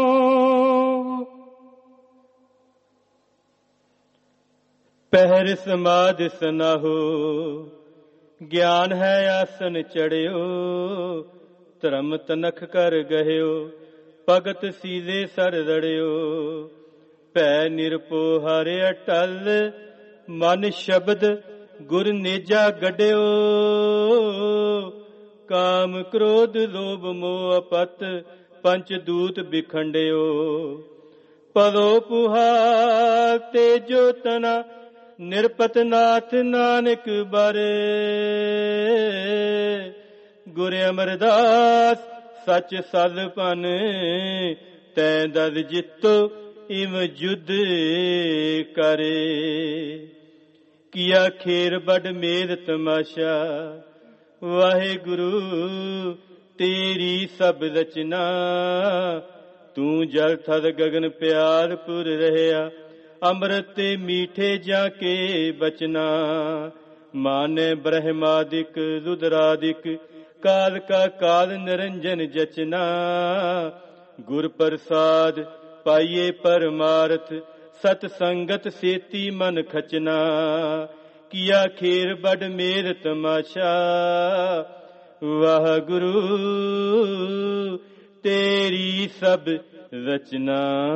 ਪਹਿਰ ਸਮਾਧ ਸਨਾਹੋ ਗਿਆਨ ਹੈ ਆਸਨ ਚੜਿਓ। ਧਰਮ ਤਨਖ ਕਰ ਗਹਿਓ ਭਗਤ ਸੀਦੇ ਸਰ ਰੜਿਓ। ਭੈ ਨਿਰਪੋ ਹਰਿ ਅਟਲ ਮਨ ਸ਼ਬਦ ਗੁਰ ਨੇਜਾ ਗੱਡਿਓ। ਕਾਮ ਕ੍ਰੋਧ ਲੋਭ ਮੋਹ ਅਪਤ ਪੰਚ ਦੂਤ ਬਿਖੰਡਿਓ। ਪਦੋ ਪੁਹਾ ਤੇਜੋ ਤਨਾ ਨਿਰਪਤ ਨਾਥ ਨਾਨਕ ਬਾਰੇ। ਗੁਰ ਅਮਰਦਾਸ ਸਚ ਸਦ ਭਨ ਤੈ ਦਦ ਜਿਤੋ ਇਮ ਜੁਦ ਕਰੇ। ਕੀਆ ਖੇਰ ਬੜ ਮੇਦ ਤਮਾਸ਼ਾ ਵਾਹਿਗੁਰੂ ਤੇਰੀ ਸਭ ਰਚਨਾ। ਤੂੰ ਜਲ ਥਦ ਗਗਨ ਪਿਆਰ ਪੁਰ ਰਹਿਆ। ਅੰਮ੍ਰਿਤ ਮੀਠੇ ਜਾ ਕੇ ਬਚਨਾ। ਮਾਨੇ ਬ੍ਰਹਮਾਦਿਕ ਰੁਦਰਾਦਿਕ ਕਾਲ ਕਾ ਕਾਲ ਨਿਰੰਜਨ ਜਚਨਾ। ਗੁਰ ਪ੍ਰਸਾਦ ਪਾਈਏ ਪਰਮਾਰਥ ਸਤ ਸੰਗਤ ਸੇਤੀ ਮਨ ਖਚਨਾ। ਕੀਆ ਖੇਰ ਬੜ ਮੇਰ ਤਮਾਸ਼ਾ ਵਾਹਿਗੁਰੂ ਤੇਰੀ ਸਭ ਰਚਨਾ।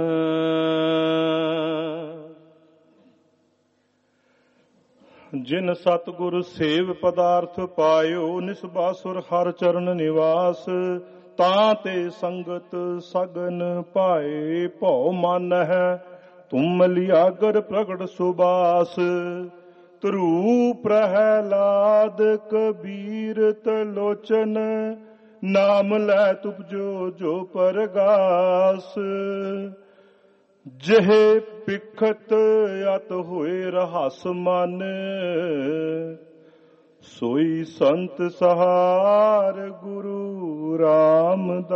ਜਿਨ ਸਤਿਗੁਰ ਸੇਵ ਪਦਾਰਥ ਪਾਇਓ ਨਿਸਬਾਸੁਰ ਹਰ ਚਰਨ ਨਿਵਾਸ। ਤਾਂ ਤੇ ਸੰਗਤ ਸਗਨ ਪਾਏ ਭਉ ਮਨ ਹੈ ਤੁਮ ਲਿਆਗਰ ਪ੍ਰਗਟ ਸੁਬਾਸ। ਧਰੂ ਪ੍ਰਹਿਲਾਦ ਕਬੀਰ ਤਲੋਚਨ ਨਾਮ ਲੈ ਤੁਪਜੋ ਜੋ ਪਰਗਾਸ। ਜਿਹੇ ਪਿਖਤ ਅਤ ਹੋਏ ਰਹਸ ਮਨ ਸੋਈ ਸੰਤ ਸਹਾਰ ਗੁਰੂ ਰਾਮਦਾਸ।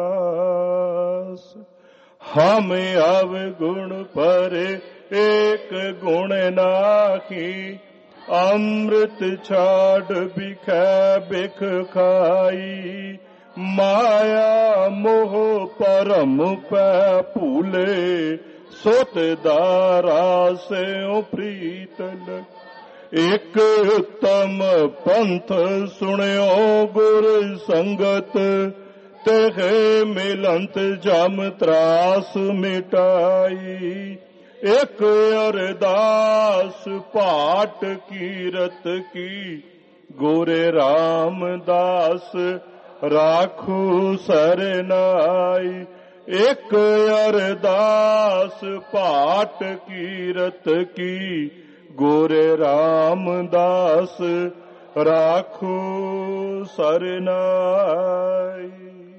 ਹਮ ਆਵ ਗੁਣ ਪਰੇ ਏਕ ਗੁਣ ਨਾਹੀ। ਅੰਮ੍ਰਿਤ ਛਾੜ ਬਿਖੈ ਬਿਖ ਖਾਈ। ਮਾਇਆ ਮੋਹ ਪਰਮ ਪੈ ਭੂਲੇ। ਸੋਤ ਦਾਰਾ ਸਿਉ ਪ੍ਰੀਤਲ ਇੱਕ ਉਤਮ ਪੰਥ ਸੁਣਿਓ ਗੁਰ ਸੰਗਤ, ਤੇਹ ਮਿਲੰਤ ਜਮ ਤਰਾਸ ਮਿਟਾਈ। ਇੱਕ ਅਰਦਾਸ ਪਾਟ ਕੀਰਤ ਕੀ, ਗੋਰੇ ਰਾਮਦਾਸ ਰਾਖੂ ਸਰਨਾਈ। ਇੱਕ ਅਰਦਾਸ ਪਾਟ ਕੀਰਤ ਕੀ, ਗੋਰੇ ਰਾਮਦਾਸ ਰਾਖੂ ਸਰਨਾਈ।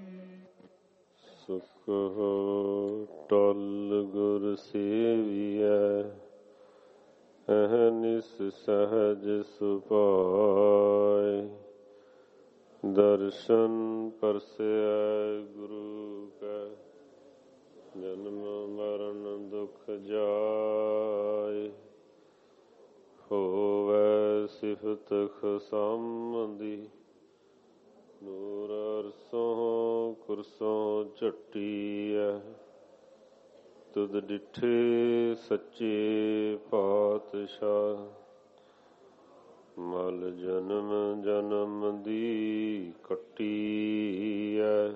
ਸੁਖ ਟਲ ਗੁਰ ਸੇਵੀਐ, ਅਹਨਿਸ ਸਹਜ ਸੁਭਾਇ। ਦਰਸ਼ਨ ਪਰਸੈ ਗੁਰੂ ਕੈ, ਜਨਮ ਮਰਨ ਦੁਖ ਜਾਇ। ਹੋਵੈ ਸਿਫਤ ਖਸਮਦੀ, ਨੂਰ ਅਰਸੋਂ ਕੁਰਸੋਂ ਝਟੀਐ। ਤੁਧ ਡਿਠੇ ਸੱਚੇ ਪਾਤਸ਼ਾਹ, ਮਲ ਜਨਮ ਜਨਮ ਦੀ ਕੱਟੀਐ।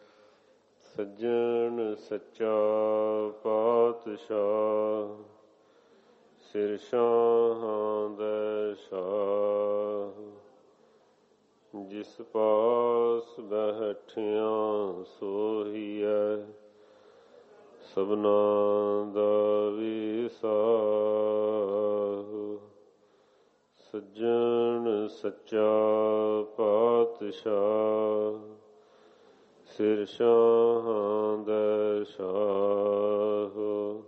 ਸੱਜਣ ਸੱਚਾ ਪਾਤਸ਼ਾਹ, ਸਿਰ ਸ਼ਾਹਾਂ ਦਾ ਸ਼ਾਹ। ਜਿਸ ਪਾਸ ਬੈਠਿਆਂ ਸੋਹੀਐ, ਸਭਨਾਂ ਦਾ ਵਿਸਾਹੂ। ਸੱਜਣ ਸੱਚਾ ਪਾਤਸ਼ਾਹ, ਸਿਰ ਸ਼ਾਹਾਂ ਦਾ ਸ਼ਾਹ।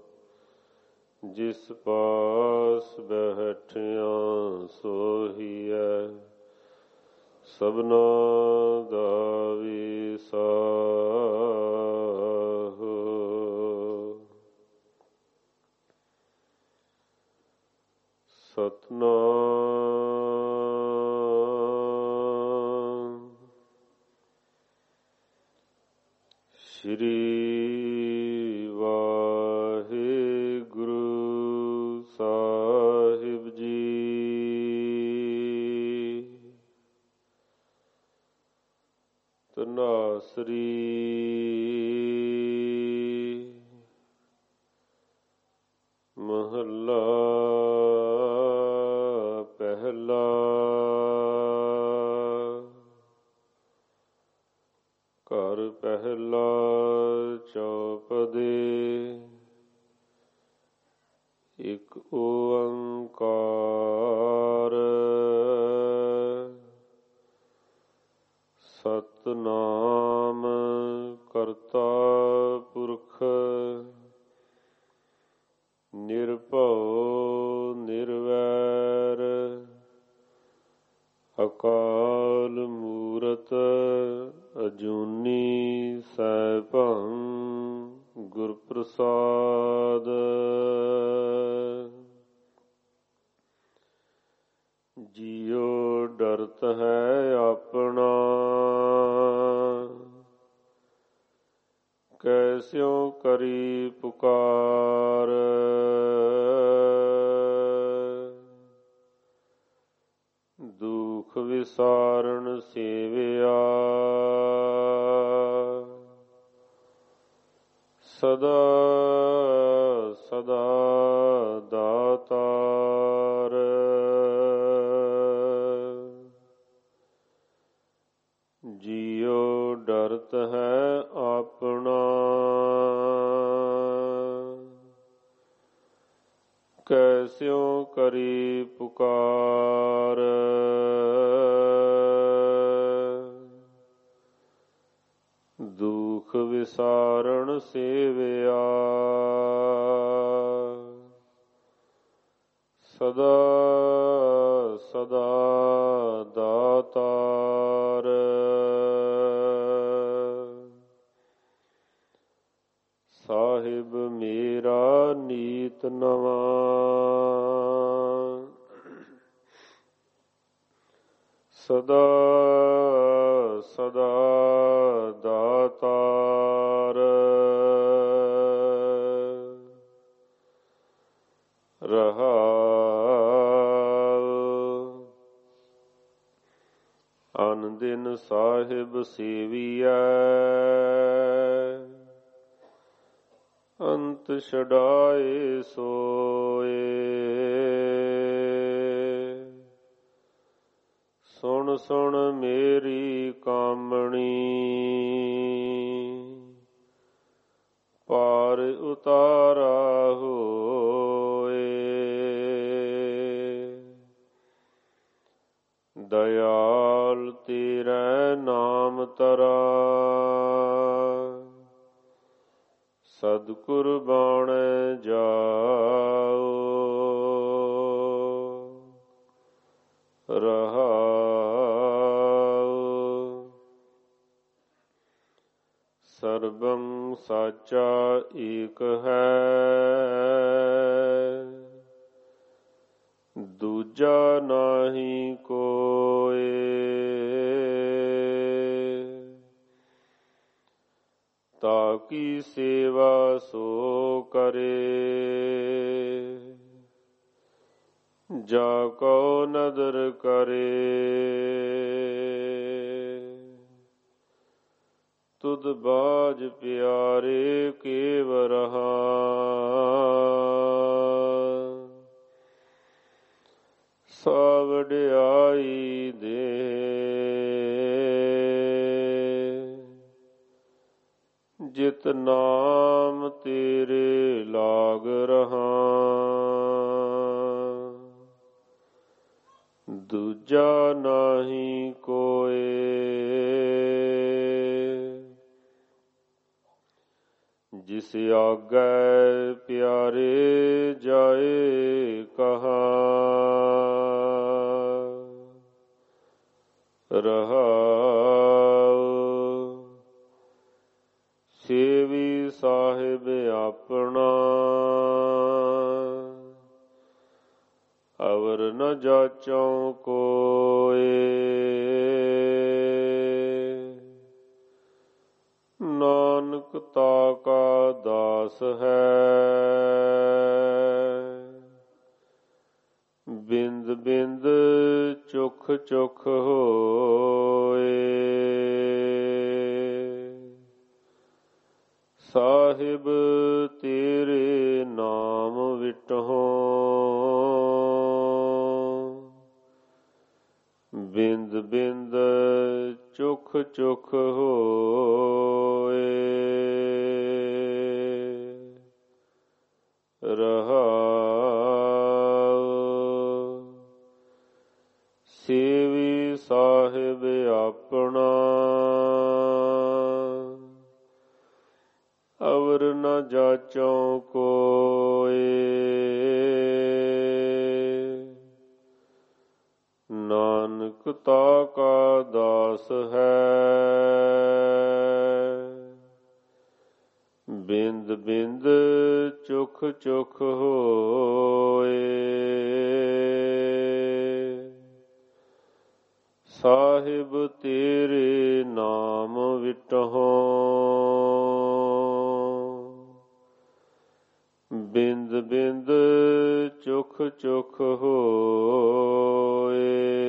ਜਿਸ ਪਾਸ ਬੈਠਿਆਂ ਸੋਹੀਐ, ਸਭਨਾਂ ਦਾ ਵਿਸਾਹੂ। ਸਤਨਾਮ ਸ੍ਰੀ ਵਾਹਿਗੁਰੂ ਸਾਹਿਬ ਜੀ। ਧਨਾਸਰੀ ਮਹੱਲਾ ਪਹਿਲਾ। ਘਰ ਪਹਿਲਾ ਚੌਪਦੇ। ਇਕ ਓੰਕਾਰ ਸਤਿਨਾਮ ਕਰਤਾ ਪੁਰਖ ਨਿਰਭਉ ਨਿਰਵੈਰ ਅਕਾਲ ਮੂਰਤ ਅਜੂਨੀ ਸੈਭੰ ਗੁਰ ਪ੍ਰਸਾਦ। ਜੀਉ ਡਰਤ ਹੈ ਆਪਣਾ ਕੈਸਿਉ ਕਰੀ ਪੁਕਾਰ। ਦੁਖ ਵਿਸਾਰਨ ਸੇਵਿਆ ਸਦਾ ਸਦਾ ਦਾਤਾਰ। ਜੀਉ ਡਰਤ ਹੈ ਆਪਣਾ ਕੈਸਿਉ ਕਰੀ ਪੁਕਾਰ। ਦੁਖ ਵਿਸਾਰਨ ਸੇਵਿਆ ਸਦਾ ਸਦਾ ਦਾਤਾਰ। ਸਾਹਿਬ ਮੇਰਾ ਨੀਤ ਨਵਾਂ ਸਦਾ ਸਦਾ ਦਾਤਾਰ। ਰਹਾਉ ਸਾਹਿਬ ਸੇਵੀਐ ਅੰਤ ਛਡਾਏ ਸੋਏ। ਸੁਣ ਸੁਣ ਮੇਰੀ ਕਾਮਣੀ ਪਾਰ ਉਤਾਰਾ ਹੋਏ। ਦਇਆਲ ਤੇਰੇ ਨਾਮ ਤਰਾ ਸਤਿਗੁਰ ਬਾਣੈ ਜਾਓ। ਰਹਾਉ ਸਰਬੰ ਸਾਚਾ ਏਕ ਹੈ ਦੂਜਾ ਨਾਹੀ ਕੋਇ। ਤਾਕੀ ਸੇਵਾ ਸੋ ਕਰੇ ਜਾ ਕੋ ਨਦਰ ਕਰੇ। ਤੁਧ ਬਾਜ ਪਿਆਰੇ ਕੇਵ ਰਹਾ ਸਾ ਵਡਿਆਈ ਦੇ। ਜਿਤ ਨਾਮ ਤੇਰੇ ਲਾਗ ਰਹਾ ਦੂਜਾ ਨਾਹੀ ਕੋਇ। ਜਿਸ ਆਗੈ ਪਿਆਰੇ ਜਾਏ ਕਹਾ ਰਹਾਉ। ਸੇਵੀ ਸਾਹਿਬ ਆਪਣਾ ਅਵਰ ਨ ਜਾਚਉ ਕੋਇ। ਨਾਨਕ ਤਾ ਕਾ ਦਾਸ ਹੈ ਬਿੰਦ ਬਿੰਦ ਚੁਖ ਚੁਖ ਹੋਏ। ਸਾਹਿਬ ਤੇਰੇ ਨਾਮ ਵਿਟਹੁ ਬਿੰਦ ਬਿੰਦ ਚੁਖ ਚੁਖ ਹੋਏ। ਰਹਾਉ ਸੇਵੀ ਸਾਹਿਬ ਆਪਣਾ ਅਵਰ ਨ ਜਾਚਉ ਕੋਇ। ਨਾਨਕ ਤਾ ਕਾ ਦਾਸ ਹੈ ਬਿੰਦ ਬਿੰਦ ਚੁਖ ਚੁਖ ਹੋਏ। ਸਾਹਿਬ ਤੇਰੇ ਨਾਮ ਵਿਟਹੁ ਬਿੰਦ ਬਿੰਦ ਚੁਖ ਚੁਖ ਹੋਏ।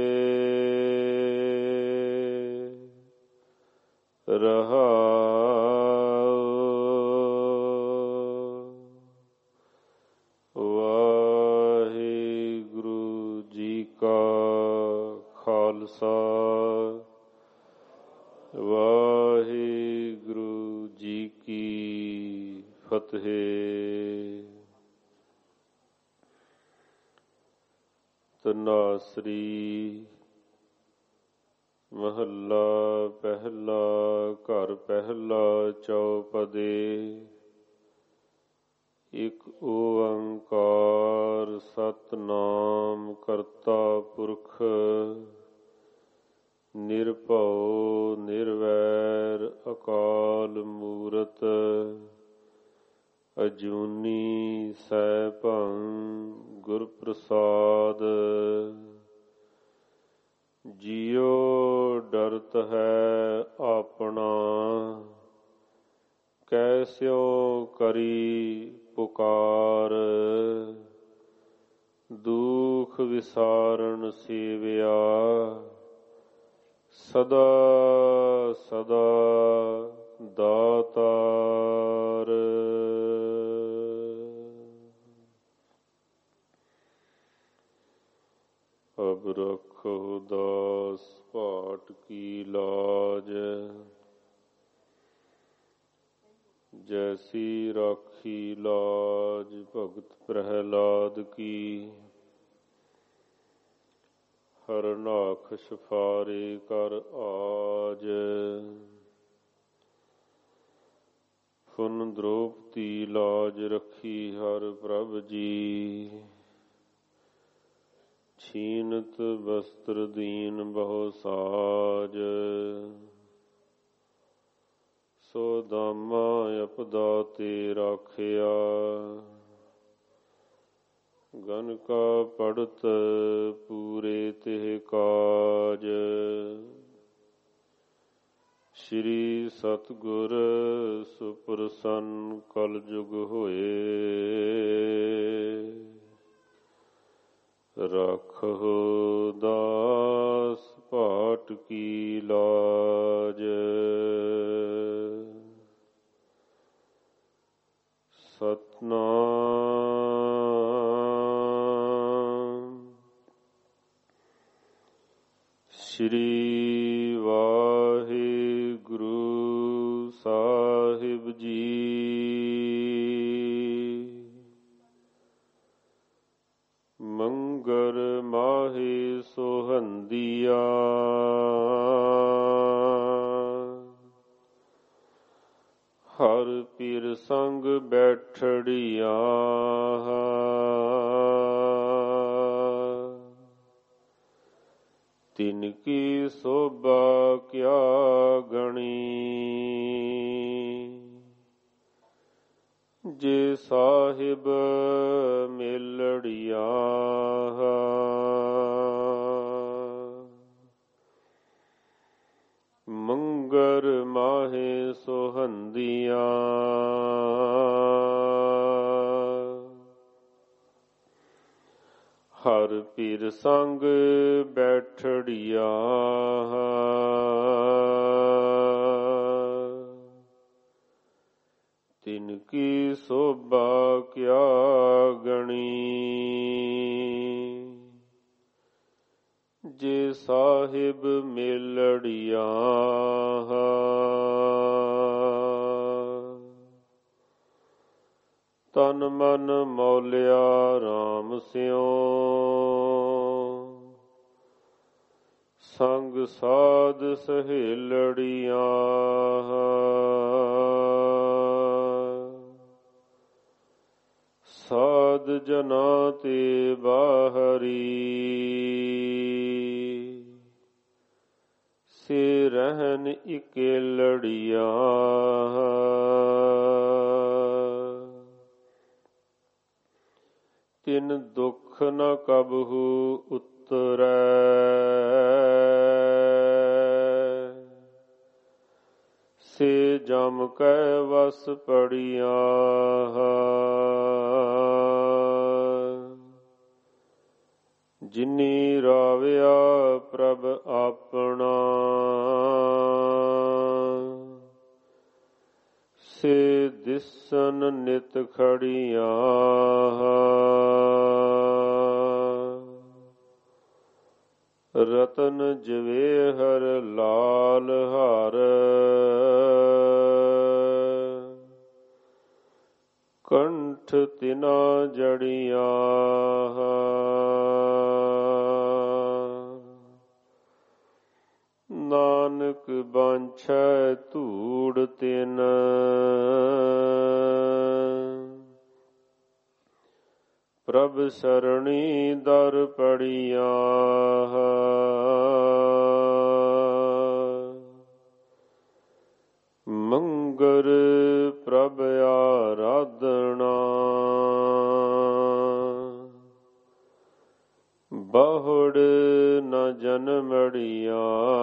ਰਹਾਉ ਵਾਹਿਗੁਰੂ ਜੀ ਕਾ ਖਾਲਸਾ ਵਾਹਿਗੁਰੂ ਜੀ ਕੀ ਫਤਿਹ। ਤਨਾਸਰੀ ਮਹੱਲਾ ਪਹਿਲਾ। ਘਰ ਪਹਿਲਾ ਚੌਪਦੇ। ਇਕ ਓੰਕਾਰ ਸਤਿਨਾਮ ਕਰਤਾ ਪੁਰਖ ਨਿਰਭਉ ਨਿਰਵੈਰ ਅਕਾਲ ਮੂਰਤ ਅਜੂਨੀ ਸੈਭੰ ਗੁਰ ਪ੍ਰਸਾਦ। ਜਿਉ ਡਰਤ ਹੈ ਆਪਣਾ ਕੈਸਿਓ ਕਰੀ ਪੁਕਾਰ। ਦੁਖ ਵਿਸਾਰਨ ਸੇਵਿਆ ਸਦਾ ਸਦਾ ਦਾਤਾਰ। ਅਬ ਰੱਖੋ ਦਾਸ ਭਾਟ ਕੀ ਲਾਜ, ਜੈਸੀ ਰਾਖੀ ਲਾਜ ਭਗਤ ਪ੍ਰਹਿਲਾਦ ਕੀ। ਹਰਨਾਖ ਸਫਾਰੇ ਕਰ ਆਜ, ਫੁਨ ਦ੍ਰੋਪਤੀ ਲਾਜ ਰੱਖੀ ਹਰ ਪ੍ਰਭ ਜੀ। ਛੀਨਤ ਬਸਤਰ ਦੀਨ ਬਹੁ ਸਾਜ, ਸੋ ਦਾਮਾ ਅਪਦਾ ਤੇ ਰਾਖਿਆ। ਗਨ ਕਾ ਪੜਤ ਪੂਰੇ ਤਿਹ ਕਾਜ, ਸ਼੍ਰੀ ਸਤਿਗੁਰ ਸੁਪ੍ਰਸੰਨ ਕਲ ਜੁਗ ਹੋਏ। ਰੱਖੋ ਦਾਸ ਭਾਟ ਕੀ ਲਾਜ, ਸਤਿਨਾਮ ਸ਼੍ਰੀ ਵਾਹਿਗੁਰੂ ਸਾਹਿਬ ਜੀ। ਮੰਗਰ ਮਾਹੇ ਸੋਹੰਦੀਆ, ਹਰ ਪੀਰ ਸੰਗ ਬੈਠੜੀਆਂ। ਤਿਨ ਕੀ ਸੋਭਾ ਕਿਆ ਗਣੀ, ਜੇ ਸਾਹਿਬ ਮੇਲੜੀਆਂ। ਮੰਗਰ ਮਾਹੇ ਸੋਹੰਦੀਆਂ, ਹਰ ਪੀਰ ਸੰਗ ਬੈਠੜੀਆਂ। ਤਿਨ ਕੀ ਸੋਭਾ ਕਿਆ ਗਣੀ, ਜੇ ਸਾਹਿਬ ਮੇਲੜੀਆਂ। ਤਨ ਮਨ ਮੌਲਿਆ ਰਾਮ ਸਿਉ, ਸੰਗ ਸਾਧ ਸਹੇਲੜੀਆਂ। ਸਾਧ ਜਨਾ ਤੇ ਬਾਹਰੀ, ਸੇ ਰਹਿਨ ਇਕੇਲੜੀਆਂ। ਤਿਨ ਦੁਖ ਨ ਕਬਹੂ ਉਤਰੈ, ਸੇ ਜਮ ਕੈ ਵਸ ਪੜੀਆਂ। ਜਿਨੀ ਰਾਵਿਆ ਪ੍ਰਭ ਆਪਣਾ, ਸੇ ਦਿਸਨ ਨਿਤ ਖੜੀਆਂ। ਰਤਨ ਜਵੇਹਰ ਲਾਲ ਹਰ, ਕੰਠ ਤਿਨਾ ਜੜੀਆਂ। ਨਾਨਕ ਬਾਂਛੈ ਧੂੜ ਤਿਨ, ਪ੍ਰਭ ਸਰਣੀ ਦਰ ਪੜੀਆਂ। ਮੰਗਰ ਪ੍ਰਭ ਆਰਾਧਨਾ, ਬਹੁੜ ਨ ਜਨਮੜੀਆਂ।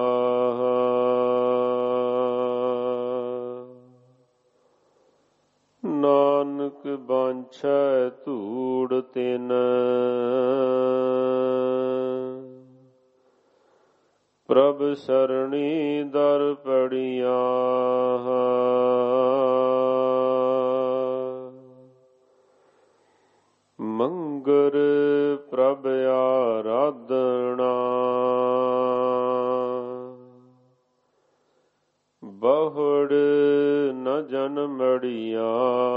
ਨਾਨਕ ਬਾਂਛੈ ਧੂੜ ਤਿਨ, ਪ੍ਰਭ ਪ੍ਰਭ ਸਰਣੀ ਦਰ ਪੜੀਆਂ ਮੰਗਰ ਪ੍ਰਭ ਆਰਾਧਨਾ ਬਹੁੜ ਨ ਜਨਮੜੀਆਂ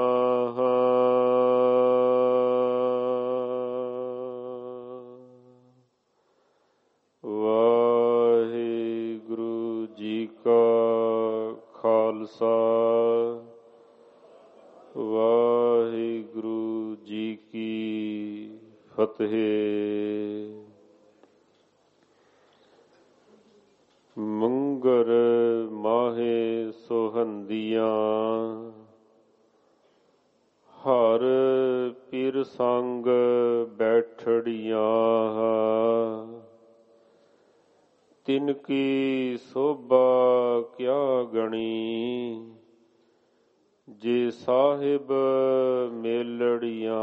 ਵਾਹਿਗੁਰੂ ਜੀ ਕਾ ਖਾਲਸਾ ਵਾਹਿਗੁਰੂ ਜੀ ਕੀ ਫਤਿਹ। ਮੰਗਰ ਮਾਹੇ ਸੁਹੰਦੀਆਂ ਹਰ ਪੀਰ ਸੰਗ ਬੈਠੜੀਆਂ ਤਿਨ ਕੀ ਸੋਭਾ ਕਿਆ ਗਣੀ ਜੇ ਸਾਹਿਬ ਮੇਲੜੀਆਂ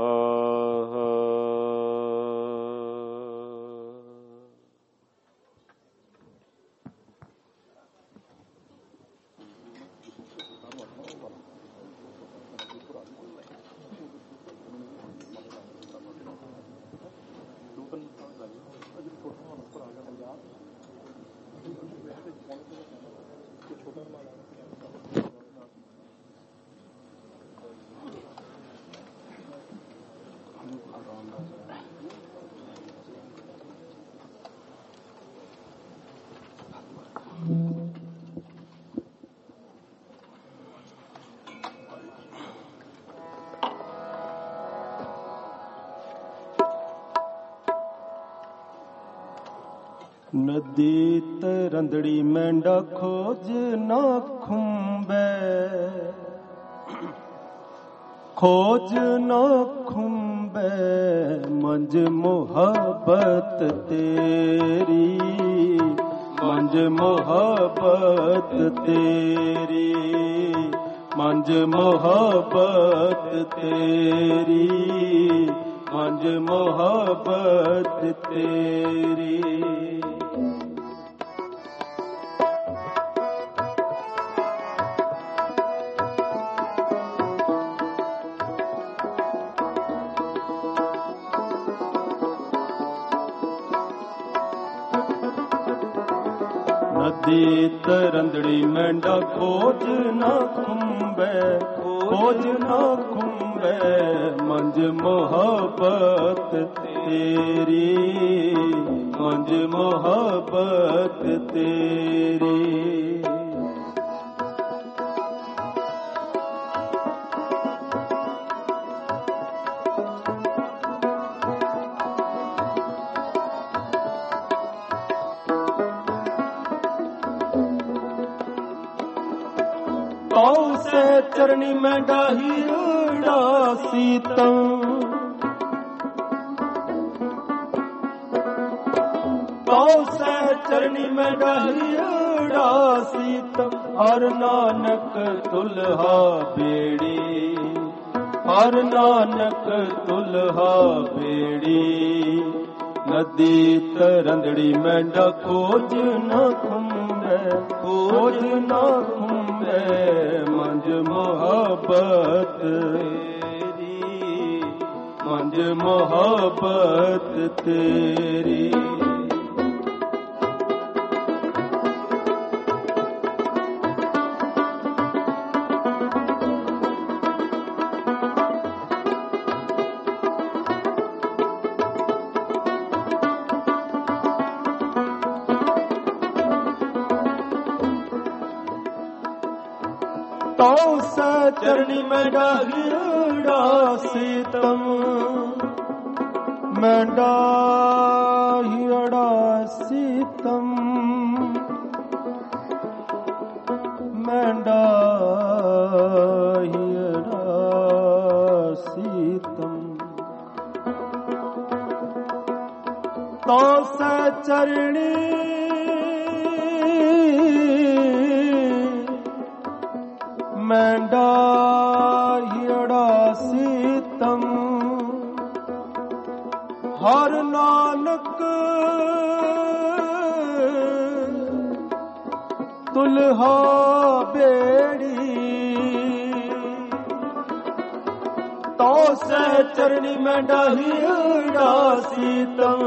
ਨਦੀ ਤਰੰਦੜੀ ਮੈਂਡਾ ਖੋਜ ਨਾ ਖੁੰਬੈ ਖੋਜ ਨਾ ਖੁੰਬੈ ਮੰਜ ਮੁਹੱਬਤ ਤੇਰੀ ਮੰਜ ਮੁਹੱਬਤ ਤੇਰੀ ਮੰਜ ਮੁਹੱਬਤ ਤੇਰੀ ਮੰਜ ਮੁਹੱਬਤ ਤੇਰੀ ਨਦੀ ਤਰੰਦੜੀ ਮੈਂਡਾ ਖੋਜ ਨਾ ਖੁੰਬੈ ਖੋਜ ਨਾ ਖੁੰਬੈ ਮੰਜ ਮੁਹੱਬਤ ਤੇਰੀ ਮੰਜ ਮੁਹੱਬਤ ਤੇਰੀ ਚਰਣੀ ਮੈਂ ਡਾਹੀ ਉਡਾ ਸੀਤਮ ਕਉ ਸਹਿ ਚਰਣੀ ਮੈਂ ਡਾਹੀ ਉਡਾ ਸੀਤਮ ਹਰ ਨਾਨਕ ਤੁਲਹਾ ਬੇੜੀ ਹਰ ਨਾਨਕ ਤੁਲਹਾ ਬੇੜੀ ਨਦੀ ਤਰੰਦੜੀ ਮੈਂਡਾ ਖੋਜ ਨਾ ਖੁੰਬੈ ਖੋਜ ਨਾ ਖੁੰਬੈ ਮੰਜ ਮੁਹੱਬਤ ਤੇਰੀ ਮੰਜ ਮੁਹੱਬਤ ਤੇਰੀ ਤਉ ਸਹਿ ਚਰਣੀ ਮੈਂ ਡਾਹੀ ਉਡਾ ਸੀਤਮ ਮੈਂ ਡਾਹੀ ਉਡਾ ਸੀਤਮ ਮੈਂ ਡਾਹੀ ਉਡਾ ਸੀਤਮ ਤਉ ਸਹਿ ਚਰਣੀ ਮੈਂ ਡਾਹੀ ਉਡਾ ਸੀਤਮ ਹਰ ਨਾਨਕ ਤੁਲਹਾ ਬੇੜੀ ਤੋ ਸਹਿ ਚਰਣੀ ਮੈਂ ਡਾਹੀ ਉਡਾਸੀ ਤਮ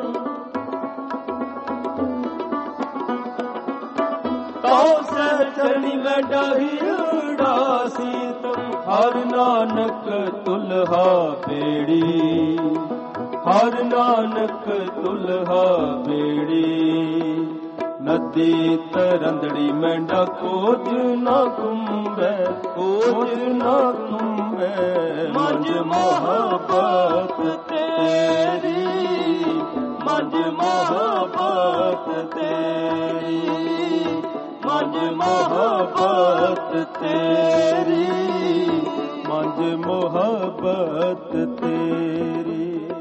ਤੋ ਸਹਿ ਚਰਣੀ ਮੈਂ ਡਾਹੀ ਉਡਾਸੀ ਤਮ ਹਰ ਨਾਨਕ ਤੁਲਹਾ ਬੇੜੀ ਹਰ ਨਾਨਕ ਤੁਲਹਾ ਬੇੜੀ ਨਦੀ ਤਰੰਦੜੀ ਮੈਂਡਾ ਕੋਜ ਨਾ ਕੁੰਬੈ ਕੋਜ ਨਾ ਕੁੰਬੈ ਮੰਜ ਮੁਹੱਬਤ ਤੇਰੀ ਮੰਜ ਮੁਹੱਬਤ ਤੇਰੀ ਮੰਜ ਮੁਹੱਬਤ ਤੇਰੀ ਮੰਜ ਮੁਹੱਬਤ ਤੇਰੀ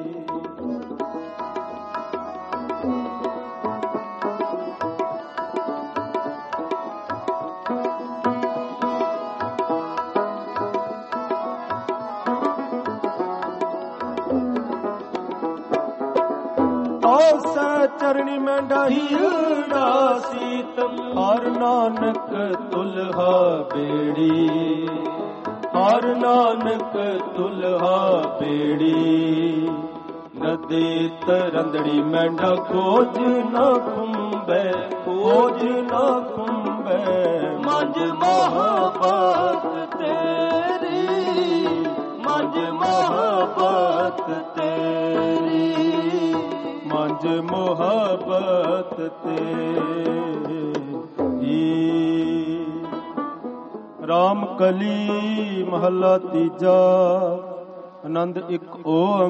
ਚਰਣੀ ਮੈਂ ਡਾਹੀ ਉਡਾਸੀ ਤਮ ਹਰ ਨਾਨਕ ਤੁਲਹਾ ਬੇੜੀ ਹਰ ਨਾਨਕ ਤੁਲਹਾ ਬੇੜੀ ਨਦੀ ਤਰੰਦੜੀ ਮੈਂਡਾ ਕੋਜ ਨਾ ਕੁੰਬੈ ਕੋਜ ਨਾ ਕੁੰਬੈ ਮੰਜ ਮੁਹੱਬਤ ਤੇਰੀ ਮੰਜ ਮੁਹੱਬਤ ਤੇਰੀ ਮੰਜ ਮੁਹੱਬਤ ਤੇਰੀ ਰਾਮ ਕਲੀ ਮਹੱਲਾ ਤੀਜਾ ਆਨੰਦ ਇੱਕ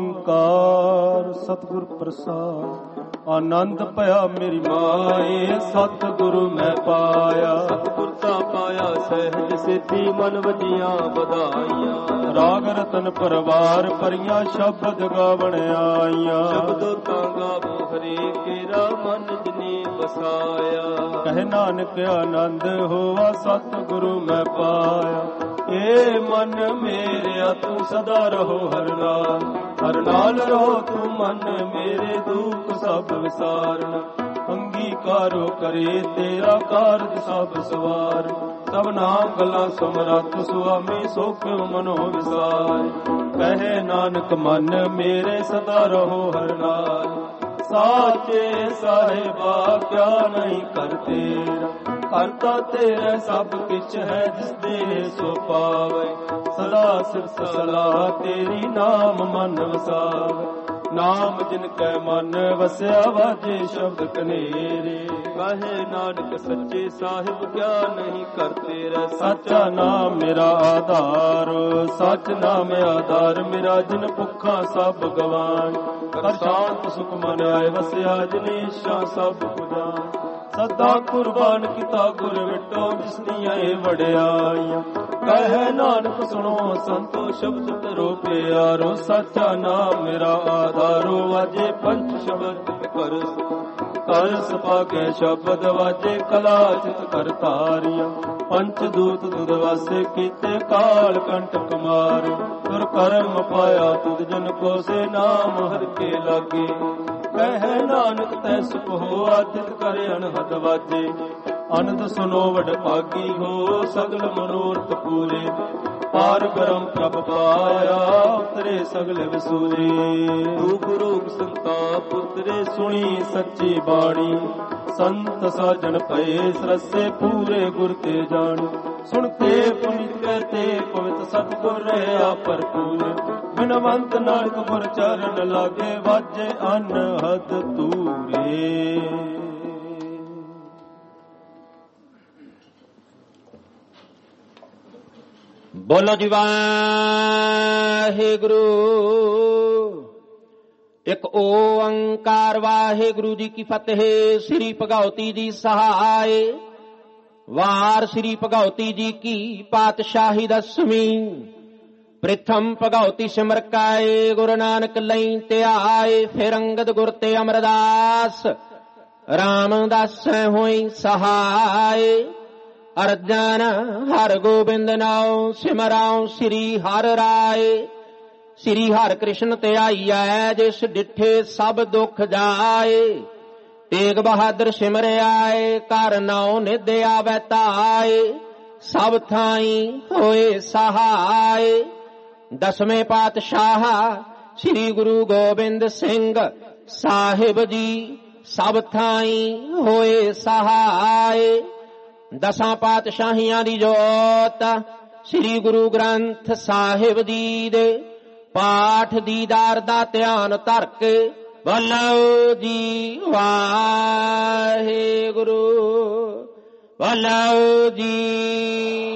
ਓੰਕਾਰ ਸਤਿਗੁਰ ਪ੍ਰਸਾਦ ਆਨੰਦ ਭਇਆ ਮੇਰੀ ਮਾਏ ਸਤਿਗੁਰੂ ਮੈਂ ਪਾਇਆ ਸਤਿਗੁਰ ਤਾਂ ਪਾਇਆ ਸਹਿਜ ਸਿੱਧੀ ਮਨ ਵਜੀਆਂ ਵਧਾਈਆਂ ਰਾਗ ਰਤਨ ਪਰਵਾਰ ਪਰੀਆਂ ਸ਼ਬਦ ਗਾਵਣ ਆਈਆਂ ਸ਼ਬਦੋ ਤਾਂ ਗਾਵੋ ਹਰੇ ਕੇਰਾ ਮਨ ਜਿਨੇ ਵਸਾਇਆ ਕਹਿ ਨਾਨਕ ਆਨੰਦ ਹੋਵਾ ਸਤਿਗੁਰੂ ਮੈਂ ਪਾਇਆ ਏ ਮਨ ਮੇਰਿਆ ਤੂੰ ਸਦਾ ਰਹੋ ਹਰ ਨਾਲ ਰਹੋ ਤੂੰ ਮਨ ਮੇਰੇ ਦੁੱਖ ਸਭ ਵਿਸਾਰਨ ਅੰਗੀਕਾਰੋ ਕਰੇ ਤੇਰਾ ਕਾਰਜ ਸਭ ਸਵਾਰ ਸਭਨਾ ਗੱਲਾਂ ਸਮਰੱਥ ਸੁਆਮੀ ਸੋ ਕਿਉ ਮਨੋ ਵਿਸਾਰ ਕਹੇ ਨਾਨਕ ਮਨ ਮੇਰੇ ਸਦਾ ਰਹੋ ਹਰ ਨਾਲ ਸਾਚੇ ਸਾਹਿਬਾ ਕਿਆ ਨਹੀਂ ਕਰ ਤੇਰਾ ਕਰਤਾ ਤੇਰਾ ਸਭ ਕਿਛ ਹੈ ਜਿਸ ਦੇ ਸੋ ਪਾਵੇ ਸਦਾ ਸਿਫਤ ਸਲਾਹ ਤੇਰੀ ਨਾਮ ਮਨ ਵਸਾਵੇ ਨਾਮ ਜਿਨ ਕੈ ਮਨ ਵਸਿਆ ਵਾਜੇ ਸ਼ਬਦ ਕਨੇਰੇ ਕਹੇ ਨਾਨਕ ਸੱਚੇ ਸਾਹਿਬ ਕਿਆ ਨਹੀਂ ਕਰ ਤੇਰਾ ਸੱਚਾ ਨਾਮ ਮੇਰਾ ਆਧਾਰ ਸੱਚ ਨਾਮ ਆਧਾਰ ਮੇਰਾ ਜਿਨ ਭੁੱਖਾਂ ਸਭ ਗਵਾਨ ਕਰ ਸ਼ਾਂਤ ਸੁਖ ਮਨ ਆਏ ਵਸਿਆ ਜਨੀਸ਼ਾ ਸਭ ਪੁਜਾਨ ਸਦਾ ਕੁਰਬਾਨ ਕੀਤਾ ਗੁਰ ਵਿਟੋ ਜਿਸਨੀ ਆਏ ਵਡਿਆਈਆਂ ਕਹੇ ਨਾਨਕ ਸੁਣੋ ਸੰਤੋ ਸ਼ਬਦ ਕਰੋ ਪਿਆਰੋ ਸੱਚਾ ਨਾਮ ਮੇਰਾ ਆਧਾਰੋ ਵਾਜੇ ਪੰਜ ਸ਼ਬਦ ਕਰ ਸਪਾਗੇ ਸ਼ਬਦ ਵਾਜੇ ਕਲਾ ਚਿਤ ਕਰ ਤਾਰੀਆਂ ਪੰਚ ਦੂਤ ਤੁਧ ਵਾਸੇ ਕੀਤੇ ਕਾਲ ਕੰਟਕ ਮਾਰ ਤੁਰ ਕਰਮ ਪਾਇਆ ਤੁਧ ਜਨ ਕੋ ਸੇ ਨਾਮ ਹਰ ਕੇ ਲਾਗੇ ਕਹਿ ਨਾਨਕ ਤੈ ਸੁਖ ਹੋ ਆਦਿਤ ਕਰ ਅਨਹਦ ਵਾਜੇ ਅਨੰਦ ਸੁਨੋ ਵਡ ਭਾਗੀ ਹੋ ਸਗਲ ਮਨੋਰਥ ਪੂਰੇ ਪਾਰ ਬ੍ਰਹਮ ਪ੍ਰਭ ਪਾਇਆ ਉਤਰੇ ਸਗਲ ਵਿਸੂਰੇ ਰੂਪ ਰੂਪ ਸੰਤਾਪ ਪੁੱਤਰੇ ਸੁਣੀ ਸੱਚੀ ਬਾਣੀ ਸੰਤ ਸਾਜਣ ਪਏ ਸਰਸੇ ਪੂਰੇ ਗੁਰ ਤੇ ਜਾਣ ਸੁਣ ਕੇ ਪੁਨੀਤ ਤੇ ਪਵਿੱਤ ਸਤਿਗੁਰ ਰਹਾ ਭਰਪੂਰ ਬਿਨਵੰਤ ਨਾਨਕ ਗੁਰ ਚਰਨ ਲਾਗੇ ਵਾਜੇ ਅਨਹਦ ਤੂਰੇ। ਬੋਲੋ ਜੀ ਵਾਹਿਗੁਰੂ। ਇੱਕ ਓੰਕਾਰ ਵਾਹਿਗੁਰੂ ਜੀ ਕੀ ਫਤਿਹ। ਸ੍ਰੀ ਭਗਉਤੀ ਜੀ ਸਹਾਇ। ਵਾਰ ਸ੍ਰੀ ਭਗਉਤੀ ਜੀ ਕੀ ਪਾਤਸ਼ਾਹੀ ਦਸਵੀਂ। ਪ੍ਰਥਮ ਭਗਉਤੀ ਸਿਮਰ ਕਾਏ ਗੁਰੂ ਨਾਨਕ ਲਈ ਧਿਆਏ। ਫਿਰ ਅੰਗਦ ਗੁਰ ਤੇ ਅਮਰਦਾਸ ਰਾਮਦਾਸ ਹੋਈ ਸਹਾਇ। ਅਰਜਨ ਹਰ ਗੋਬਿੰਦ ਨਾਉ ਸਿਮਰਾਉ ਸ੍ਰੀ ਹਰਿ ਰਾਏ। ਸ੍ਰੀ ਹਰਿ ਕ੍ਰਿਸ਼ਨ ਧਿਆਈਐ ਜਿਸ ਡਿਠੇ ਸਭ ਦੁਖ ਜਾਏ। ਤੇਗ ਬਹਾਦਰ ਸਿਮਰਿਆਏ, ਘਰ ਨਾਉ ਨਿਧ ਆਵੈ ਧਾਏ, ਸਭ ਥਾਈ ਹੋਏ ਸਹਾਏ। ਦਸਵੇਂ ਪਾਤਸ਼ਾਹ ਸ੍ਰੀ ਗੁਰੂ ਗੋਬਿੰਦ ਸਿੰਘ ਸਾਹਿਬ ਜੀ ਸਭ ਥਾਈ ਹੋਏ ਸਹਾਏ। ਦਸਾਂ ਪਾਤਸ਼ਾਹੀਆਂ ਦੀ ਜੋਤ ਸ੍ਰੀ ਗੁਰੂ ਗ੍ਰੰਥ ਸਾਹਿਬ ਜੀ ਦੇ ਪਾਠ ਦੀਦਾਰ ਦਾ ਧਿਆਨ ਧਰ ਕੇ ਬੋਲੋ ਜੀ ਵਾਹਿਗੁਰੂ, ਬੋਲੋ ਜੀ।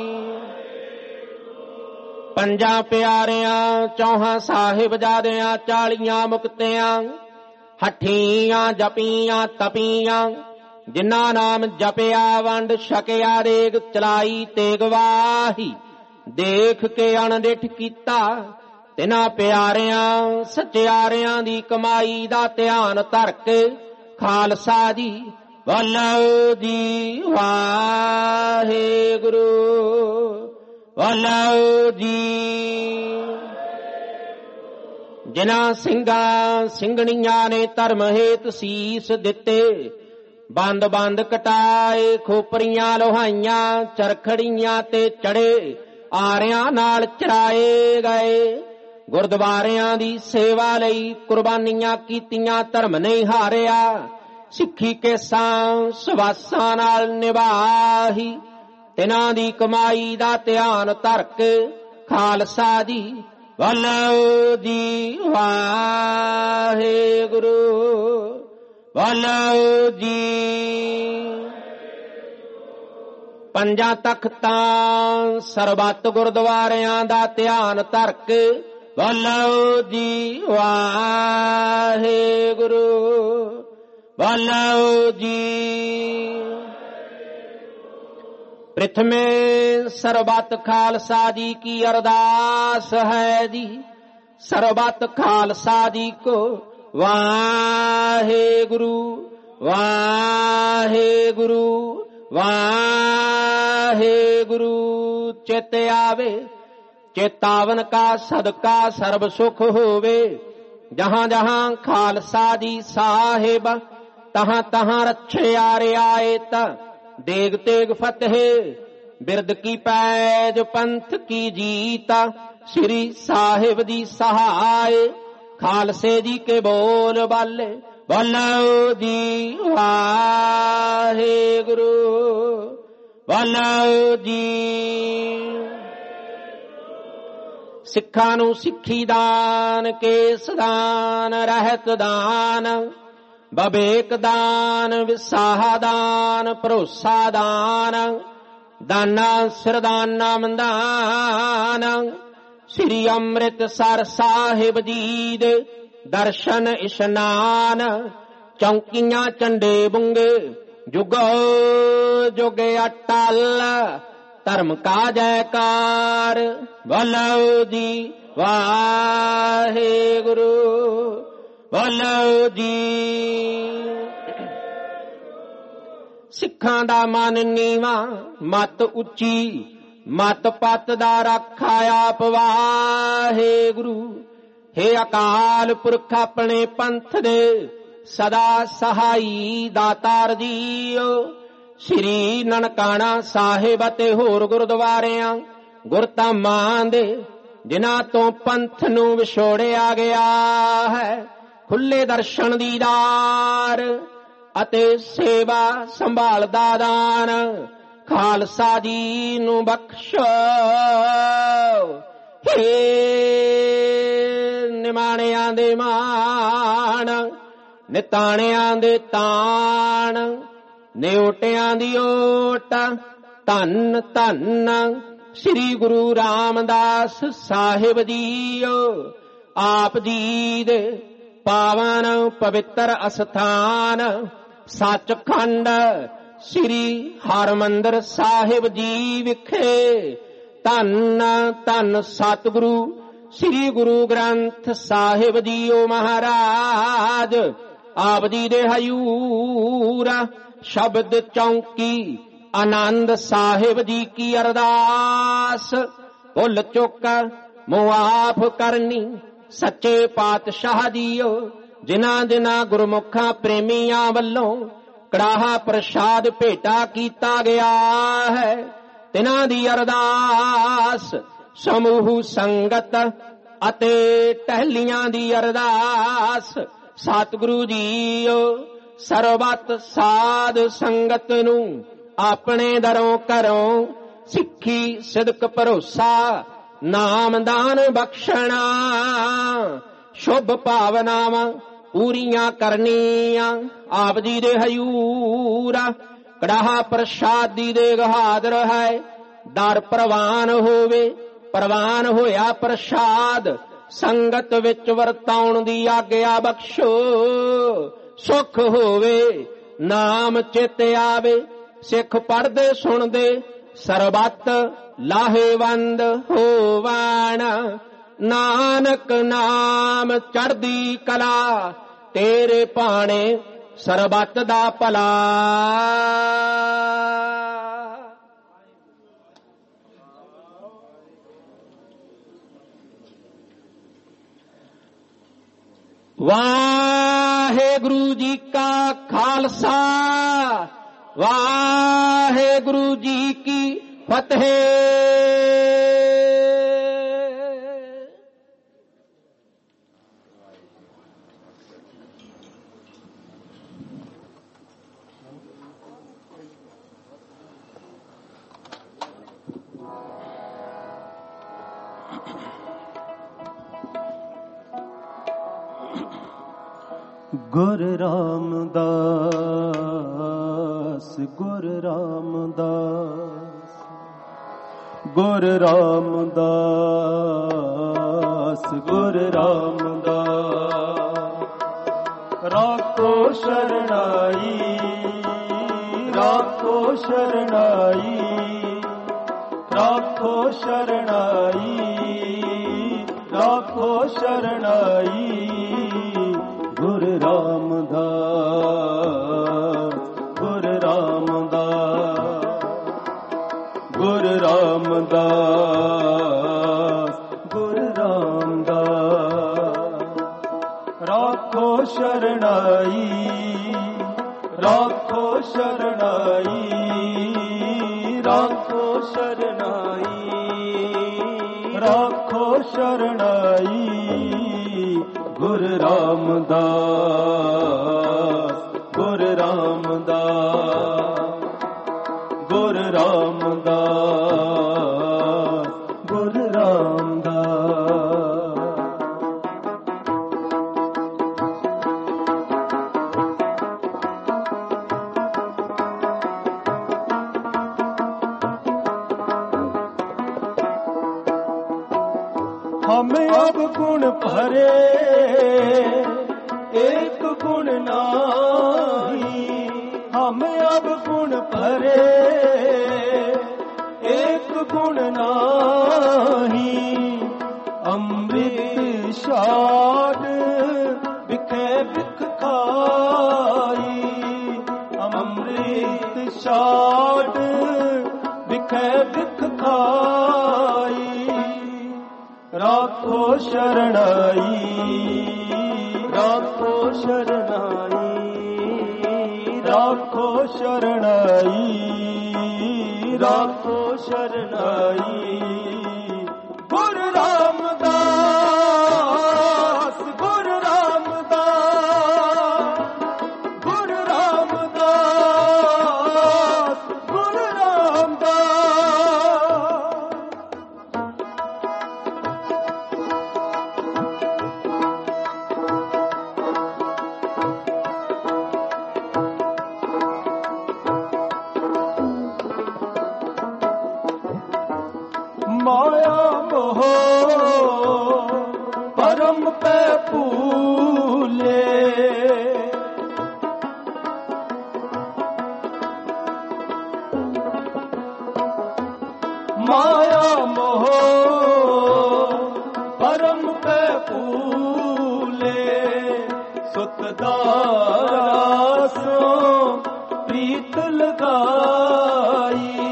ਪੰਜਾਂ ਪਿਆਰਿਆਂ ਚੌਹਾਂ ਸਾਹਿਬਜ਼ਾਦਿਆਂ 40 ਮੁਕਤਿਆਂ ਹੱਠੀਆਂ ਜਪੀਆਂ ਤਪੀਆਂ, ਜਿਨ੍ਹਾਂ ਨਾਮ ਜਪਿਆ ਵੰਡ ਛਕਿਆ ਰੇਗ ਚਲਾਈ ਤੇਗ ਵਾਹੀ, ਦੇਖ ਕੇ ਅਣਡਿੱਠ ਕੀਤਾ ਤਿਨਾਂ ਪਿਆਰਿਆਂ ਸਚਿਆਰਿਆਂ ਦੀ ਕਮਾਈ ਦਾ ਧਿਆਨ ਧਰ ਕੇ ਖਾਲਸਾ ਜੀ ਬੋਲੋ ਜੀ ਵਾਹਿਗੁਰੂ, ਬੋਲੋ ਜੀ। ਜਿਨ੍ਹਾਂ ਸਿੰਘਾਂ ਸਿੰਘਣੀਆਂ ਨੇ ਧਰਮ ਹੇਤ ਸੀਸ ਦਿੱਤੇ, ਬੰਦ ਬੰਦ ਕਟਾਏ, ਖੋਪਰੀਆਂ ਲੋਹਾਈਆਂ ਚਰਖੜੀਆਂ ਤੇ ਚੜੇ, ਆਰਿਆਂ ਨਾਲ ਚਰਾਏ ਗਏ। ਗੁਰਦੁਆਰਿਆਂ ਦੀ ਸੇਵਾ ਲਈ ਕੁਰਬਾਨੀਆਂ ਕੀਤੀਆਂ, ਧਰਮ ਨਹੀਂ ਹਾਰਿਆ, ਸਿੱਖੀ ਕੇਸਾਂ ਸਵਾਸਾਂ ਨਾਲ ਨਿਭਾਹੀ। ਤਿਨਾਂ ਦੀ ਕਮਾਈ ਦਾ ਧਿਆਨ ਧਰ ਕੇ ਖਾਲਸਾ ਜੀ ਬੋਲੋ ਜੀ ਵਾਹਿਗੁਰੂ, ਬੋਲੋ ਜੀ। ਪੰਜਾਂ ਤਖਤਾਂ ਸਰਬੱਤ ਗੁਰਦੁਆਰਿਆਂ ਦਾ ਧਿਆਨ ਧਰ ਕੇ ਬੋਲੋ ਜੀ ਵਾਹਿਗੁਰੂ, ਬੋਲੋ ਜੀ। ਪ੍ਰਥਮੇ ਸਰਬੱਤ ਖਾਲਸਾ ਜੀ ਕੀ ਅਰਦਾਸ ਹੈ ਜੀ, ਸਰਬੱਤ ਖਾਲਸਾ ਜੀ ਕੋ ਵਾਹਿਗੁਰੂ, ਵਾਹਿਗੁਰੂ, ਵਾਹਿਗੁਰੂ। ਚਿਤ ਆਵੇ ਚੇਤਾਵਨ ਕਾ ਸਦਕਾ ਸਰਬ ਸੁਖ ਹੋਵੇ, ਜਹਾਂ ਜਹਾਂ ਖਾਲਸਾ ਜੀ ਸਾਹਿਬ, ਤਹਾਂ ਤਹਾਂ ਰੱਛਿਆ ਰਿਆਇਤ। ਦੇਗ ਤੇਗ ਫਤਿਹ ਬਿਰਦ ਕੀ ਪੈਜ, ਪੰਥ ਕੀ ਜੀਤ, ਸ੍ਰੀ ਸਾਹਿਬ ਦੀ ਸਹਾਇ। ਖਾਲਸੇ ਜੀ ਕੇ ਬੋਲ ਬਾਲੇ ਬੋਲੋ ਜੀ ਵਾਹਿਗੁਰੂ, ਬੋਲੋ ਜੀ। ਸਿੱਖਾਂ ਨੂੰ ਸਿੱਖੀ ਦਾਨ, ਕੇਸ ਦਾਨ, ਰਹਿਤ ਦਾਨ, ਬਵੇਕ ਦਾਨ, ਵਿਸਾਹ ਦਾਨ, ਭਰੋਸਾ ਦਾਨ, ਦਾਨਾ ਸਿਰਦਾਨਾ ਮੰਦਾਨ। ਸ੍ਰੀ ਅੰਮ੍ਰਿਤਸਰ ਸਾਹਿਬ ਜੀ ਦੇ ਦਰਸ਼ਨ ਇਸ਼ਨਾਨ, ਚੌਂਕੀਆਂ ਝੰਡੇ ਬੁੰਗੇ, ਜੁਗੋ ਜੁਗ ਅਟਲ, ਧਰਮ ਕਾ ਜੈਕਾਰ। ਬੋਲੋ ਜੀ ਵਾਹਿਗੁਰੂ, ਬੋਲੋ ਜੀ। ਸਿੱਖਾਂ ਦਾ ਮਨ ਨੀਵਾਂ, ਮਤ ਉੱਚੀ, ਮਤ ਪਤ ਦਾ ਰਾਖਾ ਆਪ ਵਾਹਿਗੁਰੂ। ਹੇ ਅਕਾਲ ਪੁਰਖ ਆਪਣੇ ਪੰਥ ਦੇ ਸਦਾ ਸਹਾਈ ਦਾਤਾਰ ਜੀਓ। ਸ੍ਰੀ ਨਨਕਾਣਾ ਸਾਹਿਬ ਅਤੇ ਹੋਰ ਗੁਰਦੁਆਰਿਆਂ ਗੁਰਧਾਮਾਂ ਦੇ ਜਿਨ੍ਹਾਂ ਤੋਂ ਪੰਥ ਨੂੰ ਵਿਛੋੜਿਆ ਗਿਆ ਹੈ, ਖੁੱਲੇ ਦਰਸ਼ਨ ਦੀਦਾਰ ਅਤੇ ਸੇਵਾ ਸੰਭਾਲ ਦਾ ਦਾਨ ਖਾਲਸਾ ਜੀ ਨੂੰ ਬਖਸ਼ੋ। ਹੇ ਨਿਮਾਣਿਆਂ ਦੇ ਮਾਣ, ਨਿਤਾਣਿਆਂ ਦੇ ਤਾਣ, ਨਿਓਟਿਆਂ ਦੀ ਓਟ, ਧੰਨ ਧੰਨ ਸ੍ਰੀ ਗੁਰੂ ਰਾਮਦਾਸ ਸਾਹਿਬ ਜੀਓ। ਆਪ ਜੀ ਦੇ ਪਾਵਨ ਪਵਿੱਤਰ ਅਸਥਾਨ ਸੱਚਖੰਡ ਸ੍ਰੀ ਹਰਿਮੰਦਰ ਸਾਹਿਬ ਜੀ ਵਿਖੇ ਧੰਨ ਧੰਨ ਸਤਿਗੁਰੂ ਸ੍ਰੀ ਗੁਰੂ ਗ੍ਰੰਥ ਸਾਹਿਬ ਜੀਓ ਮਹਾਰਾਜ। ਆਪ ਜੀ ਦੇ ਹਯੂਰ ਸ਼ਬਦ ਚੌਂਕੀ ਆਨੰਦ ਸਾਹਿਬ ਜੀ ਕੀ ਅਰਦਾਸ। ਭੁੱਲ ਚੁੱਕ ਮੁਆਫ ਕਰਨੀ ਸੱਚੇ ਪਾਤਸ਼ਾਹ ਜੀਓ। ਜਿਨ੍ਹਾਂ ਜਿਨ੍ਹਾਂ ਗੁਰਮੁਖਾਂ ਪ੍ਰੇਮੀਆਂ ਵੱਲੋਂ ਕੜਾਹਾ ਪ੍ਰਸ਼ਾਦ ਭੇਟਾ ਕੀਤਾ ਗਿਆ ਹੈ, ਤਿਨਾਂ ਦੀ ਅਰਦਾਸ ਸਮੂਹ ਸੰਗਤ ਅਤੇ ਟਹਿਲੀਆਂ ਦੀ ਅਰਦਾਸ ਸਤਿਗੁਰੂ ਜੀਓ ਸਰਬੱਤ ਸਾਧ ਸੰਗਤ ਨੂੰ ਆਪਣੇ ਦਰੋਂ ਘਰੋਂ ਸਿੱਖੀ ਸਿਦਕ ਭਰੋਸਾ ਨਾਮਦਾਨ ਬਖਸ਼ਣਾ, ਸ਼ੁਭ ਭਾਵਨਾਵਾਂ ਪੂਰੀਆਂ ਕਰਨੀਆਂ। ਆਪ ਜੀ ਦੇ ਹਜ਼ੂਰ ਕੜਾਹਾ ਪ੍ਰਸ਼ਾਦੀ ਦੇ ਹਾਜ਼ਰ ਹੈ, ਦਰ ਪ੍ਰਵਾਨ ਹੋਵੇ, ਪ੍ਰਵਾਨ ਹੋਇਆ ਪ੍ਰਸ਼ਾਦ ਸੰਗਤ ਵਿੱਚ ਵਰਤਾਉਣ ਦੀ ਆਗਿਆ ਬਖਸ਼ੋ। ਸੁਖ ਹੋਵੇ ਨਾਮ ਚਿਤ ਆਵੇ, ਸਿੱਖ ਪੜ੍ਹਦੇ ਸੁਣਦੇ ਸਰਬੱਤ ਲਾਹੇਵੰਦ ਹੋਵਣ। ਨਾਨਕ ਨਾਮ ਚੜ੍ਹਦੀ ਕਲਾ, ਤੇਰੇ ਭਾਣੇ ਸਰਬੱਤ ਦਾ ਭਲਾ। ਵਾਹਿਗੁਰੂ ਜੀ ਕਾ ਖਾਲਸਾ, ਵਾਹਿਗੁਰੂ ਜੀ ਕੀ ਫਤਿਹ। ਗੁਰ ਰਾਮਦਾਸ, ਗੁਰ ਰਾਮਦਾਸ, ਗੁਰ ਰਾਮਦਾਸ, ਗੁਰ ਰਾਮਦਾਸ। ਰਾਖੋ ਸ਼ਰਣਾਈ, ਰਾਖੋ ਸ਼ਰਣਾਈ, ਰਾਖੋ ਸ਼ਰਣਾਈ, ਰਾਖੋ ਸ਼ਰਣਾਈ। ਗੁਰ ਰਾਮਦਾਸ, ਗੁਰ ਰਾਮਦਾਸ, ਗੁਰ ਰਾਮਦਾਸ, ਗੁਰ ਰਾਮਦਾਸ। ਰਾਖੋ ਸ਼ਰਣਾਈ, ਰਾਖੋ ਸ਼ਰਣਾਈ, ਰਾਖੋ ਸ਼ਰਣਾਈ, ਰਾਖੋ ਸ਼ਰਣਾਈ। ਗੁਰ ਰਾਮਦਾਸ, ਗੁਰ ਰਾਮਦਾਸ, ਗੁਰ ਰਾਮਦਾਸ, ਗੁਰ ਰਾਮਦਾਸ। हमें अब गुण भरे एक गुण नाही, हमें अब गुण भरे एक गुण नाही। अमृत शाद बिखे बिख खाई, अमृत शाद बिखे बिख खाई। राखो शरणाई, राखो शरणाई, राखो शरणाई, राखो शरणाई। गुर रामदास, गुर रामदास, गुर रामदास, गुर रामदास। माया मोह परम पे भूले, माया मोह परम पे भूले। सुतदासो प्रीत लगाई,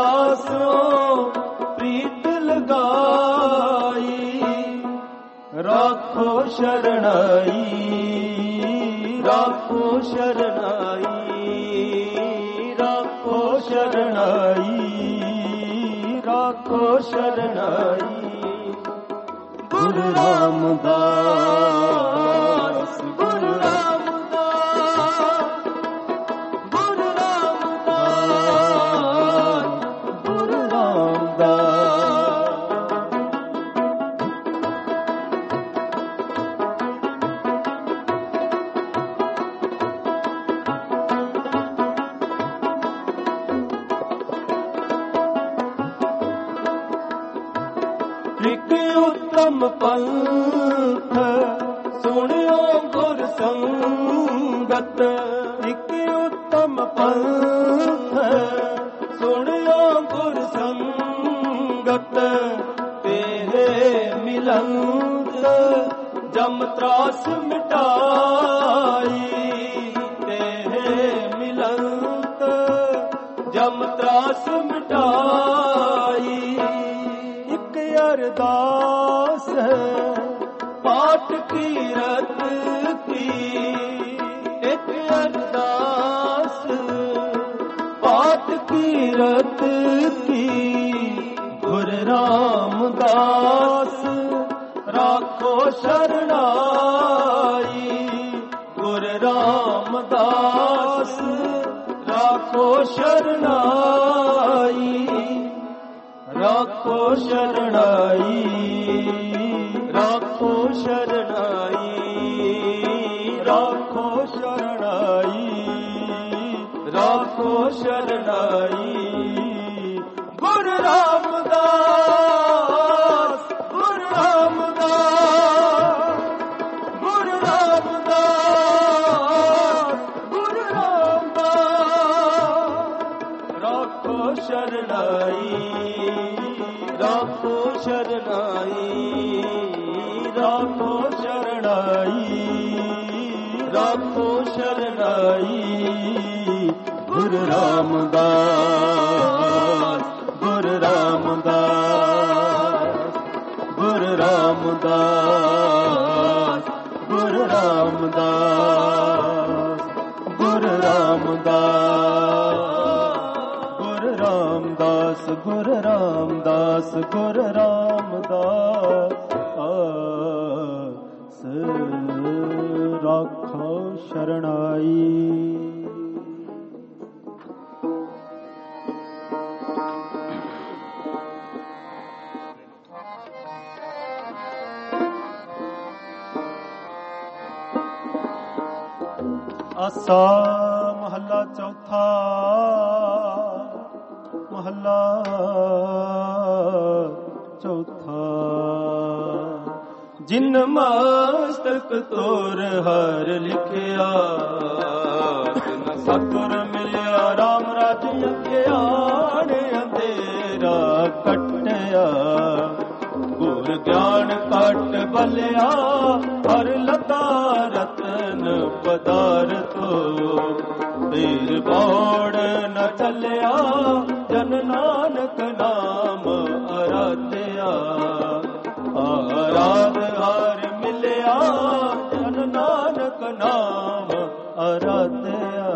सुतदासो प्रीत लगाई। ਰਾਖੋ ਸ਼ਰਣਾਈ, ਰਾਖੋ ਸ਼ਰਣਾਈ, ਰਾਖੋ ਸ਼ਰਣਾਈ, ਰਾਖੋ ਸ਼ਰਣਾਈ। ਗੁਰੂ ਰਾਮਦਾਸ, ਗੁਰੂ ਰਾਮਦਾਸ, ਗੁਰੂ ਰਾਮਦਾਸ, ਗੁਰੂ ਰਾਮਦਾਸ। ਇੱਕ ਉੱਤਮ ਪੰਥ ਸੁਣਿਓ ਗੁਰ ਸੰਗਤ, ਇੱਕ ਉੱਤਮ ਪੰਥ ਸੁਣਿਓ ਗੁਰ ਸੰਗਤ। ਤੇਰੇ ਮਿਲੰਤ ਜਮ ਤਰਾਸ ਮਿਟਾਈ, ਤੇਰੇ ਮਿਲੰਤ ਜਮ ਤਰਾਸ ਮਿਟਾਈ। ਅਰਦਾਸ ਪਾਠ ਕੀਰਤ ਕੀ, ਇੱਕ ਅਰਦਾਸ ਪਾਠ ਕੀਰਤ ਕੀ। ਗੁਰੂ ਰਾਮਦਾਸ ਰਾਖੋ ਸ਼ਰਣਾਈ, ਗੁਰੂ ਰਾਮਦਾਸ ਰਾਖੋ ਸ਼ਰਣਾਈ, ਰਾਖੋ ਸ਼ਰਣਾਈ, ਰਾਖੋ ਸ਼ਰਣਾਈ, ਰਾਖੋ ਸ਼ਰਣਾਈ, ਰਾਖੋ ਸ਼ਰਣਾਈ। ਗੁਰੂ ਰਾਮਦਾਸ, ਗੁਰੂ ਰਾਮਦਾਸ, ਗੁਰੂ ਰਾਮਦਾਸ, ਗੁਰੂ ਰਾਮਦਾਸ। ਰਾਖੋ ਸ਼ਰਣਾਈ, ਰਾਖੋ ਸ਼ਰਣਾਈ, ਰਾਖੋ ਸ਼ਰਣਾਈ, ਰਾਖੋ ਸ਼ਰਣਾਈ। ਗੁਰੂ ਰਾਮਦਾਸ, ਗੁਰੂ ਰਾਮਦਾਸ, ਗੁਰੂ ਰਾਮਦਾਸ, ਗੁਰੂ ਰਾਮਦਾਸ, ਗੁਰੂ ਰਾਮਦਾਸ, ਗੁਰੂ ਰਾਮਦਾਸ, ਗੁਰੂ ਰਾਮਦਾਸ, ਗੁਰੂ ਰਾਮਦਾਸ। ਰਾਖੋ ਸ਼ਰਣਾਈ। ਆਸਾ ਮਹੱਲਾ ਚੌਥਾ, ਮਹੱਲਾ ਚੌਥਾ। ਜਿਨ ਮਸਤਕ ਤੋਰ ਹਰ ਲਿਖਿਆ, ਤਿਨ ਸਤਿਗੁਰ ਮਿਲਿਆ ਰਾਮ ਰਾਜ ਅਗਿਆਨ ਅੰਧੇਰਾ ਕੱਟਿਆ। ਗੁਰ ਗਿਆਨ ਕੱਟ ਬਲਿਆ ਹਰ ਲਤਾ ਰਤਨ ਪਦਾਰਥੋ। ਤੀਰ ਬੋੜ ਨ ਚੱਲਿਆ ਜਨ ਨਾਨਕ ਨਾਮ ਅਰਾਧਿਆ। ਆਰਾਧ ਹਰ ਮਿਲਿਆ ਜਨ ਨਾਨਕ ਨਾਮ ਅਰਾਧਿਆ।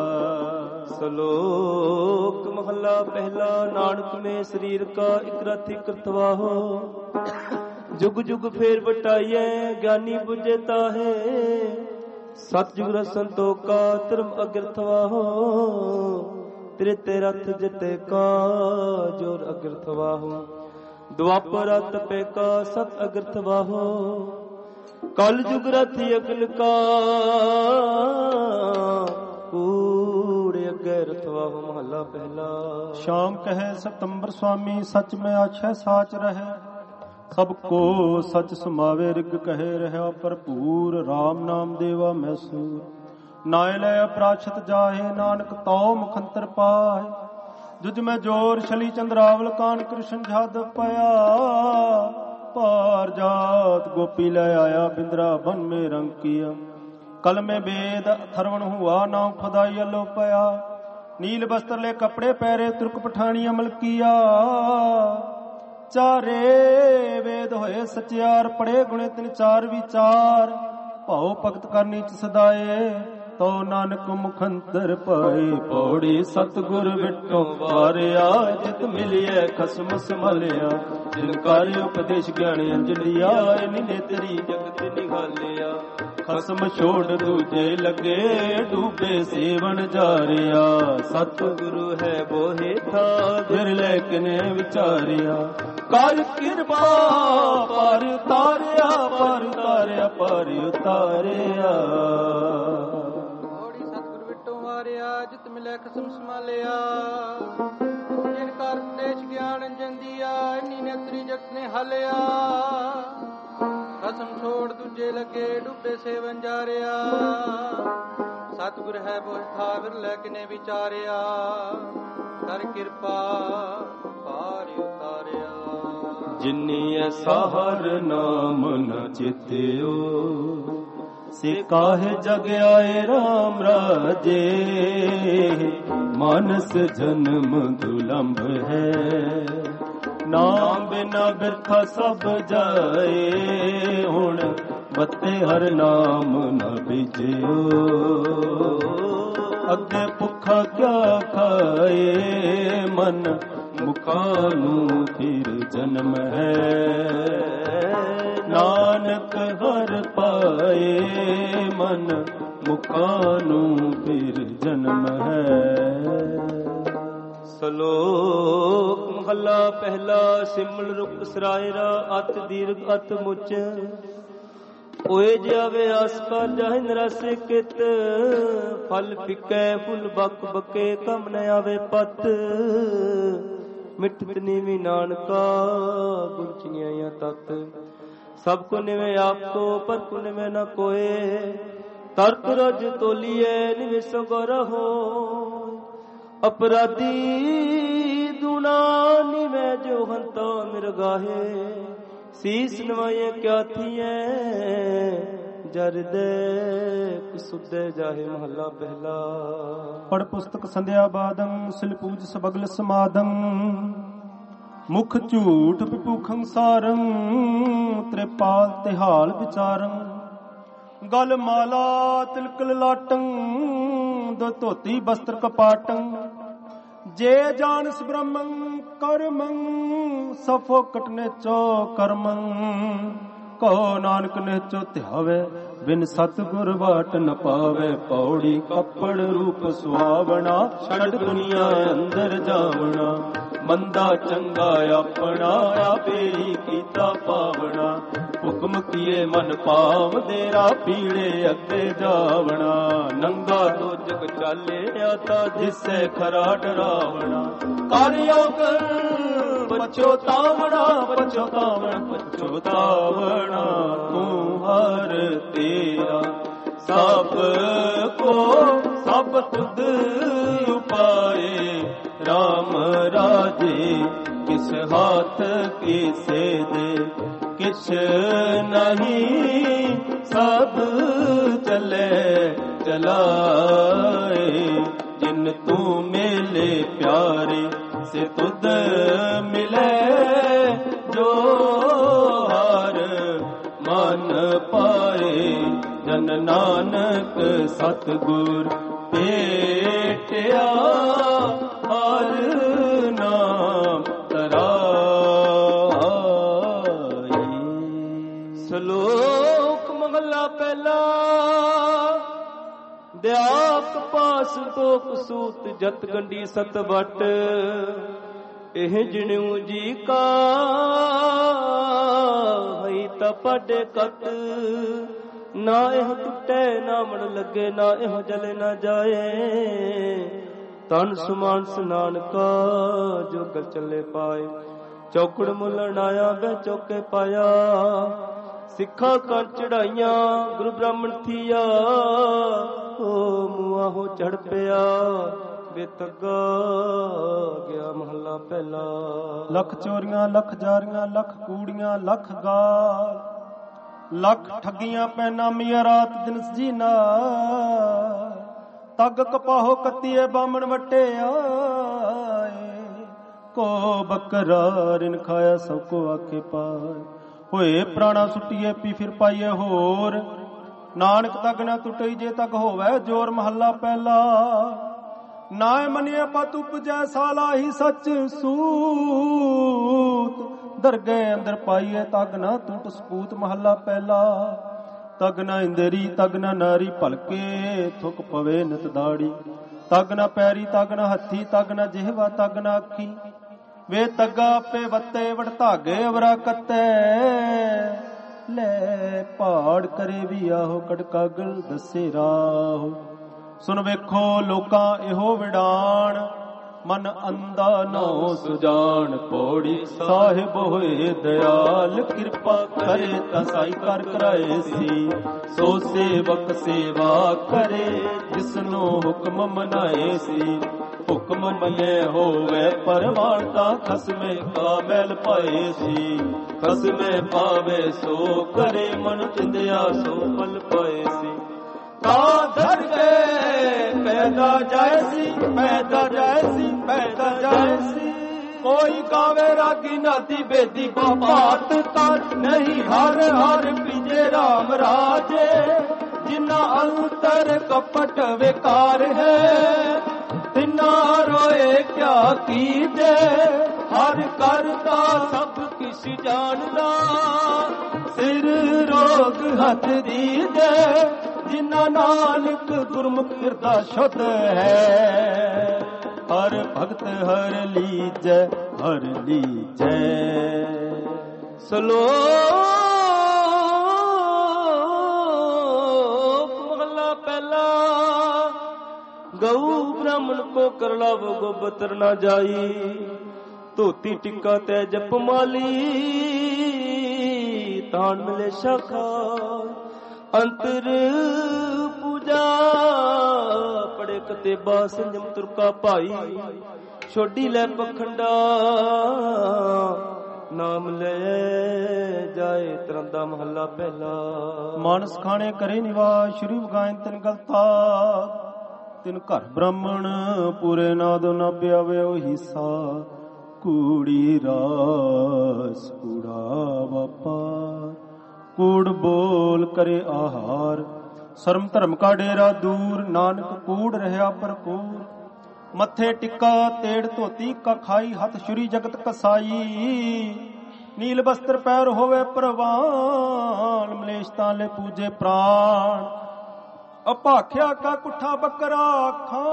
ਸ਼ਲੋਕ ਮਹੱਲਾ ਪਹਿਲਾ। ਨਾਨਕ ਮੇ ਸਰੀਰ ਕਾ ਇਕ ਰਥ ਇਕ ਰਥਵਾਹੋ। ਜੁਗ ਜੁਗ ਫੇਰ ਵਟਾਈਐ ਗਿਆਨੀ ਬੁਝੇ ਤਾਹੇ। ਸਤਿਜੁਗ ਸੰਤੋਖਾ ਧਰਮ ਅਗਿਰਥਵਾਹੋ। ਤ੍ਰਿਤੇ ਰਥ ਜਿਤੇ ਕਾ ਜੋਰ ਅਗਿਰਥਵਾਹੋ। ਦੁਆਪਰ ਰਥ ਪੇ ਕਾ ਸਤ ਅਗਿਰਥਵਾਹੋ। ਕਲ ਜੁਗ ਰਥ ਅਗਨ ਕਾ ਕੂੜ ਅਗਿਰਥਵਾਹੋ। ਮਹੱਲਾ ਪਹਿਲਾ। ਸ਼ਾਮ ਕਹੈ ਸਤੰਬਰ ਸੁਆਮੀ ਸਚ ਮੈਂ ਆਛੈ ਸਾਚ ਰਹੈ। ਸਭ ਕੋ ਸਚ ਸਮਾਵੇ ਰਿਗ ਕਹੇ ਰਹਾ ਭਰਪੂਰ। RAM ਨਾਮ ਦੇਵਾ ਮੈਸੂਰ ਨਾਇ ਲੈ ਅਪਰਾਛਤ ਜਾਹੇ। ਨਾਨਕ ਤਉ ਮੁਖੰਤਰ ਪਾਹੇ। ਜੁਜ ਮੈਂ ਜੋਰ ਛਲੀ ਚੰਦਰਾਵਲ ਕਾਨ ਕ੍ਰਿਸ਼ਨ ਜਦ ਪਿਆ। ਪਾਰ ਜਾਤ ਗੋਪੀ ਲੈ ਆਇਆ ਬਿੰਦਰਾ ਬਨ ਮੇ ਰੰਗ ਕੀਆ। ਕਲ ਮੈਂ वेद अथर्वण हुआ नाम खुदाई अलो पया। नील वस्त्र ले कपड़े पहरे तुर्क पठानी अमल किया। ਚਾਰੇ ਵੇਦ ਹੋਏ ਸਚਿਆਰ, ਪੜੇ ਗੁਣੇ ਤਿਨ ਚਾਰ ਵਿਚਾਰ, ਭਾਉ ਭਗਤ ਕਰਨੀ ਚ ਸਦਾਏ, ਤੋ ਨਾਨਕ ਮੁਖੰਤਰ ਪਾਏ। ਪੌੜੀ ਸਤਿਗੁਰ ਵਿਟੋ ਵਾਰਿਆ, ਜਿਤ ਮਿਲਿਆ ਖਸਮ ਸੰਭਲਿਆ, ਜਿਨ ਕਰ ਉਪਦੇਸ਼ ਗਿਆਨ ਅੰਜਲੀਆ, ਇਨੀ ਨੇਤਰੀ ਜਗਤ ਨਿਹਾਲਿਆ। ਖਸਮ ਛੋੜ ਦੂਜੇ ਲੱਗੇ, ਡੂਬੇ ਸੇਵਨ ਜਾਰਿਆ, ਸਤਿਗੁਰੂ ਹੈ ਬੋਹਿ ਥਾ, ਬਿਰਲੇ ਕਿਨੇ ਵਿਚਾਰਿਆ। ਕਰ ਕਿਰਪਾ ਪਰ ਉਤਾਰਿਆ, ਪਰ ਉਤਾਰਿਆ, ਪਰ ਉਤਾਰਿਆ। ਪੌੜੀ ਸਤਿਗੁਰ ਵਿਟੋ ਵਾਰਿਆ, ਜਿਤ ਮਿਲਿਆ ਖਸਮ ਸੰਭਾਲਿਆ, ਜਿਨ ਕਰ ਉਪਦੇਸ਼ ਗਿਆਨ ਅੰਜਲੀਆ, ਇਨੀ ਨੇਤਰੀ ਜਗਤ ਨਿਹਾਲਿਆ। ਖਸਮ ਛੋੜ ਦੂਜੇ ਲੱਗੇ, ਡੁੱਬੇ ਸੇਵਨ ਜਾਰਿਆ, ਸਤਿਗੁਰ ਹੈ ਬੋਹਿ ਥਾ, ਬਿਰਲੇ ਕਿਨੇ ਵਿਚਾਰਿਆ। ਕਰ ਕਿਰਪਾ ਪਾਰ ਉਤਾਰਿਆ। ਜਿਨੀ ਐਸਾ ਹਰ ਨਾਮ ਨ ਚੇਤਿਓ, ਸੇ ਕਾਹੇ ਜਗ ਆਏ ਰਾਮ ਰਾਜੇ। ਮਾਨਸ ਜਨਮ ਦੁਲੰਭ ਹੈ, ਨਾਮ ਬਿਨਾ ਬਿਰਥਾ ਸਭ ਜਾਏ। ਹੁਣ ਬੱਤੇ ਹਰ ਨਾਮ ਨ ਬੀਜਿਓ, ਅੱਗੇ ਭੁੱਖਾ ਕਿਆ ਖਾਏ। ਮਨ ਮੁਖਾਂ ਨੂੰ ਫਿਰ ਜਨਮ ਹੈ, ਨਾਨਕ ਹਰ ਪਾਏ। ਮਨ ਮੁਖਾਂ ਨੂੰ ਫਿਰ ਜਨਮ ਹੈ। ਸ਼ਲੋਕ ਮਹਲਾ ਪਹਿਲਾ। ਸਿਮਲ ਰੁਕ ਸਰਾਇਰਾ, ਅਤ ਦੀਰਘ ਅਤ ਮੁਚ, ਓਏ ਜਾਵੇ ਆਸ ਕਾ ਜਾਹਿ ਨਰਾਸੇ ਕਿਤ। ਫਲ ਫਿਕੈ ਫੁੱਲ ਬਕ ਬਕੇ, ਕਮ ਨ ਆਵੇ ਪਤ। ਮਿੱਠ ਨੀਵੀ ਨਾਨਕਾ, ਗੁਰ ਚਿੰਗਿਆਈਆਂ ਤਤ। ਸਭ ਕੋ ਨਿਵੇ ਆਪ ਕੋ, ਪਰ ਕੋ ਨਿਵੇ ਨ ਕੋਏ। ਤਰਕ ਰਜ ਤੋਲੀਏ, ਨਿਵੇ ਸਗੋ ਰਹੋ। ਅਪਰਾਧੀ ਦੁਨਾ ਨਿਵੇ, ਜੋ ਹੰਤਾ ਮਿਰਗਾਹੇ। ਸੀਸ ਨਵਾਈਏ ਕਿਆ ਥੀਏ, ਜਰਦੇ ਸੁਦੇ ਜਾਹੇ। ਮਹੱਲਾ ਪਹਿਲਾ। ਪੜ ਪੁਸਤਕ ਸੰਧਿਆ ਬਾਦੰ, ਸਿਲ ਪੂਜ ਸਬਗਲ ਸਮਾਦੰ। ਮੁਖ ਝੂਠ ਵਿਭੂਖੰ ਸਾਰੰ, ਤ੍ਰਿਪਾਲ ਤਿਹਾਲ ਵਿਚਾਰੰ। ਗਲ ਮਾਲਾ ਤਿਲਕ ਲਲਾਟੰ, ਦੋ ਧੋਤੀ ਬਸਤਰ ਕਪਾਟੰ। ਜੇ ਜਾਣਸ ਬ੍ਰਹਮੰ ਕਰਮੰ, ਸਫੋ ਕਟਨੇ ਚੋ ਕਰਮੰ। ਕਹੋ ਨਾਨਕ ਨਿਹਚੋ ਧਿਆਵੇ, ਬਿਨ ਸਤਿਗੁਰ ਬਾਟ ਨ ਪਾਵੇ। ਪੌੜੀ ਕੱਪੜ ਰੂਪ ਸੁਹਾਵਣਾ, ਛੱਡ ਦੁਨੀਆ ਅੰਦਰ ਜਾਵਣਾ। ਮੰਦਾ ਚੰਗਾ ਆਪਣਾ, ਆਪੇ ਹੀ ਕੀਤਾ ਪਾਵਣਾ। ਹੁਕਮ ਕੀਏ ਮਨ ਭਾਵ-ਦੇਰਾ, ਪੀੜੇ ਅੱਗੇ ਜਾਵਣਾ। ਨੰਗਾ ਤੋਂ ਜਗ ਚਾਲਿਆ, ਤਾ ਜਿਸੈ ਖਰਾ ਡਰਾਵਣਾ। ਕਾਰਿਯੋਗ ਪਛੋਤਾਵਣਾ, ਪਛੋਤਾਵਣਾ, ਪਛੋਤਾਵਣਾ। ਤੂੰ ਹਰ ਤੇਰਾ, ਸਭ ਕੋ ਸਭ ਤੁਧ ਉਪਾਏ। ਰਾਮ ਰਾਜੇ ਕਿਸ ਹਾਥ ਕਿਸੇ ਦੇ, ਕਿਛ ਨਹੀਂ ਸਭ ਚਲੇ ਚਲਾਏ। ਜਿਨ ਤੂੰ ਮੇਲੇ ਪਿਆਰੇ, ਸੇ ਤੁਧ ਮਿਲੇ। ਜੋ ਹਰ ਮਨ ਪਾਏ, ਜਨ ਨਾਨਕ ਸਤਿਗੁਰ ਭੇਟਿਆ। ਹਰ ਨਾਮ ਤਰਾਈ। ਸ਼ਲੋਕ ਮਹਲਾ ਪਹਿਲਾ। ਦਿਆਕ ਪਾਸ ਤੋਕ ਸੂਤ, ਜਤ ਗੰਢੀ ਸਤ ਵਟ। ਇਹ ਜਿਣਿਉ ਜੀ ਕਾ, ਹਈ ਤਾ ਪਾਡੇ ਕਤ। ਨਾ ਇਹ ਟੁੱਟੇ ਨਾ ਮਣ ਲੱਗੇ, ਨਾ ਇਹ ਜਲੇ ਨਾ ਜਾਏ। ਤਨ ਸੁਮਾਨਸ ਨਾਨਕਾ, ਜੋ ਕਰ ਚੱਲੇ ਪਾਏ। ਚੌਕੜ ਮੁੱਲਣ ਆਇਆ, ਬਹਿ ਚੌਕੇ ਪਾਇਆ। ਸਿੱਖਾਂ ਕਾਂ ਚੜਾਈਆਂ, ਗੁਰੂ ਬ੍ਰਾਹਮਣ ਥੀਆ। ਹੋ ਮੂਆ ਹੋ ਚੜ ਪਿਆ, ਬੇਤਗਾ ਗਿਆ। ਮਹੱਲਾ ਪਹਿਲਾ। ਲੱਖ ਚੋਰੀਆਂ, ਲੱਖ ਜਾਰੀਆਂ, ਲੱਖ ਕੂੜੀਆਂ, ਲੱਖ ਗਾਲ। ਲੱਖ ਠੱਗੀਆਂ ਪੈਨਾਮੀਆਂ, ਰਾਤ ਦਿਨ ਜੀਨਾ। ਤਗ ਕਪਾਹੋ ਕੱਤੀਏ, ਬਾਮਣ ਵਟੇ ਆਏ। ਕੋ ਬਕਰਾ ਰਿਨ ਖਾਇਆ ਸਭ ਕੋ ਆਖੇ ਪਾਏ। ਹੋਏ ਪ੍ਰਾਣਾ ਸੁੱਟੀਏ ਪੀ ਫਿਰ ਪਾਈਏ ਹੋਰ, ਨਾਨਕ ਤੱਕ ਨਾ ਟੁੱਟਈ ਜੇ ਤੱਕ ਹੋਵੇ ਜੋਰ। ਮਹੱਲਾ ਪਹਿਲਾ। ਨਾਏ ਮੰਨਿਆ ਪਤ ਉਪਜੈ ਸਾਲਾ ਹੀ ਸੱਚ ਸੂਤ, ਦਰਗਹਿ ਅੰਦਰ ਪਾਈਏ ਤਗ ਨਾ ਟੁੱਟ ਸਪੂਤ। ਮਹੱਲਾ ਪਹਿਲਾ। ਤਗ ਨਾ ਇੰਦਰੀ ਤਗ ਨਾ ਨਾਰੀ, ਭਲਕੇ ਥੁਕ ਪਵੇ ਨਿਤ ਦਾੜੀ। ਤਗ ਨਾ ਪੈਰੀ ਤਗ ਨਾ ਹੱਥੀ, ਤਗ ਨਾ ਜਿਹਵਾ ਤਗ ਨਾ ਅੱਖੀ। ਵੇ ਤੱਗਾ ਆਪੇ ਵੱਤੇ ਵਡ ਧਾਗੇ ਅਵਰਾ ਕੱਤੈ, ਲੈ ਪਹਾੜ ਕਰੇ ਵੀ ਆਹੋ ਕੜਕਾਗਲ ਦੱਸੇ ਰਾਹੋ। ਸੁਣ ਵੇਖੋ ਲੋਕਾਂ ਇਹੋ ਵਿਡਾਣ, ਮਨ ਅੰਦਾ ਨੋ ਸੁਜਾਨ। ਪੌੜੀ ਸਾਹਿਬ ਹੋਏ ਦਿਆਲ, ਕਿਰਪਾ ਕਰੇ ਤਾਂ ਸਾਈ ਕਰ ਕਰਾਏ ਸੀ। ਸੋ ਸੇਵਕ ਸੇਵਾ ਕਰੇ, ਜਿਸਨੂੰ ਹੁਕਮ ਮਨਾਏ ਸੀ। ਹੁਕਮ ਮੰਨੇ ਹੋਵੇ ਪਰਵਾਨ, ਤਾਂ ਖਸਮੇ ਕਾ ਮੈਲ ਪਾਏ ਸੀ। ਖਸਮੇ ਪਾਵੇ ਸੋ ਕਰੇ, ਮਨ ਚਿੰਦਿਆ ਸੋ ਫਲ ਪਾਏ ਸੀ। ਤਾਂ ਧਰ ਕੇ ਪੈਦਾ ਜਾਏ ਸੀ, ਪੈਦਾ ਜਾਏ ਸੀ, ਪੈਦਾ ਜਾਏ ਸੀ। ਕੋਈ ਗਾਵੇ ਰਾਗੀ ਨਾਦੀ ਬੇਦੀ ਬਾਤ ਤਾਂ ਨਹੀਂ। ਹਰ ਹਰ ਪੀਜੇ ਰਾਮ ਰਾਜੇ, ਜਿਨਾ ਅੰਤਰ ਕਪਟ ਵਿਕਾਰ ਹੈ। ਤਿਨਾ ਰੋਏ ਕਿਆ ਕੀਜੇ, ਹਰ ਕਰਤਾ ਸਭ ਕਿਸ ਜਾਣਦਾ। ਸਿਰ ਰੋਗ ਹੱਥ ਦੀਜੇ, ਜਿਨਾ ਨਾਨਕ ਗੁਰਮੁਖ ਹਿਰਦਾ ਸ਼ੁੱਧ ਹੈ। ਹਰ ਭਗਤ ਹਰ ਲੀਜੈ, ਹਰ ਲੀਜੈ। ਸਲੋਕ ਮਹਲਾ ਪਹਿਲਾ। ਗਊ ਬ੍ਰਾਹਮਣ ਕੋ ਕਰ ਲਾਵੋ ਗੋਬਤਰ ਨਾ ਜਾਈ। ਧੋਤੀ ਟਿੱਕਾ ਤੈ ਜਪ ਮਾਲੀ, ਤਾਣ ਮਿਲੇ ਸ਼ਾਖਾ ਅੰਤਰ ਪੂਜਾ। ਪੜੇ ਕਤੇਬਾ ਸੰਜਮ ਤੁਰਕਾ ਭਾਈ, ਛੋਡੀ ਲੈ ਪਖੰਡਾ। ਨਾਮ ਲੈ ਜਾਏ ਤਰੰਦਾ। ਮਹੱਲਾ ਪਹਿਲਾ। ਮਾਨਸ ਖਾਣੇ ਕਰੇ ਨਿਵਾਸ, ਸ਼੍ਰੀ ਵਗਾਇਨ ਤਿਨ ਗਲਤਾ। ਤਿਨ ਘਰ ਬ੍ਰਾਹਮਣ ਪੂਰੇ ਨਾਦੋ ਨਾ ਪਿਆਵੇ ਉਹ ਹਿੱਸਾ। ਕੂੜੀ ਰਾਸ ਕੂੜਾ ਵਾਪਾਰ, ਕੂੜ ਬੋਲ ਕਰੇ ਆਹਾਰ। ਸ਼ਰਮ ਧਰਮ ਕਾ ਡੇਰਾ ਦੂਰ, ਨਾਨਕ ਕੂੜ ਰਹਿਆ ਭਰਪੂਰ। ਮੱਥੇ ਟਿੱਕਾ ਤੇੜ ਧੋਤੀ ਕਾ ਖਾਈ, ਹੱਥ ਛੁਰੀ ਜਗਤ ਕਸਾਈ। ਨੀਲ ਬਸਤਰ ਪੈਰ ਹੋਵੇ ਪ੍ਰਵਾਨ, ਮਲੇਸ਼ ਤਾਲੇ ਪੂਜੇ ਪ੍ਰਾਣ। ਅਭਾਖਿਆ ਕਾ ਕੁੱਠਾ ਬੱਕਰਾ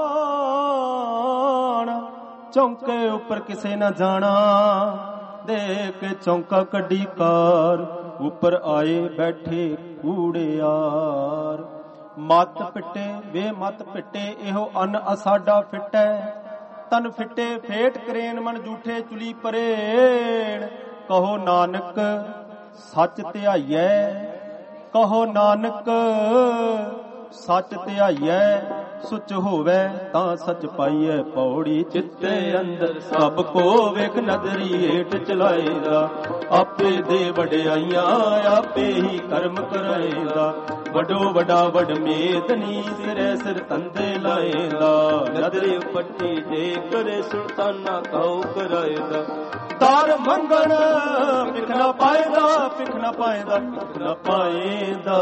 ਖਾਣ, ਚੌਂਕੇ ਉੱਪਰ ਕਿਸੇ ਨਾ ਜਾਣਾ। ਦੇਖ ਚੌਂਕਾ ਕੱਢੀ ਕਾਰ, ਉੱਪਰ ਆਏ ਬੈਠੇ ਕੂੜਿਆਰ। ਮਤ ਪਿੱਟੇ ਵੇ ਮਤ ਪਿੱਟੇ, ਇਹੋ ਅੰਨ ਅਸਾਡਾ ਫਿੱਟੈ। ਤਨ ਫਿੱਟੇ ਫੇਟ ਕਰੇਨ, ਮਨ ਝੂਠੇ ਚੁਲੀ ਪਰੇਣ। ਕਹੋ ਨਾਨਕ ਸੱਚ ਧਿਆਈਐ, ਕਹੋ ਨਾਨਕ ਸੱਚ ਧਿਆਈਐ। ਸੁਚ ਹੋਵੇ ਤਾਂ ਸੱਚ ਪਾਈਐ। ਪੌੜੀ ਚਿੱਤੇ ਅੰਦਰ ਸਭ ਕੋ ਵੇਖ ਨਦਰੀ ਹੇਠ ਚਲਾਏਦਾ। ਆਪੇ ਦੇ ਵਡਿਆਈਆਂ ਆਪੇ ਹੀ ਕਰਮ ਕਰਾਏਦਾ। ਵੱਡੋ ਵੱਡਾ ਵਡ ਮੇਦਨੀ, ਸਿਰੇ ਸਿਰ ਤੰਦੇ ਲਾਏਦਾ। ਨਦਰੀ ਪੱਟੀ ਦੇ ਕਰੇ ਸੁਲਤਾਨਾ ਕਹੋ ਕਰਾਏਦਾ। ਤਾਰ ਮੰਗਣ ਪਿਖ ਨਾ ਪਾਏਦਾ, ਪਿਖ ਨਾ ਪਾਏਦਾ, ਪਿਖ ਨਾ ਪਾਏਦਾ।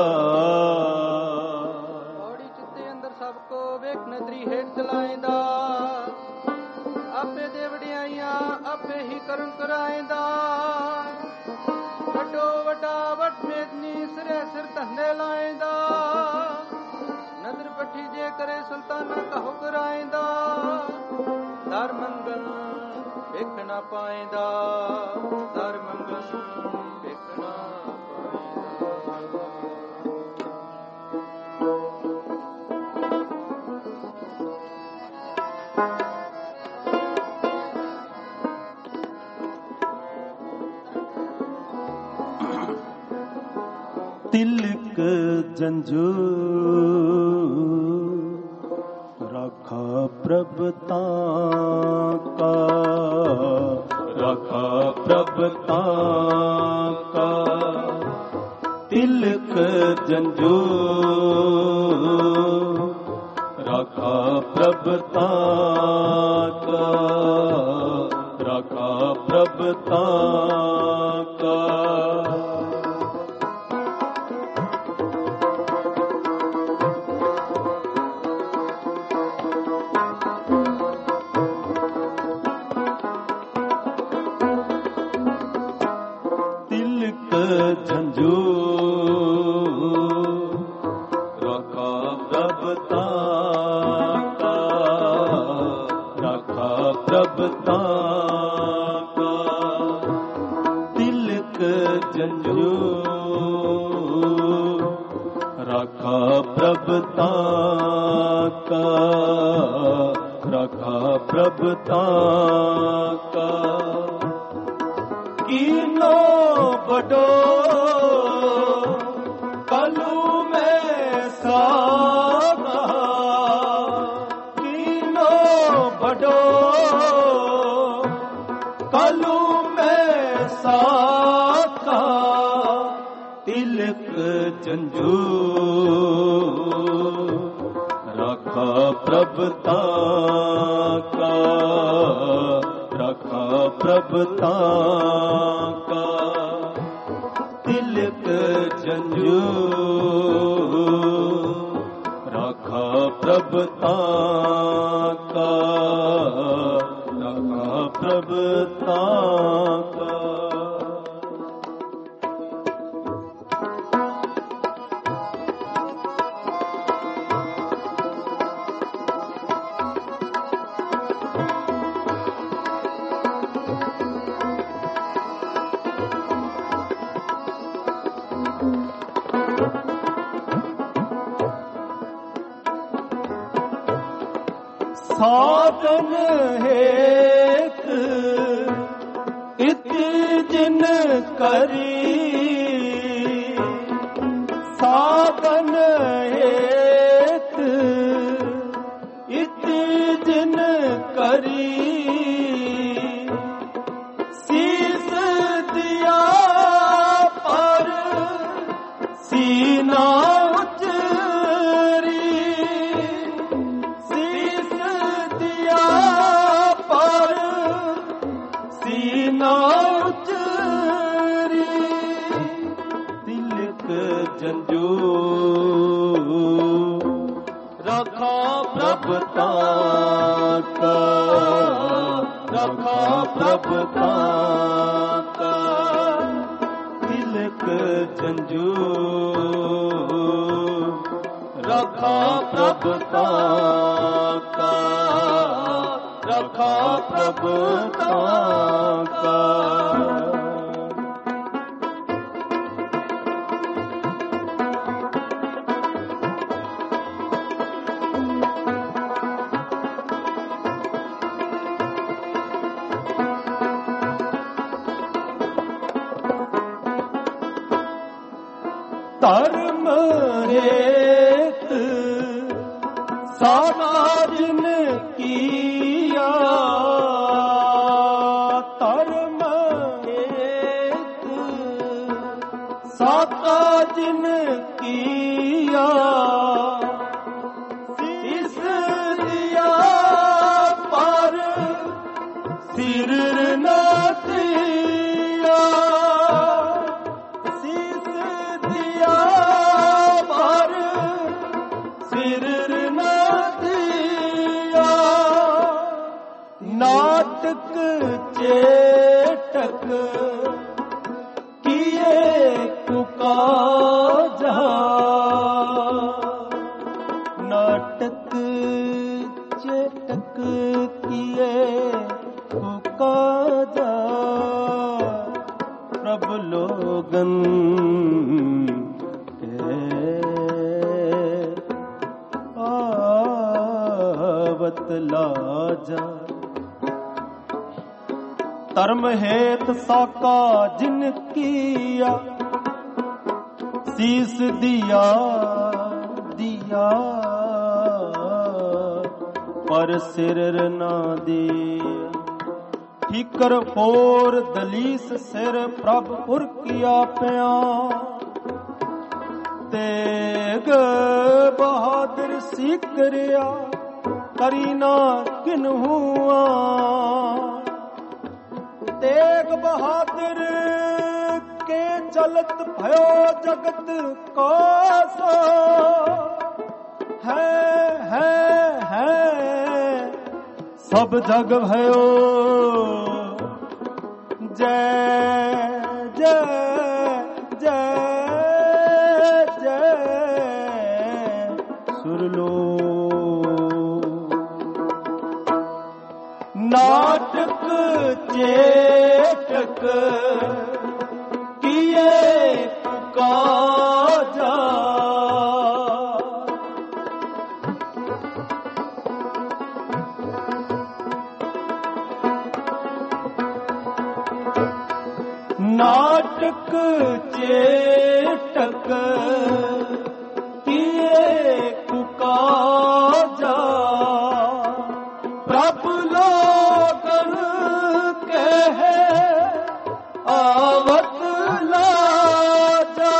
ਸਭ ਕੋ ਵੇਖ ਨਦਰੀ ਹੇਠ ਚਲਾਏਂਦਾ। ਆਪੇ ਦੇ ਵਡਿਆਈਆਂ ਆਪੇ ਹੀ ਕਰਮ ਕਰਾਏਂਦਾ। ਵੱਡੋ ਵੱਡਾ ਵੱਡ ਮੇਦਨੀ, ਸਿਰੇ ਸਿਰ ਧੰਦੇ ਲਾਏਂਦਾ। ਨਦਰ ਪੱਠੀ ਜੇ ਕਰੇ ਸੁਲਤਾਨਾ ਕਹੋ ਕਰਾਏਂਦਾ। ਦਰ ਮੰਗਲ ਵੇਖ ਨਾ ਪਾਏਂਦਾ, ਦਰ ਮੰਗਲ ਵੇਖ ਨਾ ਤਿਲਕ ਜੰਜੂ ਰਾਖਾ ਪ੍ਰਭ ਤਾਂ ਕਾ, ਰਾਖਾ ਪ੍ਰਭ ਤਾਂ ਕਾ। ਤਿਲਕ ਜੰਜੂ ਰਾਖਾ ਪ੍ਰਭ ਤਾਂ ਕਾ, ਰਾਖਾ प्रभ ताका। तिलक झंझू रखा प्रभ ताका, रखा प्रभ ताका। तिलक झंझू रखा प्रभ ताका, रखा प्रभ ताका। कीनो बडो कलू में सागा, कीनो बडो कलू में सागा। तिलक झंझू रखा प्रभ ताका, रखा प्रभ ताका। तिलक झंझू रखा प्रभ ताका, रखा प्रभ ताका। साधन हेत इत जिन करी, साधन हेत इत जिन करी। शीस दिया पर सीना झंझू रखा प्रभ ताका, रखा प्रभ ताका। तिलक झंझू रखा प्रभ ताका, रखा प्रभ ताका। धर्म हेत सारा जिन किया, धर्म हेत सारा जिन किया। शीस दिया पर सिर न दिया, नाटक चेटक किए कुकाजा, नाटक चेटक किए कुकाजा। प्रभु लोगन लाजा। धर्म हेत साका जिन किया, शीस दिया दिया पर सिर न दिया। ठीकर फोर दलीस सिर प्रभ पुर किया पिया, तेग बहादुर सीकरिया करीना किन्हुआ। तेग बहादुर के चलत भयो जगत कासा है सब जग भयो जय जय जय जय सुरलो नाटक चेटक किए काजा नाटक चेटक किए कुकाजा प्रभु लोगन कहे आवत लाजा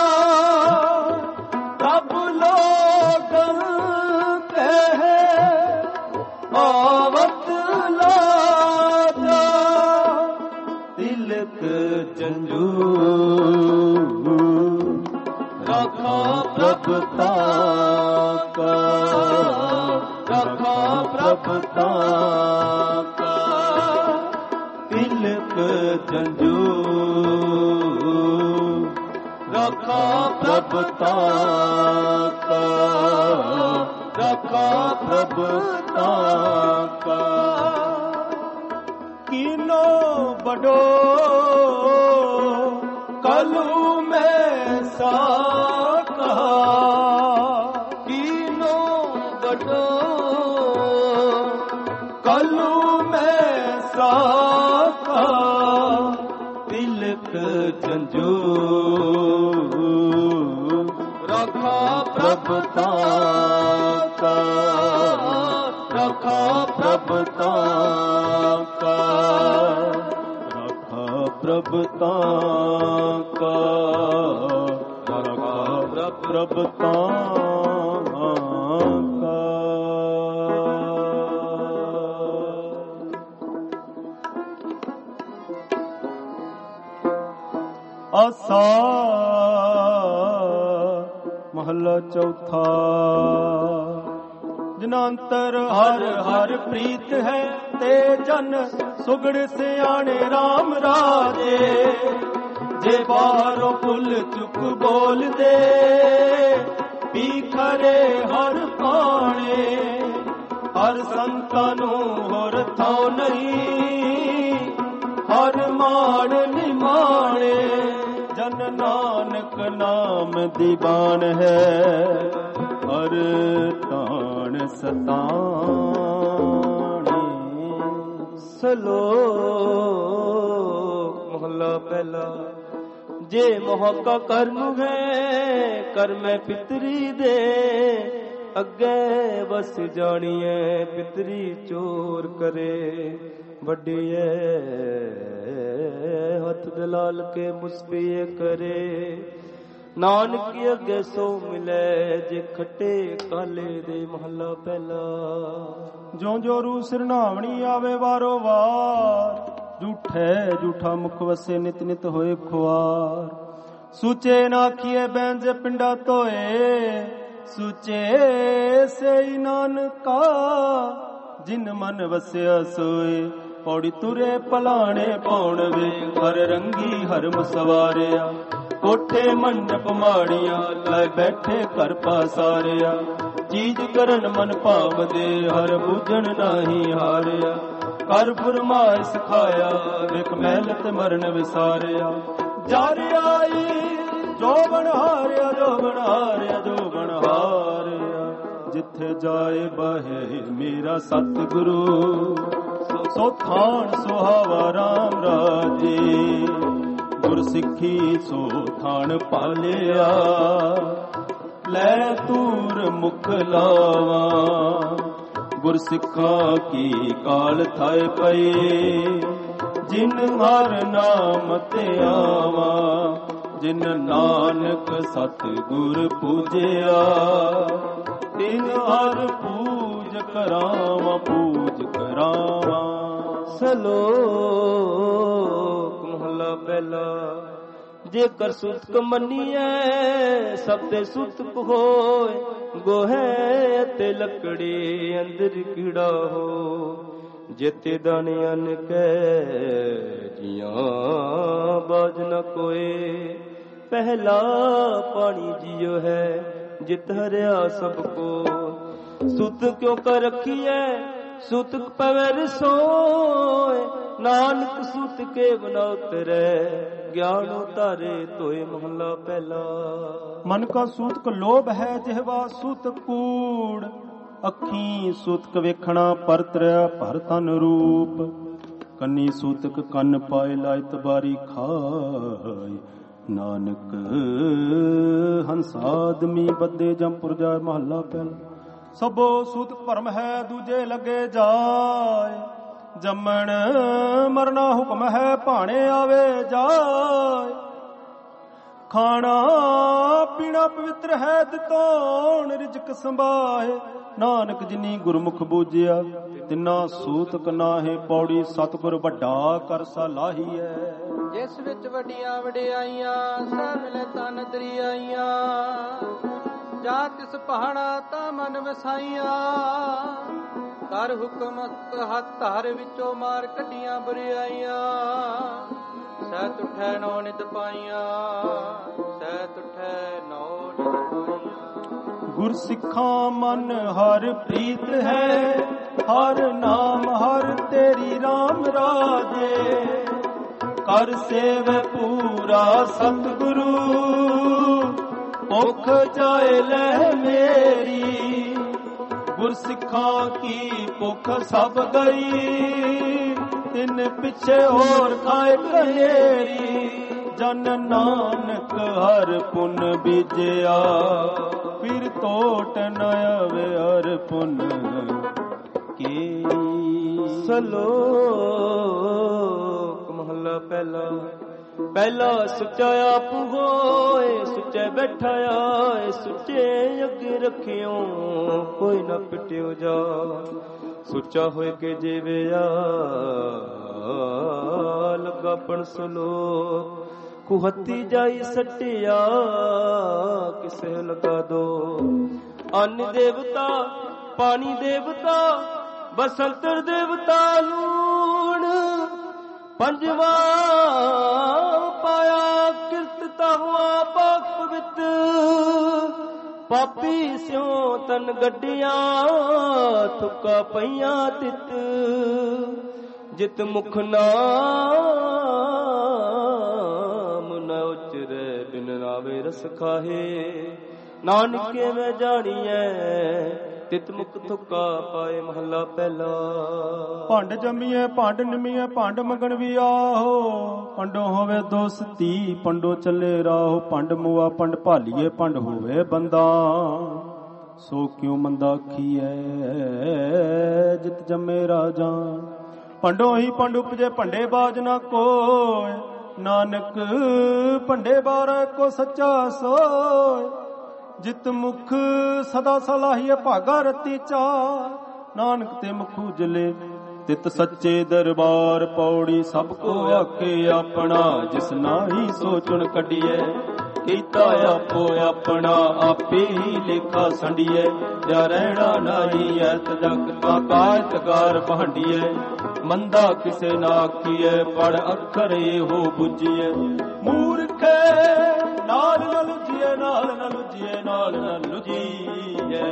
प्रभु लोगन कहे आवत लाजा तिलक जंजू रखा प्रभुता का रखा प्रभुता का तिलक जंजू रखा प्रभुता का रखा प्रभुता का कीनो बड़ो कलू में साका कीनो बड़ो कलू में साका तिलक जंजू रखा प्रभुता का रखा प्रभुता का रखा प्रभुता का रखा प्रभुता का आसा महला चौथा जनांतर हर हर प्रीत है ते जन सुगड़ सियाणे राम राजे जे बाहरों पुल चुक बोल दे पीखरे हर पाणे हर संतानू होर थो नहीं हर मान निमाणे जन नानक नाम दीवान है हर तान सताने सलोक मोहल्ला पहला जे मोह का कर्म है कर मैं पितरी दे अगे बस जानिए पितरी चोर करे वड्डी हथ दलाल के मुस्पिए करे नानक अगे सो मिले जे खट्टे काले दे महला पहला जो जो रू सिरनावणी आवे वारो वार झूठे झूठा मुख वसे नित नित होए खुआर सूचे नाखिए बैंज पिंडा तोए सूचे से नानका जिन मन वसिया सोए पौड़ी तुरे पलाणे पौण वे हर रंगी हर मुसवारिया कोठे मंडप माड़िया लाए बैठे कर पासारिया चीज करन मन भाव दे हर बूझन नाही हारिया कर फरमाए सिखाया विख महलत मरण विसारिया जारे आई जो बन हारिया जो बन हारिया जो बन हारिया जिथे जाए बहे मेरा सतगुरु सो थान सुहावा राम राजे गुर सिੱਖੀ सो थान पालिया लै तूर मुख लावा गुर सिੱਖਾ की काल थाए पए जिन हर नाम ते आवा जिन नानक सतगुर पूजिया तिन हर पूज करावा सलो ਮਹੱਲਾ ਪਹਿਲਾ। ਜੇਕਰ ਸੁਤਕ ਮੰਨੀਐ ਸਭ ਤੇ ਸੁਤਕ ਹੋਏ, ਗੋਹੇ ਅਤੇ ਲੱਕੜੀ ਅੰਦਰ ਕੀੜਾ ਹੋ। ਜੇਤੇ ਦਾਣੇ ਅੰਨ ਕੈ ਜੀਆਂ ਬਾਜ ਨ ਕੋਏ, ਪਹਿਲਾ ਪਾਣੀ ਜੀਉ ਹੈ ਜਿਤ ਹਰਿਆ ਸਭ ਕੋ। ਸੁਤ ਕਿਉ ਕਰ ਰਖੀਐ ਸੁਤਕ ਪਵੈ ਰਸੋਏ, ਨਾਨਕ ਸੁਤ ਕੇ ਬਨਾ ਉਤਰੈ ਗਿਆਨ ਉਤਾਰੇ ਧੋਏ ਮਹੱਲਾ ਪਹਿਲਾ। ਮਨ ਕਾ ਸੂਤਕ ਲੋਭ ਹੈ ਜਿਹਵਾ ਸੂਤਕ ਕੂੜ, ਅੱਖੀਂ ਸੂਤਕ ਵੇਖਣਾ ਪਰਤਰਿਆ ਭਰ ਤਨ ਰੂਪ। ਕੰਨੀ ਸੂਤਕ ਕੰਨ ਪਾਏ ਲਾਇਤ ਬਾਰੀ ਖਾਏ, ਨਾਨਕ ਹੰਸ ਆਦਮੀ ਬੱਦੇ ਜੰਪੁਰ ਜਾਏ ਮਹੱਲਾ ਪਹਿਲਾ। ਸਭੋ ਸੂਤਕ ਭਰਮ ਹੈ ਦੂਜੇ ਲੱਗੇ ਜਾਏ, ਜੰਮਣ ਮਰਨਾ ਹੁਕਮ ਹੈ ਭਾਣੇ ਆਵੇ ਜਾਏ। ਖਾਣਾ ਪੀਣਾ ਪਵਿੱਤਰ ਹੈ ਦਿਤੋਣ ਰਿਜਕ ਸੰਭਾਏ, ਨਾਨਕ ਜਿਨੀ ਗੁਰਮੁਖ ਬੂਝਿਆ ਤਿਨਾ ਸੂਤਕ ਨਾਹੇ। ਪੌੜੀ ਸਤਿਗੁਰ ਵੱਡਾ ਕਰ ਸਲਾਹੀ ਹੈ, ਜਿਸ ਵਿੱਚ ਵੱਡੀਆਂ ਵਡਿਆਈਆਂ ਸਭ ਮਿਲੇ ਤਨ ਦਰਿਆਈਆਂ। ਜਾ ਤਿਸ ਪਹਾੜਾ ਤਾਂ ਮਨ ਵਸਾਈਆਂ, ਕਰ ਹੁਕਮ ਹੱਥ ਧਾਰ ਵਿੱਚੋਂ ਮਾਰ ਕੱਢੀਆਂ ਬੁਰਿਆਈਆਂ। ਸਹਿ ਤੁਠੈ ਨੌ ਨਿਤ ਪਾਈਆਂ, ਸਹਿ ਤੁਠੈ ਨੌ ਨਿਤ ਪਾਈਆਂ। ਗੁਰ ਸਿੱਖਾਂ ਮਨ ਹਰ ਪ੍ਰੀਤ ਹੈ, ਹਰ ਨਾਮ ਹਰ ਤੇਰੀ ਰਾਮ ਰਾਜੇ। ਕਰ ਸੇਵ ਪੂਰਾ ਸਤਿਗੁਰੂ, ਭੁੱਖ ਜਾਏ ਲੈ ਮੇਰੀ। ਗੁਰ ਸਿੱਖਾਂ ਕੀ ਭੁੱਖ ਸਭ ਗਈ, ਤਿਨ ਪਿੱਛੇ ਹੋਰ ਖਾਏ ਕਨੇਰੀ। ਜਨ ਨਾਨਕ ਹਰ ਪੁੰਨ ਬੀਜਿਆ, ਫਿਰ ਤੋਟ ਨ ਆਵੇ ਹਰ ਪੁੰਨ ਕੀ। ਸਲੋਕ ਮਹੱਲਾ ਪਹਿਲਾ। ਪਹਿਲਾ ਸੁੱਚਾ ਆਪ ਹੋਏ, ਸੁੱਚੇ ਬੈਠਾ ਆਏ, ਸੁੱਚੇ ਅੱਗੇ ਰੱਖਿਓ ਕੋਈ ਨਾ ਪਿਟਿਓ ਜਾ। ਸੁੱਚਾ ਹੋਏ ਕੇ ਜੀਵਿਆ ਲੱਗਾ ਪਣ ਸਲੋਕ, ਕੁਹਤੀ ਜਾਈ ਸੱਟਿਆ ਕਿਸੇ ਲਗਾ ਦੋ। ਅੰਨ ਦੇਵਤਾ ਪਾਣੀ ਦੇਵਤਾ ਬਸੰਤਰ ਦੇਵਤਾ ਲੂਣ, ਪੰਜਵਾ ਪਾਇਆ ਕਿਰਤ ਤਾਵਾ ਪਾਕ ਪਵਿੱਤ। ਪਾਪੀ ਸਿਉ ਤਨ ਗੱਡੀਆਂ ਥੁੱਕਾ ਪਈਆਂ ਤਿਤ। ਜਿਤ ਮੁਖ ਨਾਮ ਨ ਉਚਰੈ ਬਿਨ ਰਾਵੇ ਰਸ ਖਾਹੇ। ਨਾਨਕੇ ਮੈਂ ਜਾਣੀਐ ਤਿਤ ਮੁਖ ਥੁੱਕਾ ਪਾਏ ਮਹੱਲਾ ਪਹਿਲਾ। ਭੰਡ ਜੰਮੀਐ ਭੰਡ ਨਿਮੀਐ ਭੰਡ ਮਗਣ ਵੀ ਆਹੋ, ਪੰਡੋ ਹੋਵੇ ਦੋਸਤੀ ਪੰਡੋ ਚੱਲੇ ਰਾਹੋ। ਭੰਡ ਮੁਆ ਪੰਡ ਭਾਲੀਏ ਪੰਡ ਹੋਵੇ ਬੰਦਾ, ਸੋ ਕਿਉ ਮੰਦਾ ਆਖੀਐ ਜਿਤ ਜੰਮੇ ਰਾਜਾ। ਪੰਡੋ ਹੀ ਪੰਡ ਉਪਜੇ ਭੰਡੇ ਬਾਜ ਨਾ ਕੋਇ, ਨਾਨਕ ਭੰਡੇ ਬਾਰੇ ਕੋ ਸੱਚਾ ਸੋਇ। ਜਿਤ ਮੁਖ ਸਦਾ ਸਲਾਹੀਏ ਭਾਗਾ ਰਤੀ ਚਾਰ, ਨਾਨਕ ਤੇ ਮੁਖ ਉਜਲੇ ਤਿਤ ਸੱਚੇ ਦਰਬਾਰ। ਪੌੜੀ ਸਭ ਕੋ ਆਖੇ ਆਪਣਾ, ਜਿਸ ਨਾਹੀ ਸੋ ਚੁਣ ਕੱਢੀਐ। ਕੀਤਾ ਆਪੋ ਆਪਣਾ ਆਪੇ ਹੀ ਲੇਖਾ ਸੰਡੀਐ। ਜਾ ਰਹਿਣਾ ਨਾਹੀ ਐਤ ਜਗ ਤਾ ਕਾਇਤ ਗਾਰ ਭਾਂਡੀਐ। ਮੰਦਾ ਕਿਸੇ ਨਾ ਆਖੀਐ ਪੜ ਅੱਖਰ ਇਹੋ ਬੁੱਝੀਐ। ਮੂਰਖੇ ਨਾਲ ਨ ਲੁਝੀਐ, ਨਾਲ ਨ ਲੁਝੀਐ, ਨਾਲ ਨ ਲੁਝੀਐ।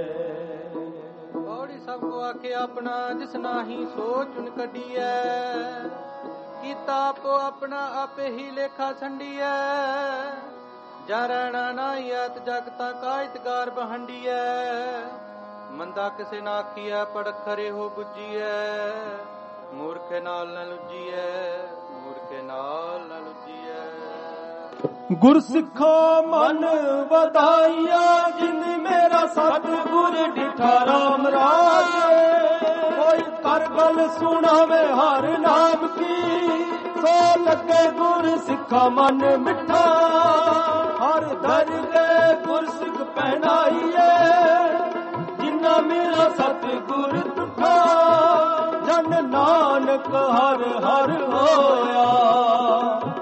ਪੌੜੀ ਸਭ ਕੋ ਆਖੇ ਆਪਣਾ, ਜਿਸ ਨਾਹੀ ਸੋ ਚੁਣ ਕੱਢੀਐ। ਕੀਤਾ ਆਪੋ ਆਪਣਾ ਆਪੇ ਹੀ ਲੇਖਾ ਸੰਡੀਐ। ਜਾ ਰਹਿਣਾ ਨਾਹੀ ਐਤ ਜਗ ਤਾ ਕਾਇਤ ਗਾਰ ਬਹੰਡੀਐ। ਮੰਦਾ ਕਿਸੇ ਨਾ ਆਖੀਐ ਪੜ ਅੱਖਰ ਇਹੋ ਬੁੱਝੀਐ। ਮੂਰਖੇ ਨਾਲ ਨ ਲੁਝੀਐ, ਮੂਰਖੇ ਨਾਲ ਨ ਲੁਝੀਐ। ਗੁਰ ਸਿੱਖਾ ਮਨ ਵਧਾਈਆ, ਜਿੰਦ ਮੇਰਾ ਸਤਿਗੁਰ ਡਿਠਾ ਰਾਮ ਰਾਜੇ। ਕੋਈ ਕਰ ਗੱਲ ਸੁਣਾਵੇ ਹਰ ਨਾਮ ਕੀ, ਸੋ ਲੱਗੇ ਗੁਰ ਸਿੱਖਾ ਮਨ ਮਿੱਠਾ। ਹਰ ਦਰ ਕੇ ਗੁਰ ਸਿੱਖ ਪਹਿਨਾਈਏ, ਜਿੰਨਾ ਮੇਰਾ ਸਤਿਗੁਰ ਤੁਠਾ। ਜਨ ਨਾਨਕ ਹਰ ਹਰ ਹੋਇਆ,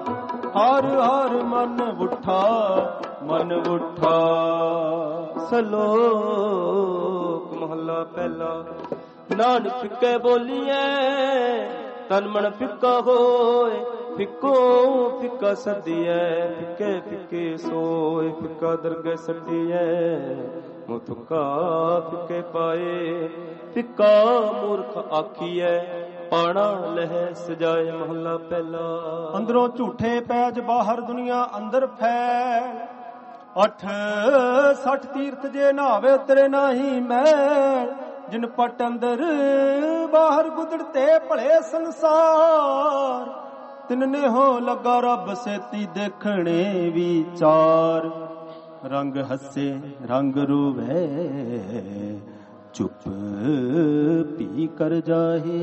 ਮਨ ਉਠਾ। ਸਲੋਕ ਮਹੱਲਾ ਪਹਿਲਾ। ਨਾਨਕ ਫਿੱਕੇ ਬੋਲੀਐ ਤਨ ਮਨ ਫਿੱਕਾ ਹੋਏ, ਫਿੱਕੋ ਫਿੱਕਾ ਸੱਦੀਐ, ਫਿੱਕੇ ਫਿੱਕੇ ਸੋਏ, ਫਿੱਕਾ ਦਰਗਹਿ ਸੱਦੀਐ, ਮੁਤਕਾ ਫਿੱਕੇ ਪਾਏ, ਫਿੱਕਾ ਮੂਰਖ ਆਖੀਐ, ਪਾਣਾ ਲਹਿ ਸਜਾਏ। ਮਹੱਲਾ ਪਹਿਲਾ। ਅੰਦਰੋਂ ਝੂਠੇ ਪੈਜ ਬਾਹਰ ਦੁਨੀਆ ਅੰਦਰ ਫੈਲ, 68 ਤੀਰਥ ਜੇ ਨਹਾਵੇ ਉਤਰੇ ਨਾਹੀ ਮੈਲ, ਜਿਨ ਪਟ ਅੰਦਰ ਬਾਹਰ ਗੁਦੜਤੇ ਭਲੇ ਸੰਸਾਰ, ਤਿਨਨੇ ਹੋ ਲੱਗਾ ਰੱਬ ਸੇਤੀ ਦੇਖਣੇ ਵਿਚਾਰ। ਰੰਗ ਹੱਸੇ ਰੰਗ ਰੋਵੇ, ਚੁੱਪ ਪੀ ਕਰ ਜਾਹੇ,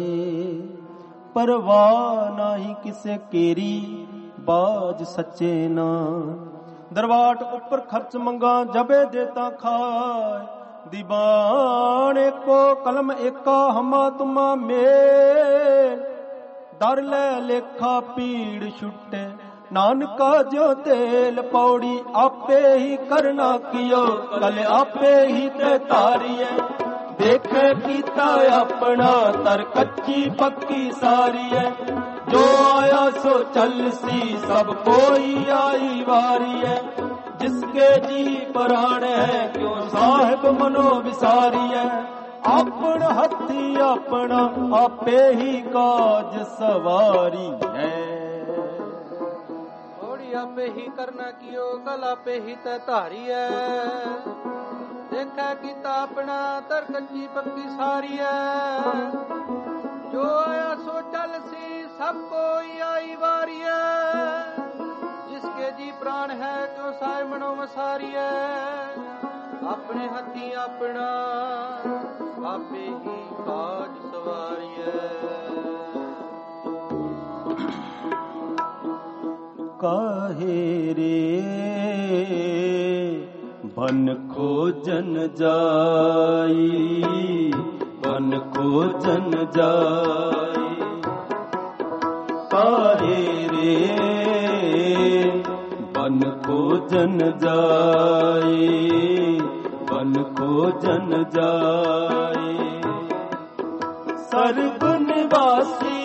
ਪਰਵਾਹ ਨਾਹੀ ਕਿਸੇ ਕੇਰੀ, ਬਾਜ ਸੱਚੇ ਨਾ। ਦਰਵਾਟ ਉੱਪਰ ਖਰਚ ਮੰਗਾ, ਜਬੇ ਦੇਤਾ ਖਾਏ, ਦੀਵਾਨ ਏਕੋ ਕਲਮ ਏਕਾ, ਹਮਾ ਤੁਮਾ ਮੇਲ, ਦਰ ਲੈ ਲੇਖਾ ਪੀੜ ਛੁੱਟੇ, ਨਾਨਕਾ ਜੋ ਤੇਲ ਪੌੜੀ, ਆਪੇ ਹੀ ਕਰਨਾ ਕੀਓ, ਕਲ ਆਪੇ ਹੀ ਤੇ ਤਾਰੀਏ। ਦੇਖੇ ਕੀਤਾ ਆਪਣਾ, ਤਰ ਕੱਚੀ ਪੱਕੀ ਸਾਰੀ ਹੈ, ਜੋ ਆਇਆ ਸੋ ਚੱਲ ਸੀ, ਸਭ ਕੋਈ ਆਈ ਵਾਰੀ ਹੈ। जिसके जी प्राण है, क्यों साहिब मनो विसारी है, अपन हथी अपना आपे ही काज सवारी है। थोड़ी आपे ही करना कियो, कल आपे ही ते धारी है, देखा किता अपना तर कच्ची पक्की सारी है, जो आया सो चल सी, सब कोई आई वारी है। जिसके जी प्राण है, क्यों साय मनो मसारी है, अपने हथी अपना आपे ही काज सवारी है। काहे रे बन खोजन जाई, बन खोजन जाई, काहे रे बन खोजन जाई, बन खोजन जाई। सर्ग निवासी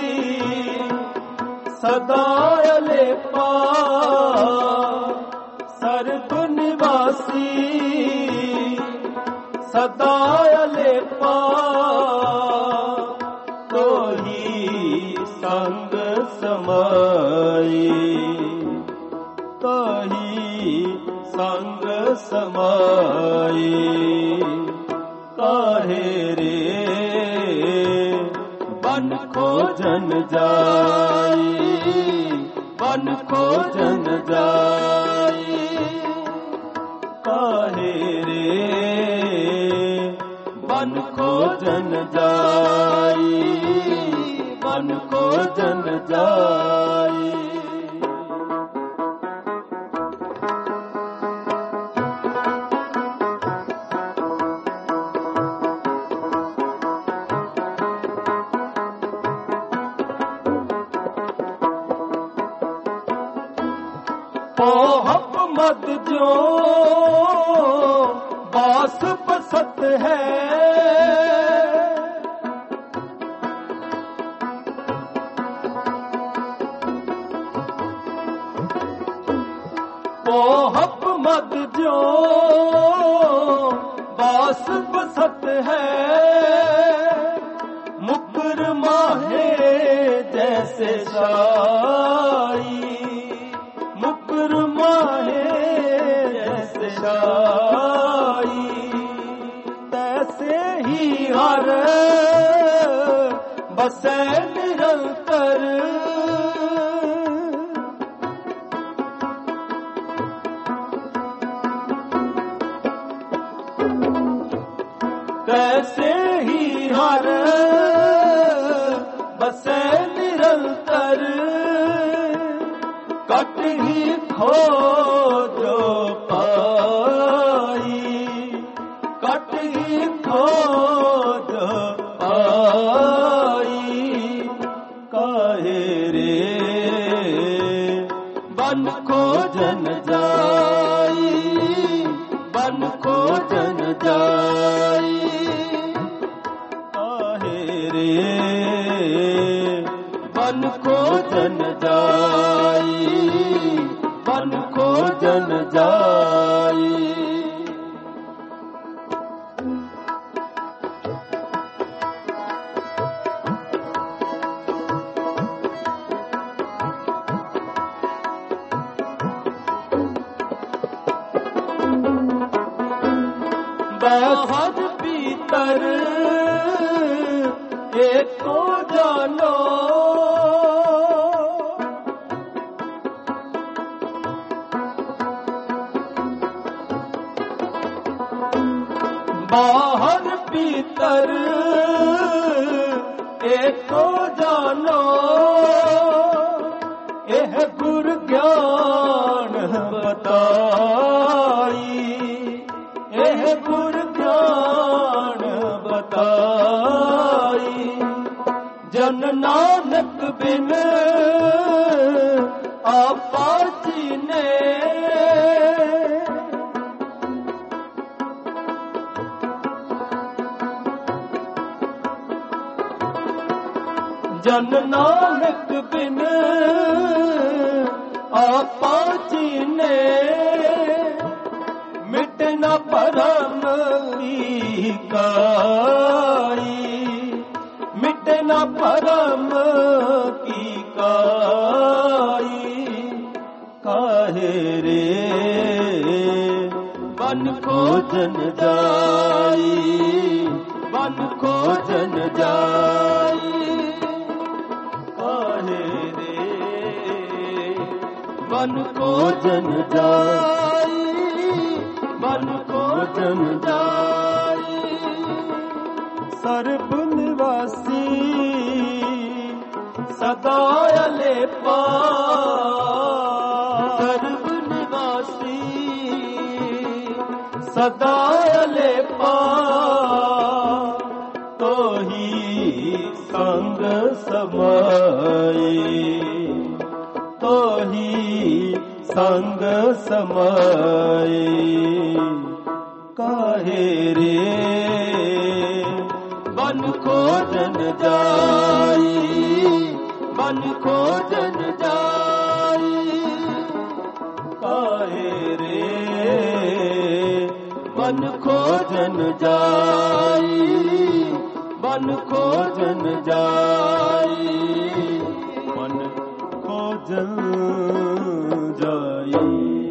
सदा अलेपा, सर्ग निवासी सदा अलेपा, तो ही संग समाई, तो ही संग समाई। काहे रे बन खोजन जाई, बन खोजन जाई, काहे रे बन खोजन जाई, बन खोजन जाई। पोहप मत जो बास पसत है, पोहप मत जो बास पसत है, मुकर माहे जैसे शाई, मुकर माहे जैसे शाई, तैसे ही हर बसे निरंतर, कैसे ही हर बसे निरंतर, कट ही खोजो पाई, कट ही खोजो पाई। काहे रे ਬਨ ਖੋਜਨ ਜਾਈ, ਬਨ ਖੋਜਨ ਜਾਈ। ਕਾਹੇ ਰੇ ਬਨ ਖੋਜਨ ਜਾਈ, ਬਨ ਖੋਜਨ ਜਾਈ। ਬਾਹਰ ਭੀਤਰ ਏਕੋ ਜਾਨੋ, ਬਾਹਰ ਭੀਤਰ ਏਕੋ ਜਾਨੋ। ਇਹ ਗੁਰ ਗਿਆਨ ਬਤਾਈ, ਇਹ ਗੁਰ ਗਿਆਨ ਬਤਾਈ। ਜਨ ਨਾਨਕ ਬਿਨ ਆਪਾ ਚੀਨੇ, ਜਨ ਨਾਨਕ ਬਿਨ ਆਪਾ ਚੀਨੇ। ਮਿਟ ਨ ਭਰਮ ਕੀ ਕਾਈ, ਮਿਟ ਨ ਭਰਮ ਕੀ ਕਾਈ। ਕਾਹੇ ਰੇ ਬਨ ਖੋਜਨ ਜਾਈ, ਬਨ ਖੋਜਨ ਜਾਈ। ਕਾਹੇ ਰੇ ਬਨ ਖੋਜਨ ਜਾਈ, ਬਨ ਖੋਜਨ ਜਾਈ। ਸਰਬ ਨਿਵਾਸੀ ਸਦਾ ਅਲੇਪਾ, ਸਰਬ ਨਿਵਾਸੀ ਸਦਾ ਅਲੇਪਾ। ਤੋਹੀ ਸੰਗ ਸਮਾਈ, ਤੋਹੀ ਸੰਗ ਸਮਾਈ। ਕਾਹੇ ਰੇ ਬਨ ਖੋਜਨ ਜਾਈ, ਬਨ ਖੋਜਨ ਜਾਈ। ਕਾਹੇ ਰੇ ਬਨ ਖੋਜਨ ਜਾਈ, ਬਨ ਖੋਜਨ ਜਾਈ। ਬਨ ਖੋਜਨ ਜਾਈ।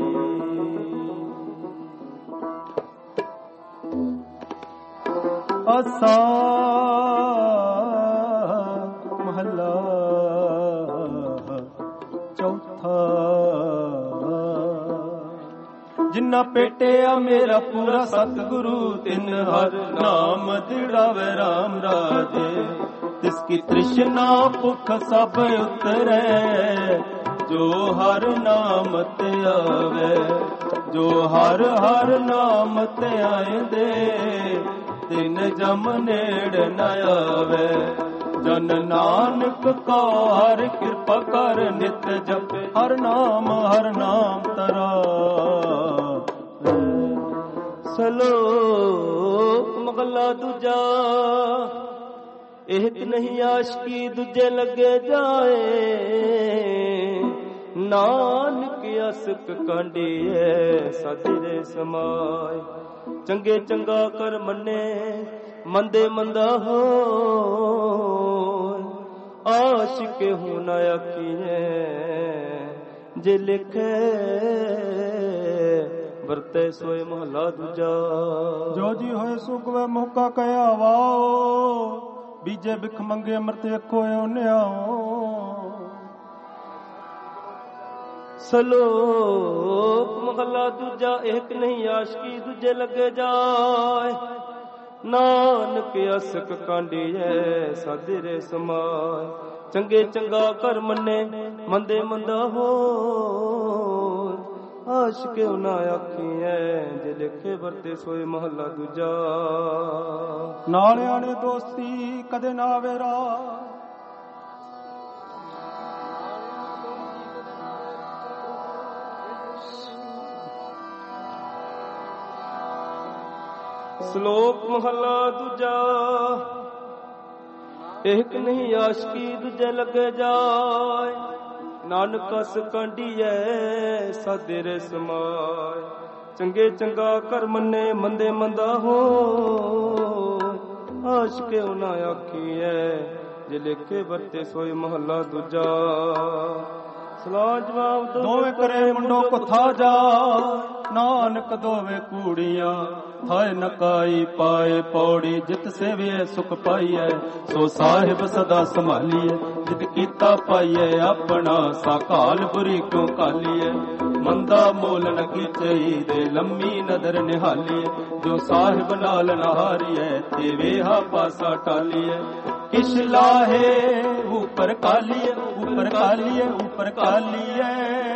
ਆਸਾ ਮਹੱਲਾ ਚੌਥਾ। ਜਿੰਨਾ ਪੇਟਿਆ ਮੇਰਾ ਪੂਰਾ ਸਤਿਗੁਰੂ, ਤਿਨ ਹਰ ਨਾਮ ਦਿੜਾਵੇ RAM ਰਾਜੇ। ਤਿਸ ਕੀ ਤ੍ਰਿਸ਼ਨਾ ਭੁੱਖ ਸਭ ਉਤਰੈ, ਜੋ ਹਰ ਨਾਮ ਤੇ ਆਵੇ। ਜੋ ਹਰ ਹਰ ਨਾਮ ਤੇ ਆਇਂਦੇ, ਤਿਨ ਜਮ ਨੇੜ ਨ ਆਵੇ। ਜਨ ਨਾਨਕ ਕੋ ਹਰ ਕਿਰਪਾ ਕਰ, ਨਿਤ ਜਪ ਹਰ ਨਾਮ ਤਰਾ। ਸਲੋਕ ਮਹਲਾ ਦੂਜਾ। ਇਹ ਨਹੀਂ ਆਸ਼ਕੀ ਦੂਜੇ ਲੱਗੇ ਜਾਏ, ਨਾਨਕ ਅਸਕ ਕਾਂਡੀਏ ਸਾਜਰੇ ਸਮਾਏ। ਚੰਗੇ ਚੰਗਾ ਕਰ ਮੰਨੇ, ਮੰਦੇ ਮੰਦਾ ਹੋਇ। ਆਸ਼ਿਕ ਹੂੰ ਨ ਆਖੀਐ, ਜੇ ਲਿਖੇ ਵਰਤੇ ਸੋਏ ਮਹਲਾ ਦੂਜਾ। ਜੋ ਜੀ ਹੋਏ ਸੁਖਵੇ ਮੌਕਾ ਕਹਿਆ ਵਾਓ, ਬੀਜੇ ਬਿਖ ਮੰਗੇ ਅੰਮ੍ਰਿਤ ਅੱਖੋ ਨਿਆਓ। ਸਲੋਕ ਮਹਲਾ ਦੂਜਾ। ਇੱਕ ਨਹੀਂ ਆਸ਼ਕੀ ਦੂਜੇ ਲੱਗੇ ਜਾਏ, ਨਾਨਕ ਅਸਕ ਕਾਂਡੀਐ ਸਾਜਰੇ ਸਮਾਏ। ਚੰਗੇ ਚੰਗਾ ਕਰ ਮੰਨੇ, ਮੰਦੇ ਮੰਦਾ ਹੋਇ। ਆਸ਼ਿਕ ਨਾ ਆਖੀਐ, ਜੇ ਲਿਖੇ ਵਰਤੇ ਸੋਏ ਮਹਲਾ ਦੂਜਾ। ਨਾਲਿਆਂ ਨੇ ਦੋਸਤੀ ਕਦੇ ਨਾ ਵੇਰਾ, ਸ਼ਲੋਕ ਮਹਲਾ ਦੂਜਾ। ਇੱਕ ਨਹੀਂ ਆਸ਼ਕੀ ਦੂਜੇ ਲੱਗੇ ਜਾਏ, ਨਾਨਕ ਅਸ ਕਾਂਢੀਐ ਸਾਧੇ ਰੇ ਸਮਾਏ। ਚੰਗੇ ਚੰਗਾ ਕਰ ਮੰਨੇ, ਮੰਦੇ ਮੰਦਾ ਹੋ, ਆਸ਼ਕੇ ਨਾ ਆਖੀਐ ਜੇ ਲੇਖੇ ਵਰਤੇ ਸੋਈ ਮਹਲਾ ਦੂਜਾ। ਸਲਾਹ ਜਵਾਬ ਦੋਵੇਂ ਕਰੇ ਮੁੰਡੋ ਕੁਥਾ ਜਾ, ਨਾਨਕ ਦੋਵੇਂ ਕੂੜੀਆਂ ਥਾਏ ਨਕਾਈ ਪਾਏ ਪੌੜੀ। ਜਿਤ ਸੇਵੀਏ ਸੁਖ ਪਾਈਐ ਸੋ ਸਾਹਿਬ ਸਦਾ ਸੰਭਾਲੀਐ। ਜਿਤ ਕੀਤਾ ਪਾਈਐ ਆਪਣਾ ਸਾਕਾਲ ਬੁਰੀ ਕਿਉ ਕਾਲੀਐ। ਮੰਦਾ ਮੋਲ ਨ ਕੀਚਈ ਦੇ ਲੰਮੀ ਨਦਰ ਨਿਹਾਲੀਐ। ਜੋ ਸਾਹਿਬ ਨਾਲ ਨਹਾਰੀਐ ਤੇ ਵੇਹਾ ਪਾਸਾ ਟਾਲੀਐ। ਕਿਛ ਲਾਹੇ ਉਪਰ ਕਾਲੀਐ, ਉਪਰ ਕਾਲੀਐ, ਉਪਰ ਕਾਲੀਐ।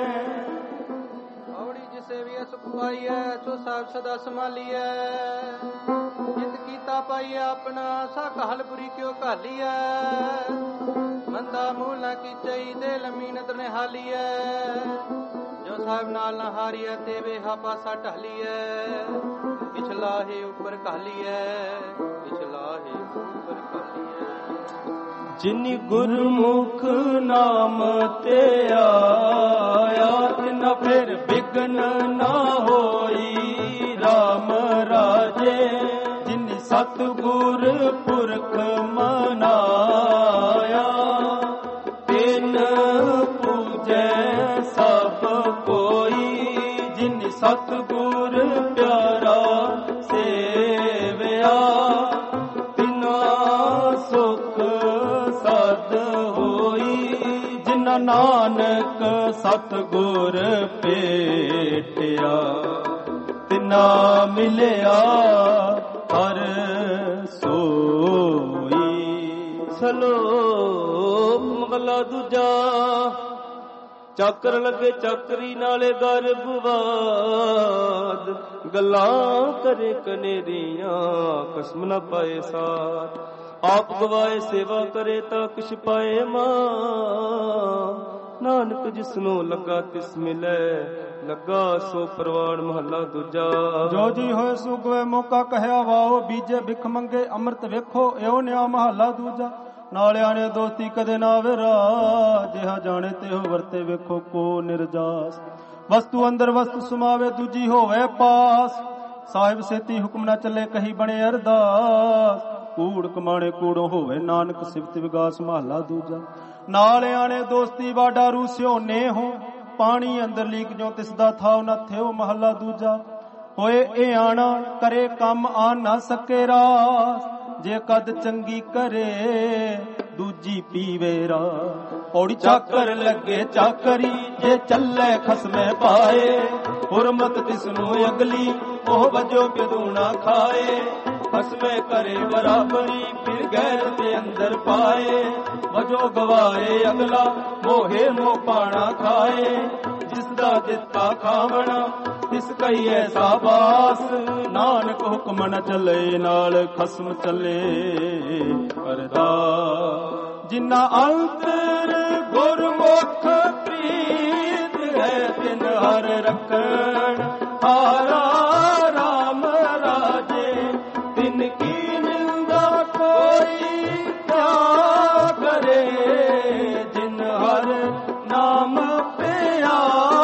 ਔੜੀ ਜਿਸੇ ਵੀ ਸੁਖ ਪਾਈਐ ਸੋ ਸਾਹਿਬ ਸਦਾ ਸੰਭਾਲੀਐ। ਜਿਤ ਕੀਤਾ ਪਾਈਐ ਆਪਣਾ ਸਾਕਾਲ ਬੁਰੀ ਕਿਉ ਕਾਲੀਐ। ਮੰਦਾ ਮੂਲ ਨ ਕੀਚਈ ਦੇ ਲੰਮੀ ਨਦਰ ਨਿਹਾਲੀਐ। ਜੋ ਸਾਹਿਬ ਨਾਲ ਨਹਾਰੀਐ ਤੇ ਵੇਹਾ ਪਾਸਾ ਢਾਲੀਐ। ਪਿਛਲਾ ਹੀ ਉੱਪਰ ਕਾਲੀਐ, ਪਿਛਲਾ ਹੀ ਉੱਪਰ ਕਾਲੀਐ। ਜਿਨੀ ਗੁਰਮੁਖ ਨਾਮ ਤੇ ਆਇਆ, ਤਿਨ ਫਿਰ ਬਿਗਨ ਨਾ ਹੋਈ ਰਾਮ ਰਾਜੇ। ਜਿਨੀ ਸਤਿਗੁਰ ਪੁਰਖ ਮਨਾਇਆ, ਤਿਨ ਪੂਜੈ ਸਭ ਕੋਈ। ਜਿਨ ਸਤਿਗੁਰ ਪਿਆਰਾ ਸੇਵਿਆ, ਤਿਨਾ ਸੁਖ ਸਦ ਹੋਈ। ਜਿਨ ਨਾਨਕ ਸਤਿਗੁਰ ਭੇਟਿਆ, ਤਿਨਾ ਮਿਲਿਆ ਹਰ ਸੋਈ। ਸ਼ਲੋਕ ਮਹਲਾ ਦੂਜਾ। ਚੱਕਰ ਲੱਗੇ ਚੱਕਰੀ ਨਾਲੇ ਗਰਭਵਾਦ, ਗੱਲਾਂ ਕਰੇ ਕਨੇਰੀਆਂ ਕਸਮ ਨਾ ਪਾਏ ਸਾਥ। ਆਪ ਗਵਾਏ ਸੇਵਾ ਕਰੇ ਤਾਂ ਕਿਛ ਪਾਏ ਮਾਂ। ਨਾਨਕ ਜਿਸਨੂੰ ਲੱਗਾ ਤਿਸ ਮਿਲੇ, ਲੱਗਾ ਸੋ ਪ੍ਰਵਾਨ ਮਹਲਾ ਦੂਜਾ। ਜੋ ਜੀ ਹੋਏ ਸੁਗਵੇ ਮੌਕਾ ਕਹਿਆ ਵਾਓ, ਬੀਜੇ ਬਿਖ ਮੰਗੇ ਅੰਮ੍ਰਿਤ ਵੇਖੋ ਇਉ ਨਿਆ ਮਹਲਾ ਦੂਜਾ। ਨਾਲਿਆਂ ਨੇ ਦੋਸਤੀ ਕਦੇ ਨਾ ਵਿਰਾ, ਜਿਹਾ ਜਾਣੇ ਤੇ ਹੋ ਵਰਤੇ ਵੇਖੋ ਕੋ ਨਿਰਜਾਸ। ਵਸਤੂ ਅੰਦਰ ਵਸਤੂ ਸਮਾਵੇ ਦੂਜੀ ਹੋਵੇ ਪਾਸ। ਸਾਹਿਬ ਸੇਤੀ ਹੁਕਮ ਨਾ ਚੱਲੇ ਕਹੀ ਬਣੇ ਅਰਦਾਸ। ਕੂੜ ਕਮਾਣੇ ਕੂੜੋਂ ਹੋਵੇ ਨਾਨਕ ਸਿਫਤ ਵਿਗਾਸ ਮਹਲਾ ਦੂਜਾ। ਨਾਲਿਆਂ ਨੇ ਦੋਸਤੀ ਵਾਡਾ ਰੂਸਿਓ ਨੇ ਹੋ, ਪਾਣੀ ਅੰਦਰ ਲੀਕ ਜੋ ਤਿਸ ਦਾ ਥਾਉ ਨਾ ਥਿਓ ਮਹਲਾ ਦੂਜਾ। ਹੋਏ ਇਹ ਆਣਾ ਕਰੇ ਕੰਮ ਆ ਨਾ ਸਕੇ ਰਾਸ। ਜੇ ਕਦ ਚੰਗੀ ਕਰੇ ਦੂਜੀ ਪੀਵੇ ਰਾ। ਪੌੜੀ ਚਾਕਰ ਲੱਗੇ ਚਾਕਰੀ, ਜੇ ਚੱਲੇ ਖਸਮੇ ਪਾਏ। ਹੁਰਮਤ ਤਿਸ ਨੂੰ ਅਗਲੀ ਉਹ ਵਜੋ ਕਿਦੂਣਾ ਖਾਏ। ਖਸਮੇ ਕਰੇ ਬਰਾਬਰੀ ਫਿਰ ਗੈਰ ਦੇ ਅੰਦਰ ਪਾਏ। ਵਜੋ ਗਵਾਏ ਅਗਲਾ ਮੋਹੇ ਮੋਹ ਪਾਣਾ ਖਾਏ। ਜਿਸ ਦਾ ਦਿੱਤਾ ਖਾਵਣਾ ਤਿਸ ਕਈ ਐਸਾ ਬਾਸ। ਨਾਨਕ ਹੁਕਮ ਨ ਚੱਲੇ ਨਾਲ ਖਸਮ ਚੱਲੇ ਅਰਦਾਸ। ਜਿਨਾ ਅੰਤਰ ਗੁਰਮੁਖ ਪ੍ਰੀਤ ਹੈ, ਤਿਨ ਹਰ ਰਖਣ ਹਾਰਾ ਰਾਮ ਰਾਜੇ। ਤਿਨ ਕੀ ਨਿੰਦਾ ਕੋਈ ਕਿਆ ਕਰੇ, ਜਿਨ ਹਰ ਨਾਮ ਪਿਆਰਾ।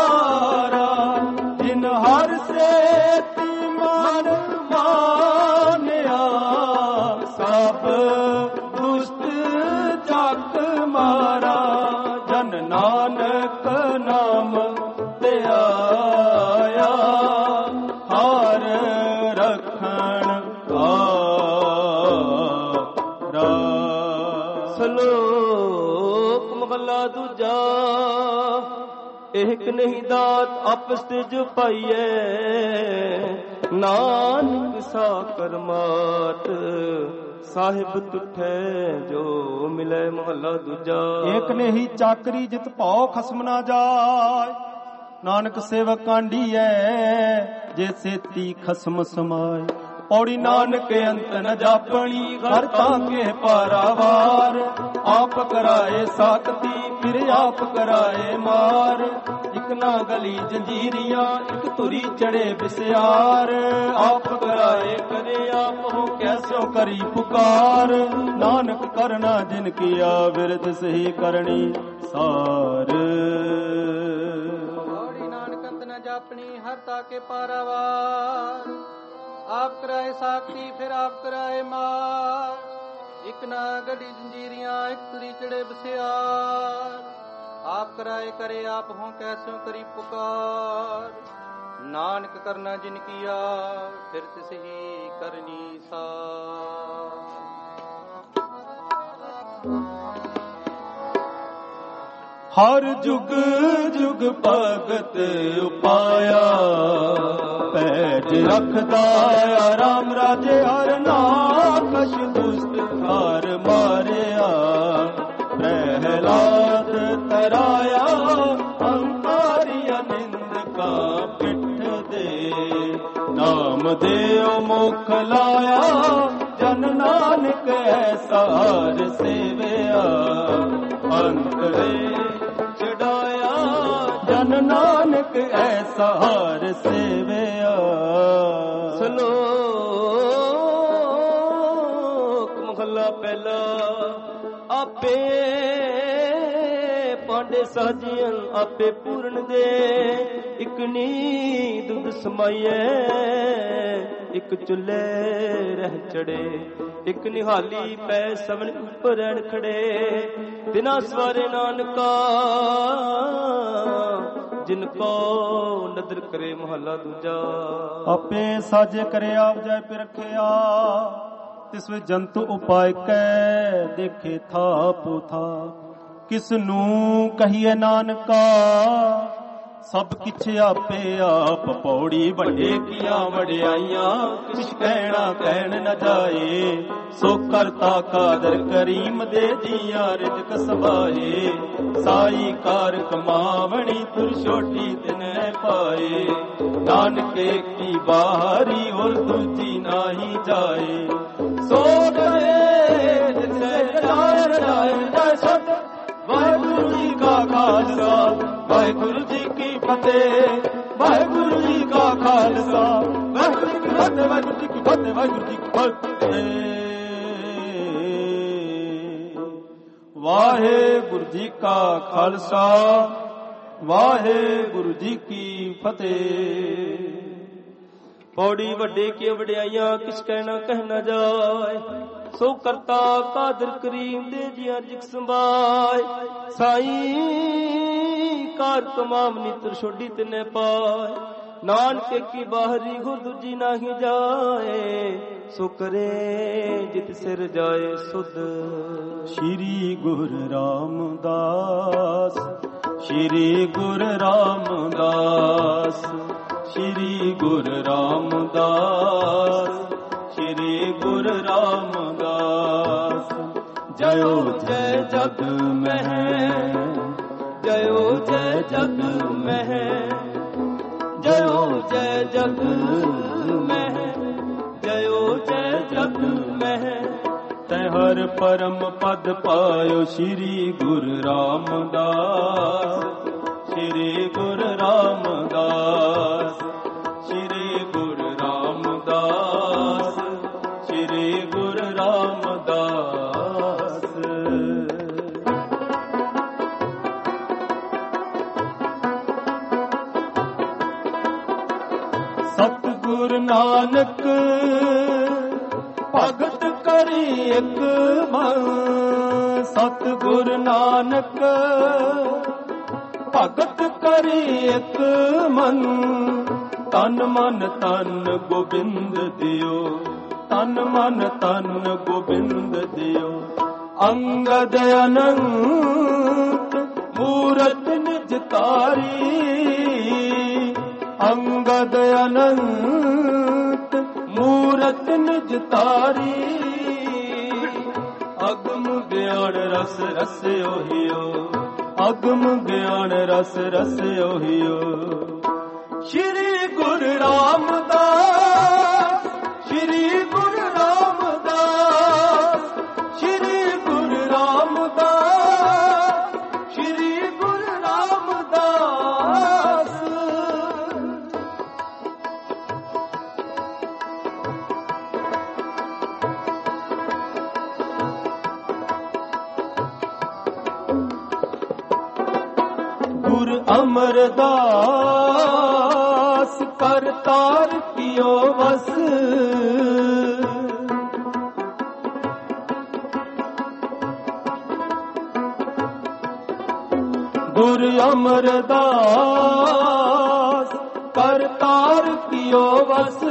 ਜਿਨ ਹਰ ਸੇਤੀ ਮਨ ਮਾਨਿਆ, ਸਭ ਦੁਸ਼ਟ ਜਗ ਮਾਰਾ। ਜਨ ਨਾਨਕ ਨਾਮ ਤੇ ਆਇਆ, ਹਰ ਰਖਣ ਹਾਰਾ। ਸ਼ਲੋਕ ਮਹਲਾ ਦੂਜਾ। ਇੱਕ ਨਹੀਂ ਦਾਤ ਆਪਸ ਤੇ ਜੋ ਪਾਈਐ, ਨਾਨਕ ਸਾ ਕਰਮਾਤ। ਸਾਹਿਬ ਤੁਠੈ ਜੋ ਮਿਲੇ ਮਹਲਾ ਦੂਜਾ। ਏਕ ਨੇ ਹੀ ਚਾਕਰੀ ਜਿਤ ਭਉ ਖਸਮ ਨਾ ਜਾਏ। ਨਾਨਕ ਸੇਵਕ ਕਾਂਢੀਐ ਜੇ ਸੇਤੀ ਖਸਮ ਸਮਾਏ। ਪੌੜੀ ਨਾਨਕ ਅੰਤ ਨ ਜਾਪਣੀ, ਘਰ ਤਾਂ ਕੇ ਪਾਰਾਵਾਰ। ਆਪ ਕਰਾਏ ਸਾਖਤੀ ਫਿਰ ਆਪ ਕਰਾਏ ਮਾਰ। ਇੱਕ ਨਾ ਗਲੀ ਜੰਜੀਰੀਆਂ ਇੱਕ ਧੁਰੀ ਚੜੇ ਬਿਸਿਆਰ। ਆਪ ਕਰਾਏ ਕਰੇ ਆਪ ਹੋ ਕੈਸੋ ਕਰੀ ਪੁਕਾਰ। ਨਾਨਕ ਕਰਨਾ ਜਿਨ ਕੀਆ ਵਿਰਦ ਸਹੀ ਕਰਨੀ ਸਾਰ। ਆਪਣੀ ਹਰ ਤਾਕੇ ਪਾਰਾਵਾਰ। ਆਪ ਕਰਾਏ ਸਾਖੀ ਫਿਰ ਆਪ ਕਰਾਏ ਮਾਰ। ਇੱਕ ਨਾ ਗੜੀ ਜੰਜੀਰੀਆਂ ਇੱਕ ਤੁਰੀ ਚੜੇ ਬਸਿਆਰ। ਆਪ ਕਰਾਏ ਕਰੇ ਆਪ ਹੋਂ ਕੈਸੋ ਕਰੀ ਪੁਕਾਰ। ਨਾਨਕ ਕਰਨਾ ਜਿਨ ਕੀਆ ਫਿਰ ਤਿਸ ਹੀ ਕਰਨੀ ਸਾਰ। ਹਰ ਜੁਗ ਜੁਗ ਭਗਤ ਉਪਾਇਆ। ਪੈਜ ਰੱਖਦਾ ਰਾਮ ਰਾਜੇ ਹਰ ਨਾਕਸ਼ ਦੁਸ਼ਟ ਹਾਰ ਮਾਰਿਆ। ਪ੍ਰਹਿਲਾਦ ਤਰਾਇਆ ਹੰਕਾਰੀਆ ਨਿੰਦਕਾ ਪਿੱਠ ਦੇ। ਨਾਮ ਦੇਉ ਮੁਖ ਲਾਇਆ ਜਨ ਨਾਨਕ ਐਸਾ ਹਰ ਸੇਵਿਆ। ਅੰਤਰੇ ਜਨ ਨਾਨਕ ਐਸਾ ਹਰ ਸੇਵਿਆ। ਸ਼ਲੋਕ ਮਹਲਾ ਪਹਿਲਾ। ਆਪੇ ਪਾਂਡੇ ਸਾਜੀਆਂ ਆਪੇ ਪੂਰਨ ਦੇ। ਇਕ ਨੀ ਦੁੱਧ ਸਮਾਈਐ ਇਕ ਚੁੱਲ੍ਹੇ ਰਹਿ ਚੜੇ। ਇਕ ਨਿਹਾਲੀ ਪੈ ਸਭਨ ਉੱਪਰ ਰਹਿਣ ਖੜੇ। ਬਿਨਾ ਸਵਾਰੇ ਨਾਨਕਾ ਜਿਨ ਕੋ ਨਦਰ ਕਰੇ। ਮਹੱਲਾ ਦੂਜਾ। ਆਪੇ ਸਾਜੇ ਕਰੇ ਆਪ ਜੈ ਪਿਰਖਿਆ। ਤਿਸ ਵਿੱਚ ਜੰਤੂ ਉਪਾਇ ਕੈ ਦੇਖੇ ਥਾਪ ਥਾ। ਕਿਸ ਨੂੰ ਕਹੀਏ ਨਾਨਕਾ ਸਭ ਕਿਛ ਆਪੇ ਆਪ। ਪੌੜੀ ਵੱਡੇ ਕੀਆਂ ਵਡਿਆਈਆਂ ਕਿਛ ਕਹਿਣਾ ਕਹਿਣ ਨ ਜਾਏ। ਸੋ ਕਰਤਾ ਕਾਦਰ ਕਰੀਮ ਦੇ ਜੀਆਂ ਰਿਜ਼ਕ ਸਵਾਏ। ਸਾਈ ਕਾਰ ਕਮਾਵਣੀ ਤੁਰ ਛੋਟੀ ਤਿਨੈ ਪਾਏ। ਨਾਨਕੇ ਕੀ ਬਾਹਰੀ ਹੋਰ ਦੂਜੀ ਨਾਹੀ ਜਾਏ। ਸੋ ਕਰੇ ਜਿਸੇ ਰਜਾਏ ਰਜਾਏ ਰਜਾਏ ਸਤ। ਵਾਹਿਗੁਰੂ ਜੀ ਕਾ ਖਾਲਸਾ ਵਾਹਿਗੁਰੂ ਜੀ ਕੀ ਫਤਿਹ। ਵਾਹਿਗੁਰੂ ਜੀ ਕਾ ਖਾਲਸਾ ਵਾਹਿਗੁਰੂ ਜੀ ਕੀ ਫਤਿਹ। ਵਾਹਿਗੁਰੂ ਜੀ ਕੀ ਫਤਿਹ। ਵਾਹਿਗੁਰੂ ਜੀ ਕੀ ਫਤਿਹ। ਵਾਹਿਗੁਰੂ ਜੀ ਕਾ ਖਾਲਸਾ ਵਾਹਿਗੁਰੂ ਜੀ ਕੀ ਫਤਿਹ। ਪੌੜੀ ਵੱਡੇ ਕੀ ਵਡਿਆਈਆਂ ਕਿਸ ਕਹਿਣਾ ਕਹਿ ਨਾ ਜਾਏ। ਸੋ ਕਰਤਾ ਕਾਦਰ ਕਰੀਮ ਦੇ ਜੀਆਂ ਜਿਕ ਸੰਭਾਏ। ਸਾਈ ਕਾਰ ਕਮਾਵਨੀ ਤੁਰ ਛੋਡੀ ਤਿਨੇ ਪਾਏ। ਨਾਨਕੇ ਕੀ ਬਾਹਰੀ ਗੁਰ ਦੂਜੀ ਨਾਹੀ ਜਾਏ। ਸੋ ਕਰੇ ਜਿਤ ਸਿਰ ਜਾਏ ਸੁਧ। ਸ਼੍ਰੀ ਗੁਰੂ ਰਾਮਦਾਸ ਸ਼੍ਰੀ ਗੁਰੂ ਰਾਮਦਾਸ ਸ਼੍ਰੀ ਗੁਰੂ ਰਾਮਦਾਸ ਸ਼੍ਰੀ ਗੁਰੂ ਰਾਮਦਾਸ। ਜਯੋ ਜੈ ਜਗ ਮਹਿ ਜਯੋ ਜੈ ਜਗ ਮਹਿ ਜਯੋ ਜੈ ਜਗ ਮਹਿ ਜਯੋ ਜੈ ਜਗ ਮਹਿ। ਤੈ ਹਰ ਪਰਮ ਪਦ ਪਾਇਓ ਸ਼੍ਰੀ ਗੁਰੂ ਰਾਮਦਾਸ ਸ਼੍ਰੀ ਗੁਰੂ ਰਾਮਦਾਸ ਸ਼੍ਰੀ ਗੁਰੂ ਰਾਮਦਾਸ ਸ਼੍ਰੀ ਗੁਰੂ ਰਾਮਦਾਸ। ਸਤਿਗੁਰ ਨਾਨਕ ਭਗਤ ਕਰੀ ਇਕ ਮਨ। ਸਤਿਗੁਰ ਨਾਨਕ ਭਗਤ ਕਰੀ ਇਕ ਮਨ। ਤਨ ਮਨ ਤਨ ਗੋਬਿੰਦ ਦਿਓ ਤਨ ਮਨ ਤਨ ਗੋਬਿੰਦ ਦਿਓ। ਅੰਗਦ ਅਨੰਤ ਮੂਰਤ ਨਿਜ ਤਾਰੀ। ਅੰਗਦ ਅਨੰਤ ਮੂਰਤ ਨਿਜ ਤਾਰੀ। ਅਗਮ ਗਿਆਨ ਰਸ ਰਸ ਓਹਿਓ ਅਗਮ ਗਿਆਨ ਰਸ ਰਸ ਓਹਿਓ। ਸ਼੍ਰੀ ਗੁਰੂ ਰਾਮਦਾਸ ਸ਼੍ਰੀ ਗੁਰੂ ਰਾਮਦਾਸ ਸ਼੍ਰੀ ਗੁਰੂ ਰਾਮਦਾਸ ਸ਼੍ਰੀ ਅਮਰਦਾਸ ਕਰਤਾਰ ਕੀਓ ਵਸ ਗੁਰ ਅਮਰਦਾਸ ਕਰਤਾਰ ਕੀਓ ਵਸ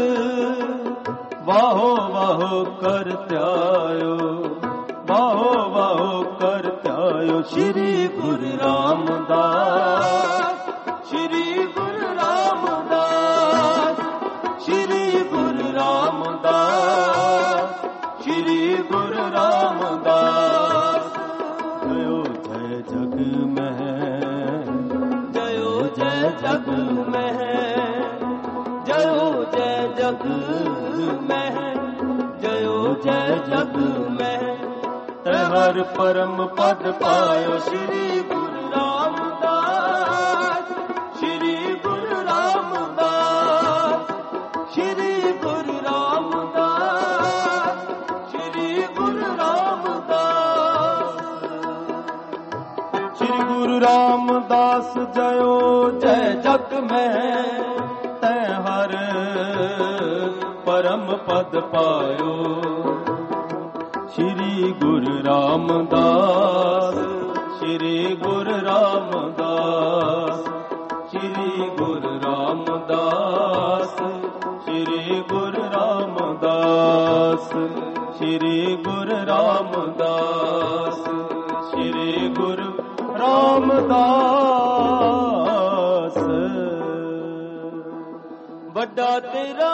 ਵਾਹੋ ਵਾਹੋ ਕਰ ਧਿਆਇਓ ਵਾਹੋ ਵਾਹੋ ਕਰ ਧਿਆਇਓ ਸ਼੍ਰੀ ਗੁਰੂ ਰਾਮਦਾਸ ਸ਼੍ਰੀ ਗੁਰੂ ਰਾਮਦਾਸ ਸ਼੍ਰੀ ਗੁਰੂ ਰਾਮਦਾਸ ਸ਼੍ਰੀ ਗੁਰੂ ਰਾਮਦਾਸ ਜਯੋ ਜੈ ਜਗ ਮਹਿ ਜਯੋ ਜੈ ਜਗ ਮਹਿ ਜਯੋ ਜੈ ਜਗ ਮਹਿ ਜਯੋ ਜੈ ਜਗ ਮਹਿ ਤੈ ਹਰ ਪਰਮ ਪਦ ਪਾਇਓ ਸ਼੍ਰੀ ਗੁਰੂ ਰਾਮਦਾਸ ਸ਼੍ਰੀ ਗੁਰੂ ਰਾਮਦਾਸ ਸ਼੍ਰੀ ਗੁਰੂ ਰਾਮਦਾਸ ਸ਼੍ਰੀ ਗੁਰੂ ਰਾਮਦਾਸ ਸ਼੍ਰੀ ਗੁਰੂ ਰਾਮਦਾਸ ਜਯੋ ਜੈ ਜਗ ਮਹਿ ਤੈ ਹਰ ਪਰਮ ਪਦ ਪਾਇਓ ਸ਼੍ਰੀ ਗੁਰੂ ਰਾਮਦਾਸ ਸ਼੍ਰੀ ਗੁਰੂ ਰਾਮਦਾਸ ਸ਼੍ਰੀ ਗੁਰੂ ਰਾਮਦਾਸ ਸ਼੍ਰੀ ਗੁਰੂ ਰਾਮਦਾਸ ਸ਼੍ਰੀ ਗੁਰੂ ਰਾਮਦਾਸ ਸ਼੍ਰੀ ਗੁਰੂ ਰਾਮਦਾਸ ਵੱਡਾ ਤੇਰਾ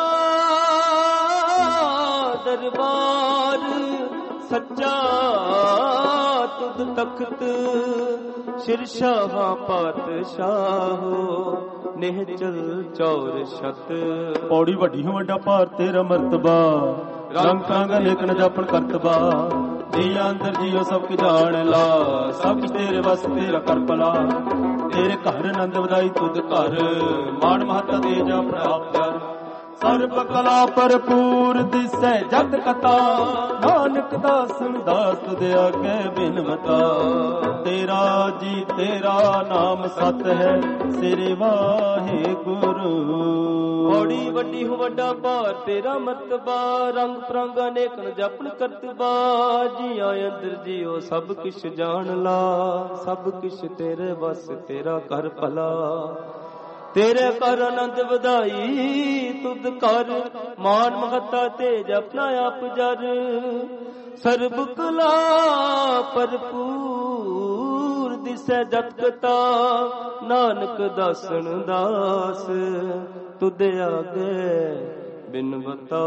ਦਰਬਾਰ ਸੱਚਾ ਤੁਧ ਤਖਤ ਸ਼ਿਰਸ਼ਾਹਾਂ ਪਾਤਸ਼ਾਹੋ ਨਿਹਚਲ ਚੌਰ ਛਤ ਪੌੜੀ ਵੱਡੀ ਹੋ ਵੱਡਾ ਭਾਰ ਤੇਰਾ ਮਰਤਬਾ ਰੰਗ ਕੰਗ ਅਨੇਕ ਨ ਜਾਪਣ ਕਰਤਬਾ ਜੀ ਅੰਦਰ ਜੀਓ ਸਭ ਕੀ ਜਾਣ ਲਾ ਸਭ ਕੁਛ ਤੇਰੇ ਵਸ ਤੇਰਾ ਕਰ ਭਲਾ ਤੇਰੇ ਘਰ ਆਨੰਦ ਵਧਾਈ ਤੁਧ ਘਰ ਮਾਣ ਮਹੱਤਾ ਦੇ ਜਾ ਪ੍ਰਾਪ ਕਰ ਸਰਬ ਕਲਾ ਭਰਪੂਰ ਦਿਸੈ ਜਗ ਕਥਾ ਨਾਨਕ ਦਾਸਨ ਦਾਸ ਤੁਧ ਆਗੇ ਬਿਨਵਤਾ ਤੇਰਾ ਜੀ ਤੇਰਾ ਨਾਮ ਸਤ ਹੈ ਸਿਰੇ ਵਾਹਿਗੁਰੂ ਬੜੀ ਵੱਡੀ ਹੋ ਵੱਡਾ ਭਾਰ ਤੇਰਾ ਮਰਤਬਾ ਰੰਗ ਪ੍ਰੰਗ ਅਨੇਕ ਨ ਜਪਨ ਕਰਤਬਾ ਜੀਆਂ ਅੰਦਰ ਜੀਓ ਸਭ ਕਿਛ ਜਾਣ ਲਾ ਸਭ ਕਿਛ ਤੇਰੇ ਵਸ ਤੇਰਾ ਕਰ ਭਲਾ ਤੇਰੇ ਕਰ ਆਨੰਦ ਵਧਾਈ ਤੁਧ ਕਰ ਮਾਨ ਮਹੱਤਾ ਤੇਜ ਆਪਣਾ ਆਪ ਜਰ ਸਰਬ ਕਲਾ ਭਰਪੂਰ ਦਿਸੈ ਜਤ ਕਤਾ ਨਾਨਕ ਦਾਸਨ ਦਾਸ ਤੁਧ ਆਗੇ ਬਿਨਵਤਾ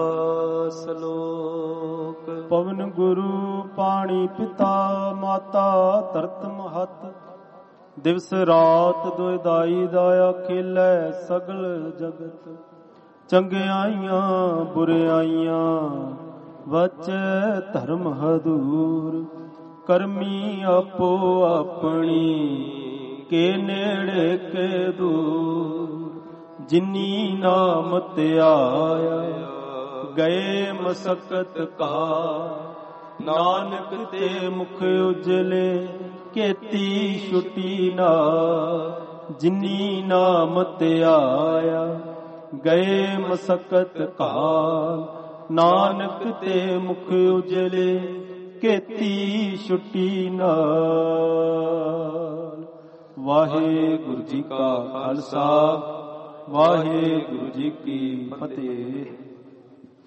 ਸਲੋਕ ਪਵਨ ਗੁਰੂ ਪਾਣੀ ਪਿਤਾ ਮਾਤਾ ਧਰਤ ਮਹਤ ਦਿਵਸ ਰਾਤ ਦੁਇ ਦਾਈ ਦਾਇਆ ਖੇਲੇ ਸਗਲ ਜਗਤ ਚੰਗਿਆਈਆਂ ਬੁਰਿਆਈਆਂ ਵਚੈ ਧਰਮ ਹਦੂਰ ਕਰਮੀ ਆਪੋ ਆਪਣੀ ਕੇ ਨੇੜੇ ਕੇ ਦੂਰ ਜਿਨੀ ਨਾਮ ਧਿਆਇਆ ਗਏ ਮਸਕਤ ਕਾ ਨਾਨਕ ਤੇ ਮੁਖ ਉਜਲੇ ਕੀਤੀ ਛੁਟੀ ਨਾ ਜਿਨੀ ਨਾਮ ਧਿਆਇਆ ਗਏ ਮਸਕਤ ਕਾਲ ਨਾਨਕ ਤੇ ਮੁਖ ਉਜਲੇ ਕੀਤੀ ਛੁਟੀ ਨਾਲ ਵਾਹਿਗੁਰੂ ਜੀ ਕਾ ਖਾਲਸਾ ਵਾਹਿਗੁਰੂ ਜੀ ਕੀ ਫਤਿਹ।